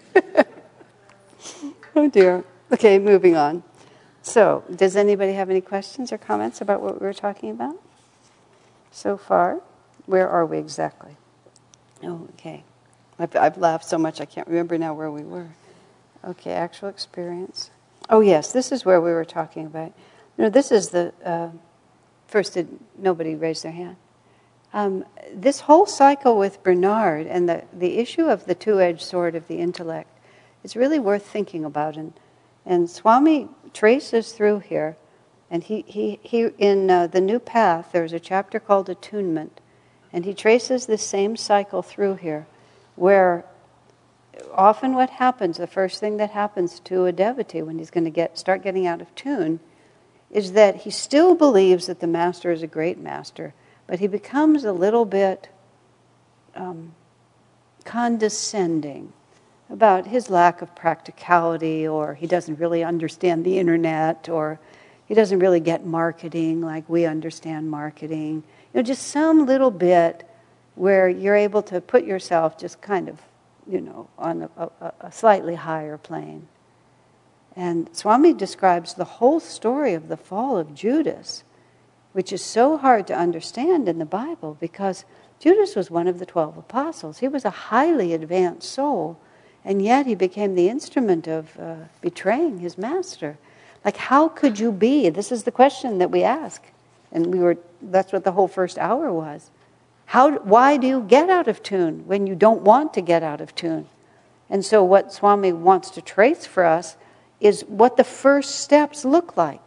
Oh dear. Okay, moving on. So, does anybody have any questions or comments about what we were talking about so far? Where are we exactly? Oh, okay. I've laughed so much I can't remember now where we were. Okay, actual experience. Oh yes, this is where we were talking about. This is the... First, nobody raised their hand. This whole cycle with Bernard and the issue of the two-edged sword of the intellect is really worth thinking about. And Swami traces through here, and he in the New Path, there's a chapter called Attunement, and he traces this same cycle through here, where often what happens, the first thing that happens to a devotee when he's going to start getting out of tune, is that he still believes that the master is a great master, but he becomes a little bit condescending about his lack of practicality, or he doesn't really understand the internet, or he doesn't really get marketing like we understand marketing. Just some little bit where you're able to put yourself just kind of, on a slightly higher plane. And Swami describes the whole story of the fall of Judas, which is so hard to understand in the Bible, because Judas was one of the 12 apostles. He was a highly advanced soul, and yet he became the instrument of betraying his master. Like, how could you be? This is the question that we ask. And that's what the whole first hour was. Why do you get out of tune when you don't want to get out of tune? And so what Swami wants to trace for us is what the first steps look like.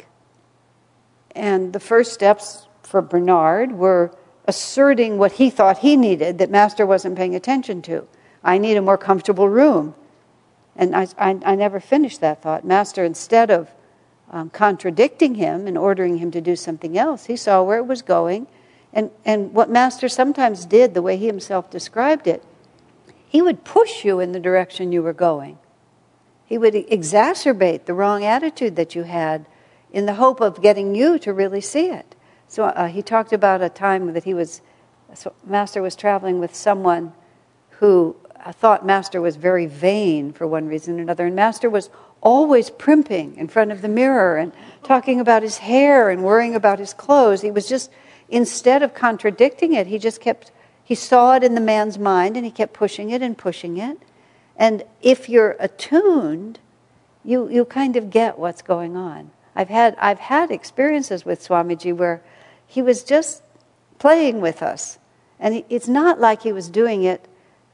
And the first steps for Bernard were asserting what he thought he needed that Master wasn't paying attention to. I need a more comfortable room. And I never finished that thought. Master, instead of contradicting him and ordering him to do something else, he saw where it was going. And what Master sometimes did, the way he himself described it, he would push you in the direction you were going. He would exacerbate the wrong attitude that you had in the hope of getting you to really see it. So he talked about a time that Master was traveling with someone who thought Master was very vain for one reason or another. And Master was always primping in front of the mirror and talking about his hair and worrying about his clothes. He was just, instead of contradicting it, he saw it in the man's mind and he kept pushing it and pushing it. And if you're attuned, you kind of get what's going on. I've had experiences with Swamiji where he was just playing with us. And it's not like he was doing it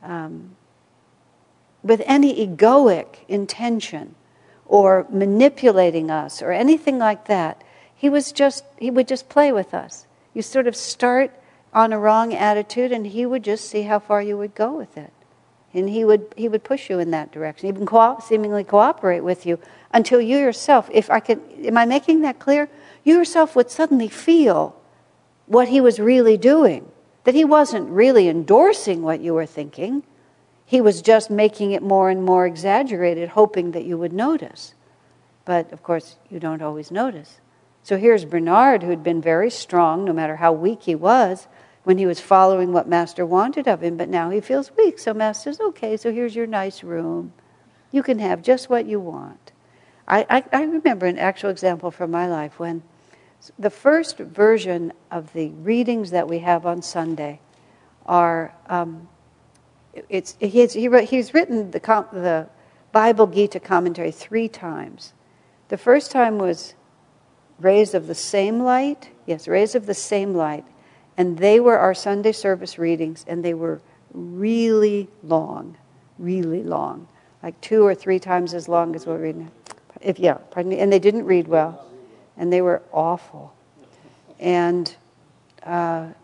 with any egoic intention or manipulating us or anything like that. He would just play with us. You sort of start on a wrong attitude and he would just see how far you would go with it. And he would push you in that direction. He would seemingly cooperate with you until you yourself, am I making that clear? You yourself would suddenly feel what he was really doing. That he wasn't really endorsing what you were thinking. He was just making it more and more exaggerated, hoping that you would notice. But, of course, you don't always notice. So here's Bernard, who'd been very strong, no matter how weak he was, when he was following what Master wanted of him, but now he feels weak. So Master says, okay, so here's your nice room. You can have just what you want. I remember an actual example from my life when the first version of the readings that we have on Sunday are, he's written the Bible Gita commentary 3 times. The first time was Rays of the Same Light. Yes, Rays of the Same Light. And they were our Sunday service readings, and they were really long, like 2 or 3 times as long as we're reading. Pardon me. And they didn't read well, and they were awful. And I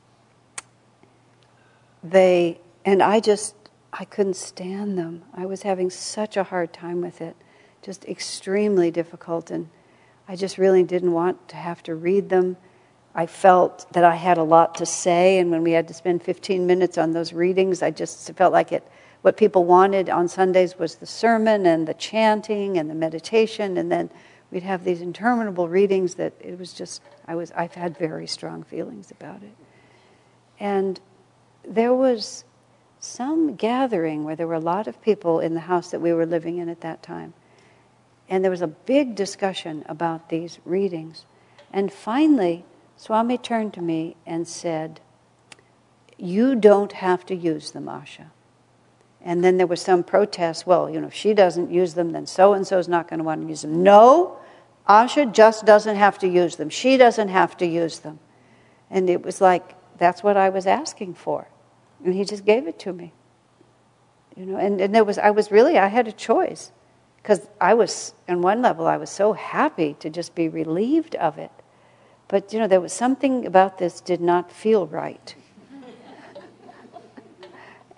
couldn't stand them. I was having such a hard time with it, just extremely difficult, and I just really didn't want to have to read them. I felt that I had a lot to say, and when we had to spend 15 minutes on those readings, I just felt like what people wanted on Sundays was the sermon and the chanting and the meditation, and then we'd have these interminable readings that it was just, I've had very strong feelings about it. And there was some gathering where there were a lot of people in the house that we were living in at that time, and there was a big discussion about these readings. And finally, Swami turned to me and said, you don't have to use them, Asha. And then there was some protest. Well, if she doesn't use them, then so-and-so's not going to want to use them. No, Asha just doesn't have to use them. She doesn't have to use them. And it was like, that's what I was asking for. And he just gave it to me. And I had a choice. Because on one level, I was so happy to just be relieved of it. But, there was something about this did not feel right.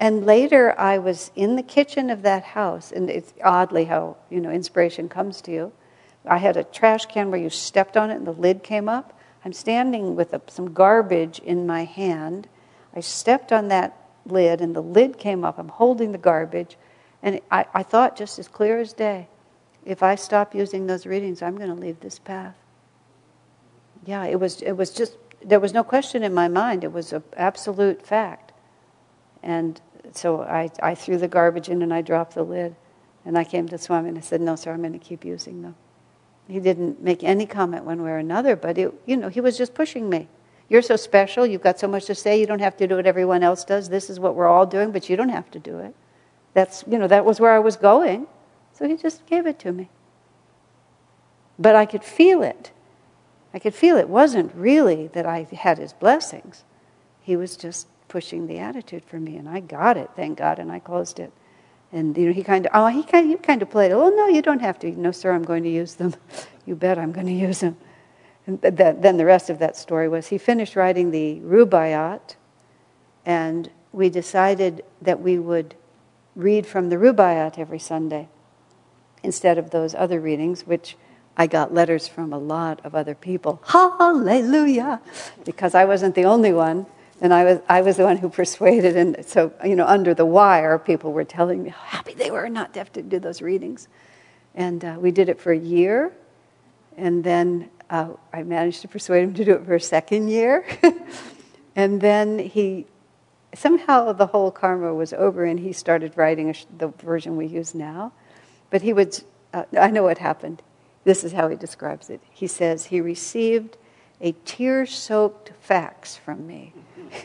And later I was in the kitchen of that house, and it's oddly how, inspiration comes to you. I had a trash can where you stepped on it and the lid came up. I'm standing with some garbage in my hand. I stepped on that lid and the lid came up. I'm holding the garbage. And I thought just as clear as day, if I stop using those readings, I'm going to leave this path. Yeah, it was just, there was no question in my mind. It was an absolute fact. And so I threw the garbage in and I dropped the lid. And I came to Swami and I said, no, sir, I'm going to keep using them. He didn't make any comment one way or another, but he was just pushing me. You're so special, you've got so much to say, you don't have to do what everyone else does. This is what we're all doing, but you don't have to do it. That was where I was going. So he just gave it to me. But I could feel it. It wasn't really that I had his blessings. He was just pushing the attitude for me, and I got it, thank God, and I closed it. And he kind of played it. Oh no, you don't have to. No, sir, I'm going to use them. You bet, I'm going to use them. And then the rest of that story was he finished writing the Rubaiyat, and we decided that we would read from the Rubaiyat every Sunday instead of those other readings, which I got letters from a lot of other people. Hallelujah! Because I wasn't the only one. And I was the one who persuaded, and so, under the wire, people were telling me how happy they were not to have to do those readings. And we did it for a year, and then I managed to persuade him to do it for a second year. And then somehow the whole karma was over, and he started writing the version we use now. But he would, I know what happened. This is how he describes it. He says, he received a tear-soaked fax from me.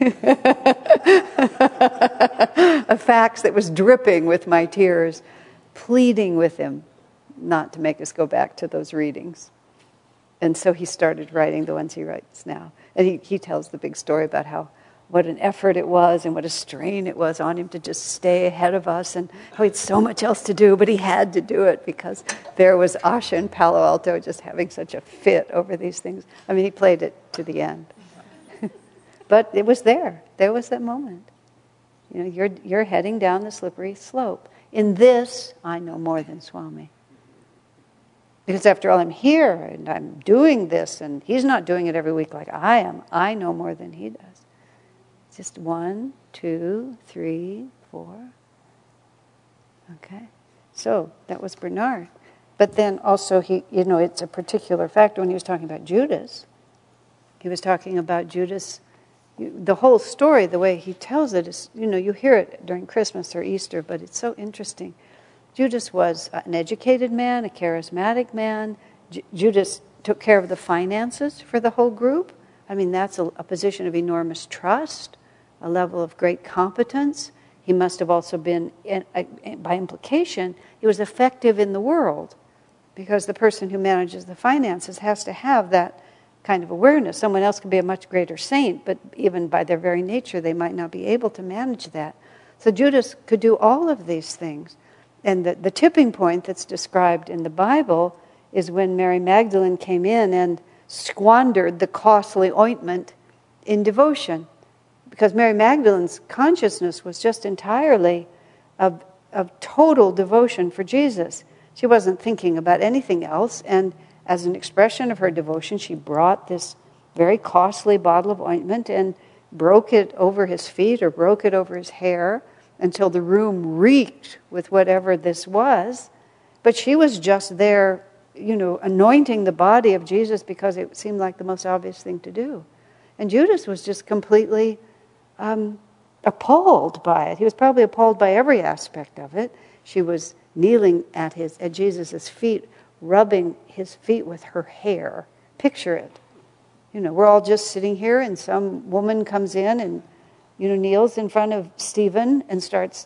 A fax that was dripping with my tears, pleading with him not to make us go back to those readings. And so he started writing the ones he writes now. And he tells the big story about what an effort it was and what a strain it was on him to just stay ahead of us, and how he had so much else to do, but he had to do it because there was Asha in Palo Alto just having such a fit over these things. I mean, he played it to the end. But it was there. There was that moment. You're heading down the slippery slope. In this, I know more than Swami. Because after all, I'm here, and I'm doing this, and he's not doing it every week like I am. I know more than he does. Just 1, 2, 3, 4. Okay. So, that was Bernard. But then also, it's a particular factor when he was talking about Judas. He was talking about Judas. The whole story, the way he tells it is, you hear it during Christmas or Easter, but it's so interesting. Judas was an educated man, a charismatic man. Judas took care of the finances for the whole group. I mean, that's a position of enormous trust, a level of great competence. He must have also been, by implication, he was effective in the world, because the person who manages the finances has to have that kind of awareness. Someone else can be a much greater saint, but even by their very nature, they might not be able to manage that. So Judas could do all of these things. And the tipping point that's described in the Bible is when Mary Magdalene came in and squandered the costly ointment in devotion. Because Mary Magdalene's consciousness was just entirely of total devotion for Jesus. She wasn't thinking about anything else, and as an expression of her devotion, she brought this very costly bottle of ointment and broke it over his feet or broke it over his hair until the room reeked with whatever this was. But she was just there, anointing the body of Jesus because it seemed like the most obvious thing to do. And Judas was just completely appalled by it. He was probably appalled by every aspect of it. She was kneeling at Jesus' feet, rubbing his feet with her hair. Picture it. We're all just sitting here, and some woman comes in and, kneels in front of Stephen and starts,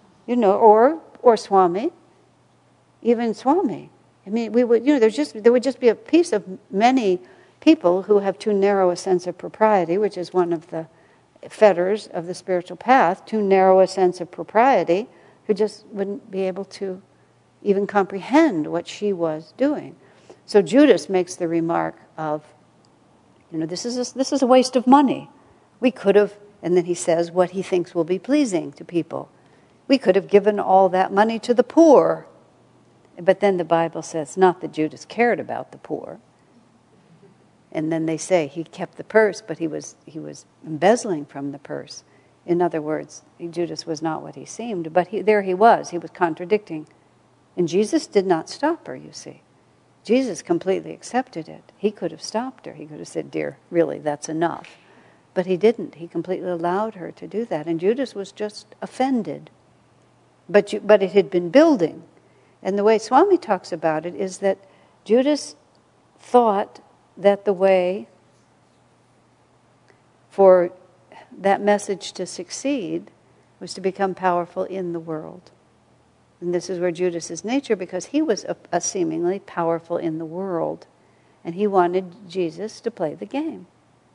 or Swami, even Swami. I mean, we would, there would just be a piece of many people who have too narrow a sense of propriety, which is one of the fetters of the spiritual path, too narrow a sense of propriety, who just wouldn't be able to even comprehend what she was doing. So Judas makes the remark of, this is a waste of money. We could have And then he says what he thinks will be pleasing to people. We could have given all that money to the poor. But then the Bible says not that Judas cared about the poor. And then they say he kept the purse, but he was embezzling from the purse. In other words, Judas was not what he seemed, but there he was contradicting. And Jesus did not stop her, you see. Jesus completely accepted it. He could have stopped her. He could have said, dear, really, that's enough. But he didn't. He completely allowed her to do that. And Judas was just offended. But it had been building. And the way Swami talks about it is that Judas thought that the way for that message to succeed was to become powerful in the world. And this is where Judas's nature, because he was a seemingly powerful in the world, and he wanted Jesus to play the game.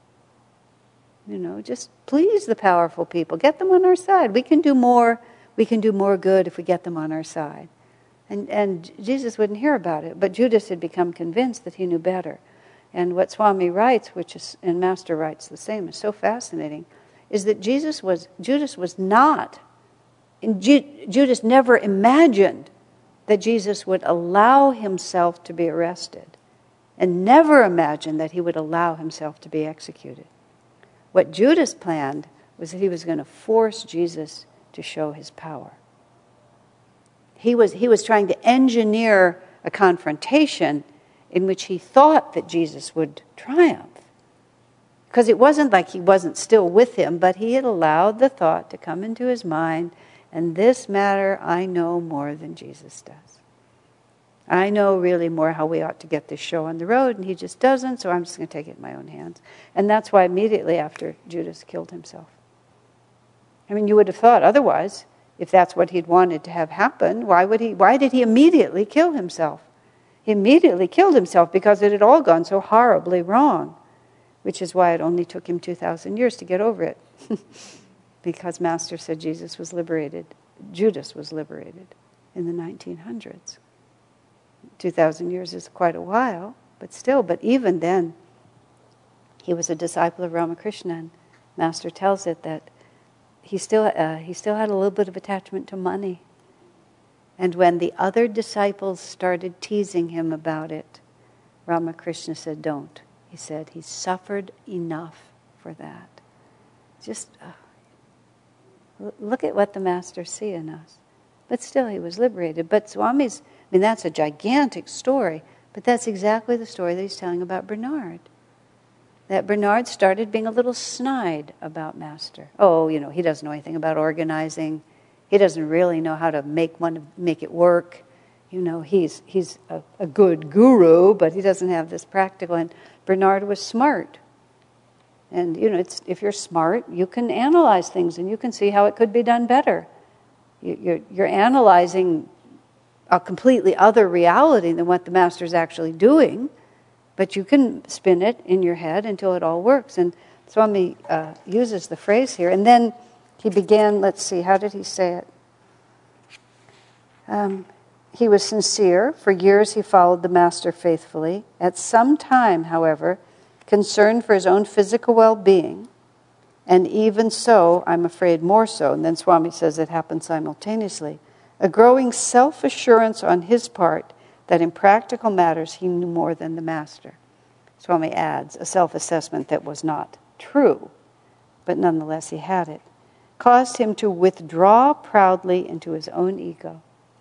Just please the powerful people, get them on our side. We can do more good if we get them on our side. And Jesus wouldn't hear about it, but Judas had become convinced that he knew better. And what Swami writes, and Master writes the same, is so fascinating, is that Judas never imagined that Jesus would allow himself to be arrested, and never imagined that he would allow himself to be executed. What Judas planned was that he was going to force Jesus to show his power. He was trying to engineer a confrontation in which he thought that Jesus would triumph. Because it wasn't like he wasn't still with him, but he had allowed the thought to come into his mind, and this matter I know more than Jesus does. I know really more how we ought to get this show on the road, and he just doesn't, so I'm just going to take it in my own hands. And that's why immediately after Judas killed himself. I mean, you would have thought otherwise, if that's what he'd wanted to have happen, why did he immediately kill himself? He immediately killed himself because it had all gone so horribly wrong, which is why it only took him 2,000 years to get over it. Because Master said Judas was liberated in the 1900s. 2,000 years is quite a while, but even then, he was a disciple of Ramakrishna, and Master tells it that he still had a little bit of attachment to money. And when the other disciples started teasing him about it, Ramakrishna said, don't. He said, he suffered enough for that. Just look at what the Masters see in us. But still, he was liberated. But Swami's, that's a gigantic story, but that's exactly the story that he's telling about Bernard. That Bernard started being a little snide about Master. Oh, he doesn't know anything about organizing. He doesn't really know how to make it work. He's a good guru, but he doesn't have this practical. And Bernard was smart. And, if you're smart, you can analyze things and you can see how it could be done better. You're analyzing a completely other reality than what the Master's actually doing, but you can spin it in your head until it all works. And Swami uses the phrase here. And then he began, let's see, how did he say it? He was sincere. For years he followed the Master faithfully. At some time, however, concerned for his own physical well-being, and even so, I'm afraid more so, and then Swami says it happened simultaneously, a growing self-assurance on his part that in practical matters he knew more than the Master. Swami adds, a self-assessment that was not true, but nonetheless he had it, caused him to withdraw proudly into his own ego.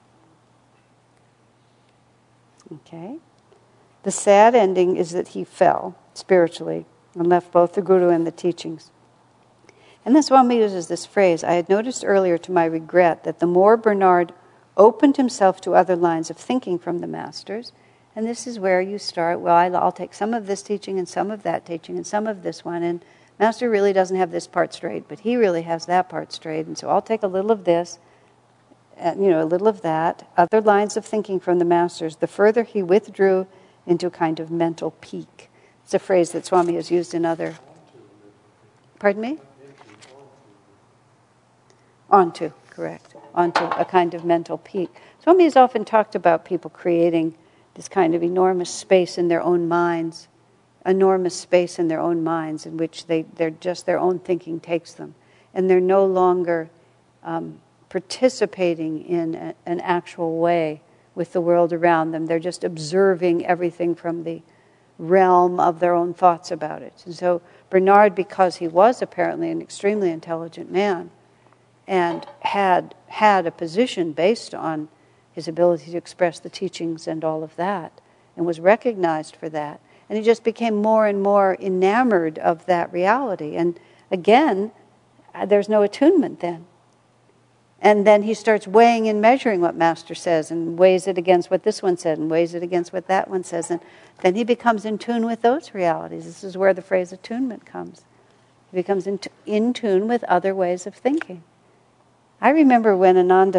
Okay? The sad ending is that he fell spiritually and left both the Guru and the teachings. And then Swami uses this phrase, I had noticed earlier to my regret that the more Bernard opened himself to other lines of thinking from the Masters, and this is where you start, well, I'll take some of this teaching and some of that teaching and some of this one, and Master really doesn't have this part straight, but he really has that part straight, and so I'll take a little of this, a little of that, other lines of thinking from the Masters. The further he withdrew into a kind of mental peak. It's a phrase that Swami has used in other... Pardon me? Onto, correct. Onto a kind of mental peak. Swami has often talked about people creating this kind of enormous space in their own minds enormous space in their own minds in which they're just their own thinking takes them. And they're no longer participating in an actual way with the world around them. They're just observing everything from the realm of their own thoughts about it. And so Bernard, because he was apparently an extremely intelligent man and had a position based on his ability to express the teachings and all of that, and was recognized for that, and he just became more and more enamored of that reality. And again, there's no attunement then. And then he starts weighing and measuring what Master says and weighs it against what this one said and weighs it against what that one says. And then he becomes in tune with those realities. This is where the phrase attunement comes. He becomes in tune with other ways of thinking. I remember when Ananda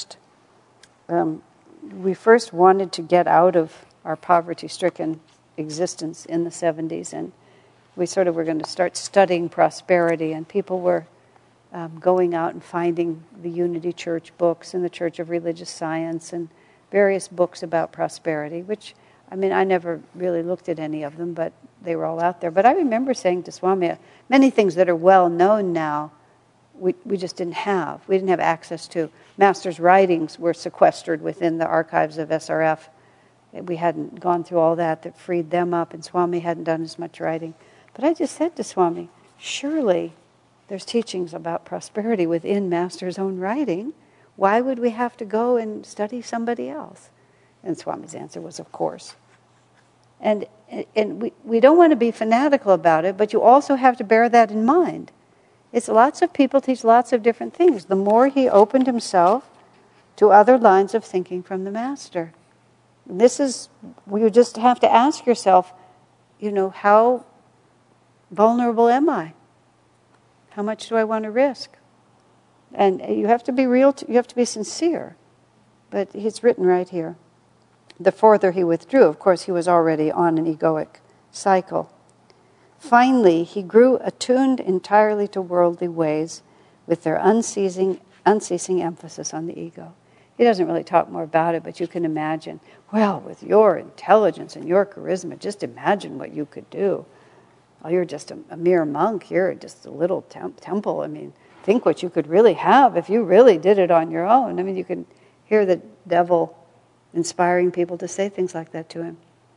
we first wanted to get out of our poverty-stricken existence in the 70s, and we sort of were going to start studying prosperity, and people were going out and finding the Unity Church books and the Church of Religious Science and various books about prosperity, which, I mean, I never really looked at any of them, but they were all out there. But I remember saying to Swami, many things that are well known now, we just didn't have. We didn't have access to. Master's writings were sequestered within the archives of SRF. We hadn't gone through all that freed them up, and Swami hadn't done as much writing. But I just said to Swami, surely there's teachings about prosperity within Master's own writing. Why would we have to go and study somebody else? And Swami's answer was, of course. And we don't want to be fanatical about it, but you also have to bear that in mind. It's lots of people teach lots of different things. The more he opened himself to other lines of thinking from the Master. This is, you just have to ask yourself, how vulnerable am I? How much do I want to risk? And you have to be real, you have to be sincere. But it's written right here. The further he withdrew, of course, he was already on an egoic cycle. Finally, he grew attuned entirely to worldly ways with their unceasing emphasis on the ego. He doesn't really talk more about it, but you can imagine, well, with your intelligence and your charisma, just imagine what you could do. Oh, you're just a mere monk. You're just a little temple. I mean, think what you could really have if you really did it on your own. I mean, you can hear the devil inspiring people to say things like that to him.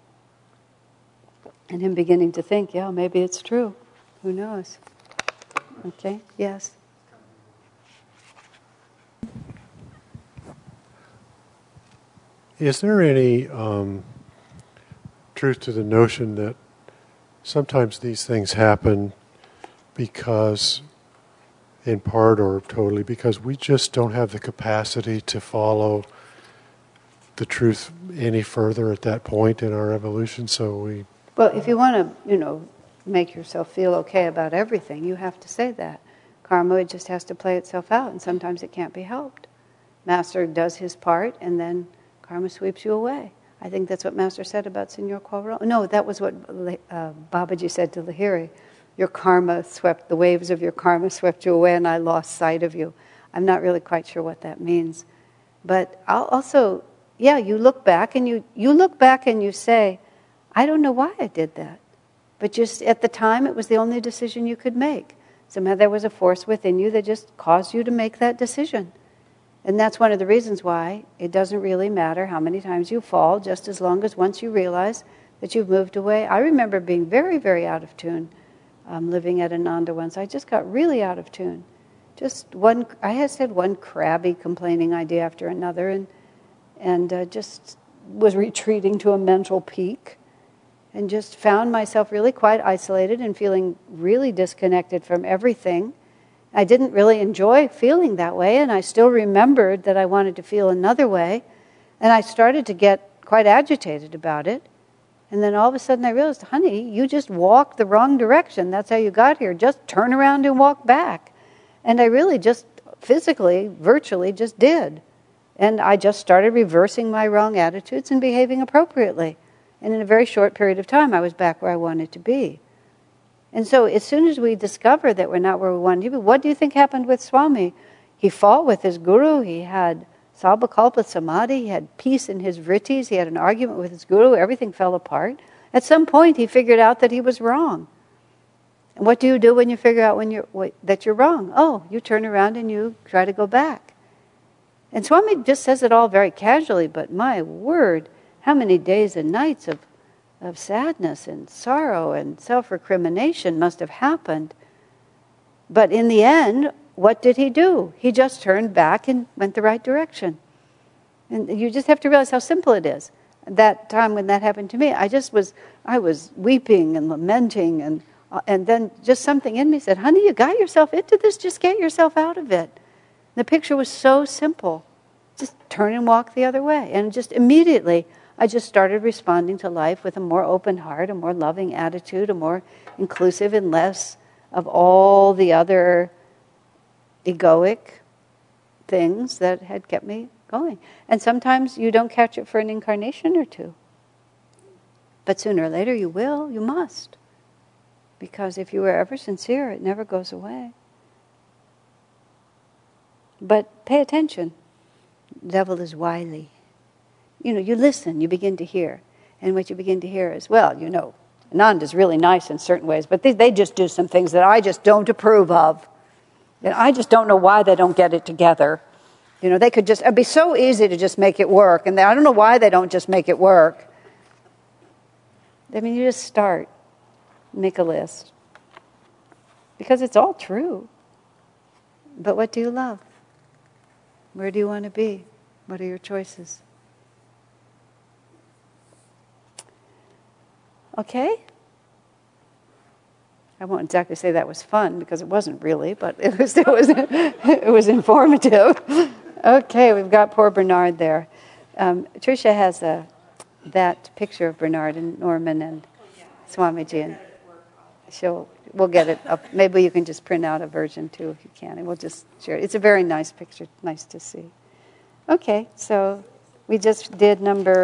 And him beginning to think, yeah, maybe it's true. Who knows? Okay, yes? Is there any truth to the notion that sometimes these things happen because, in part or totally, because we just don't have the capacity to follow the truth any further at that point in our evolution, so we... Well, if you want to, make yourself feel okay about everything, you have to say that. Karma, it just has to play itself out, and sometimes it can't be helped. Master does his part, and then karma sweeps you away. I think that's what Master said about Signor Quavrone. No, that was what Babaji said to Lahiri. The waves of your karma swept you away, and I lost sight of you. I'm not really quite sure what that means. But I'll also, you look back, and you look back and you say, I don't know why I did that. But just at the time, it was the only decision you could make. Somehow there was a force within you that just caused you to make that decision. And that's one of the reasons why it doesn't really matter how many times you fall, just as long as once you realize that you've moved away. I remember being very, very out of tune living at Ananda once. I just got really out of tune. I had said one crabby complaining idea after another and just was retreating to a mental peak. And just found myself really quite isolated and feeling really disconnected from everything. I didn't really enjoy feeling that way, and I still remembered that I wanted to feel another way, and I started to get quite agitated about it. And then all of a sudden I realized, honey, you just walked the wrong direction. That's how you got here. Just turn around and walk back. And I really just physically, virtually just did. And I just started reversing my wrong attitudes and behaving appropriately. And in a very short period of time, I was back where I wanted to be. And so as soon as we discover that we're not where we wanted to be, what do you think happened with Swami? He fought with his guru. He had Sabbakalpa Samadhi. He had peace in his vrittis. He had an argument with his guru. Everything fell apart. At some point, he figured out that he was wrong. And what do you do when you figure out that you're wrong? Oh, you turn around and you try to go back. And Swami just says it all very casually, but my word, how many days and nights of sadness and sorrow and self-recrimination must have happened. But in the end, what did he do? He just turned back and went the right direction. And you just have to realize how simple it is. That time when that happened to me, I was weeping and lamenting, and then just something in me said, honey, you got yourself into this, just get yourself out of it. The picture was so simple. Just turn and walk the other way. And just immediately, I just started responding to life with a more open heart, a more loving attitude, a more inclusive, and less of all the other egoic things that had kept me going. And sometimes you don't catch it for an incarnation or two. But sooner or later you will, you must. Because if you are ever sincere, it never goes away. But pay attention. The devil is wily. You listen, you begin to hear. And what you begin to hear is, well, Ananda's really nice in certain ways, but they just do some things that I just don't approve of. And I just don't know why they don't get it together. They could it'd be so easy to just make it work. And I don't know why they don't just make it work. You just start. Make a list. Because it's all true. But what do you love? Where do you want to be? What are your choices? Okay? I won't exactly say that was fun, because it wasn't really, but it was informative. Okay, we've got poor Bernard there. Tricia has that picture of Bernard and Norman and Swamiji, and we'll get it up. Maybe you can just print out a version too if you can, and we'll just share it. It's a very nice picture, nice to see. Okay, so we just did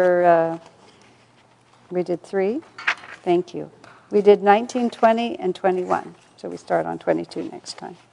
we did 3. Thank you. We did 19, 20, and 21. So we start on 22 next time.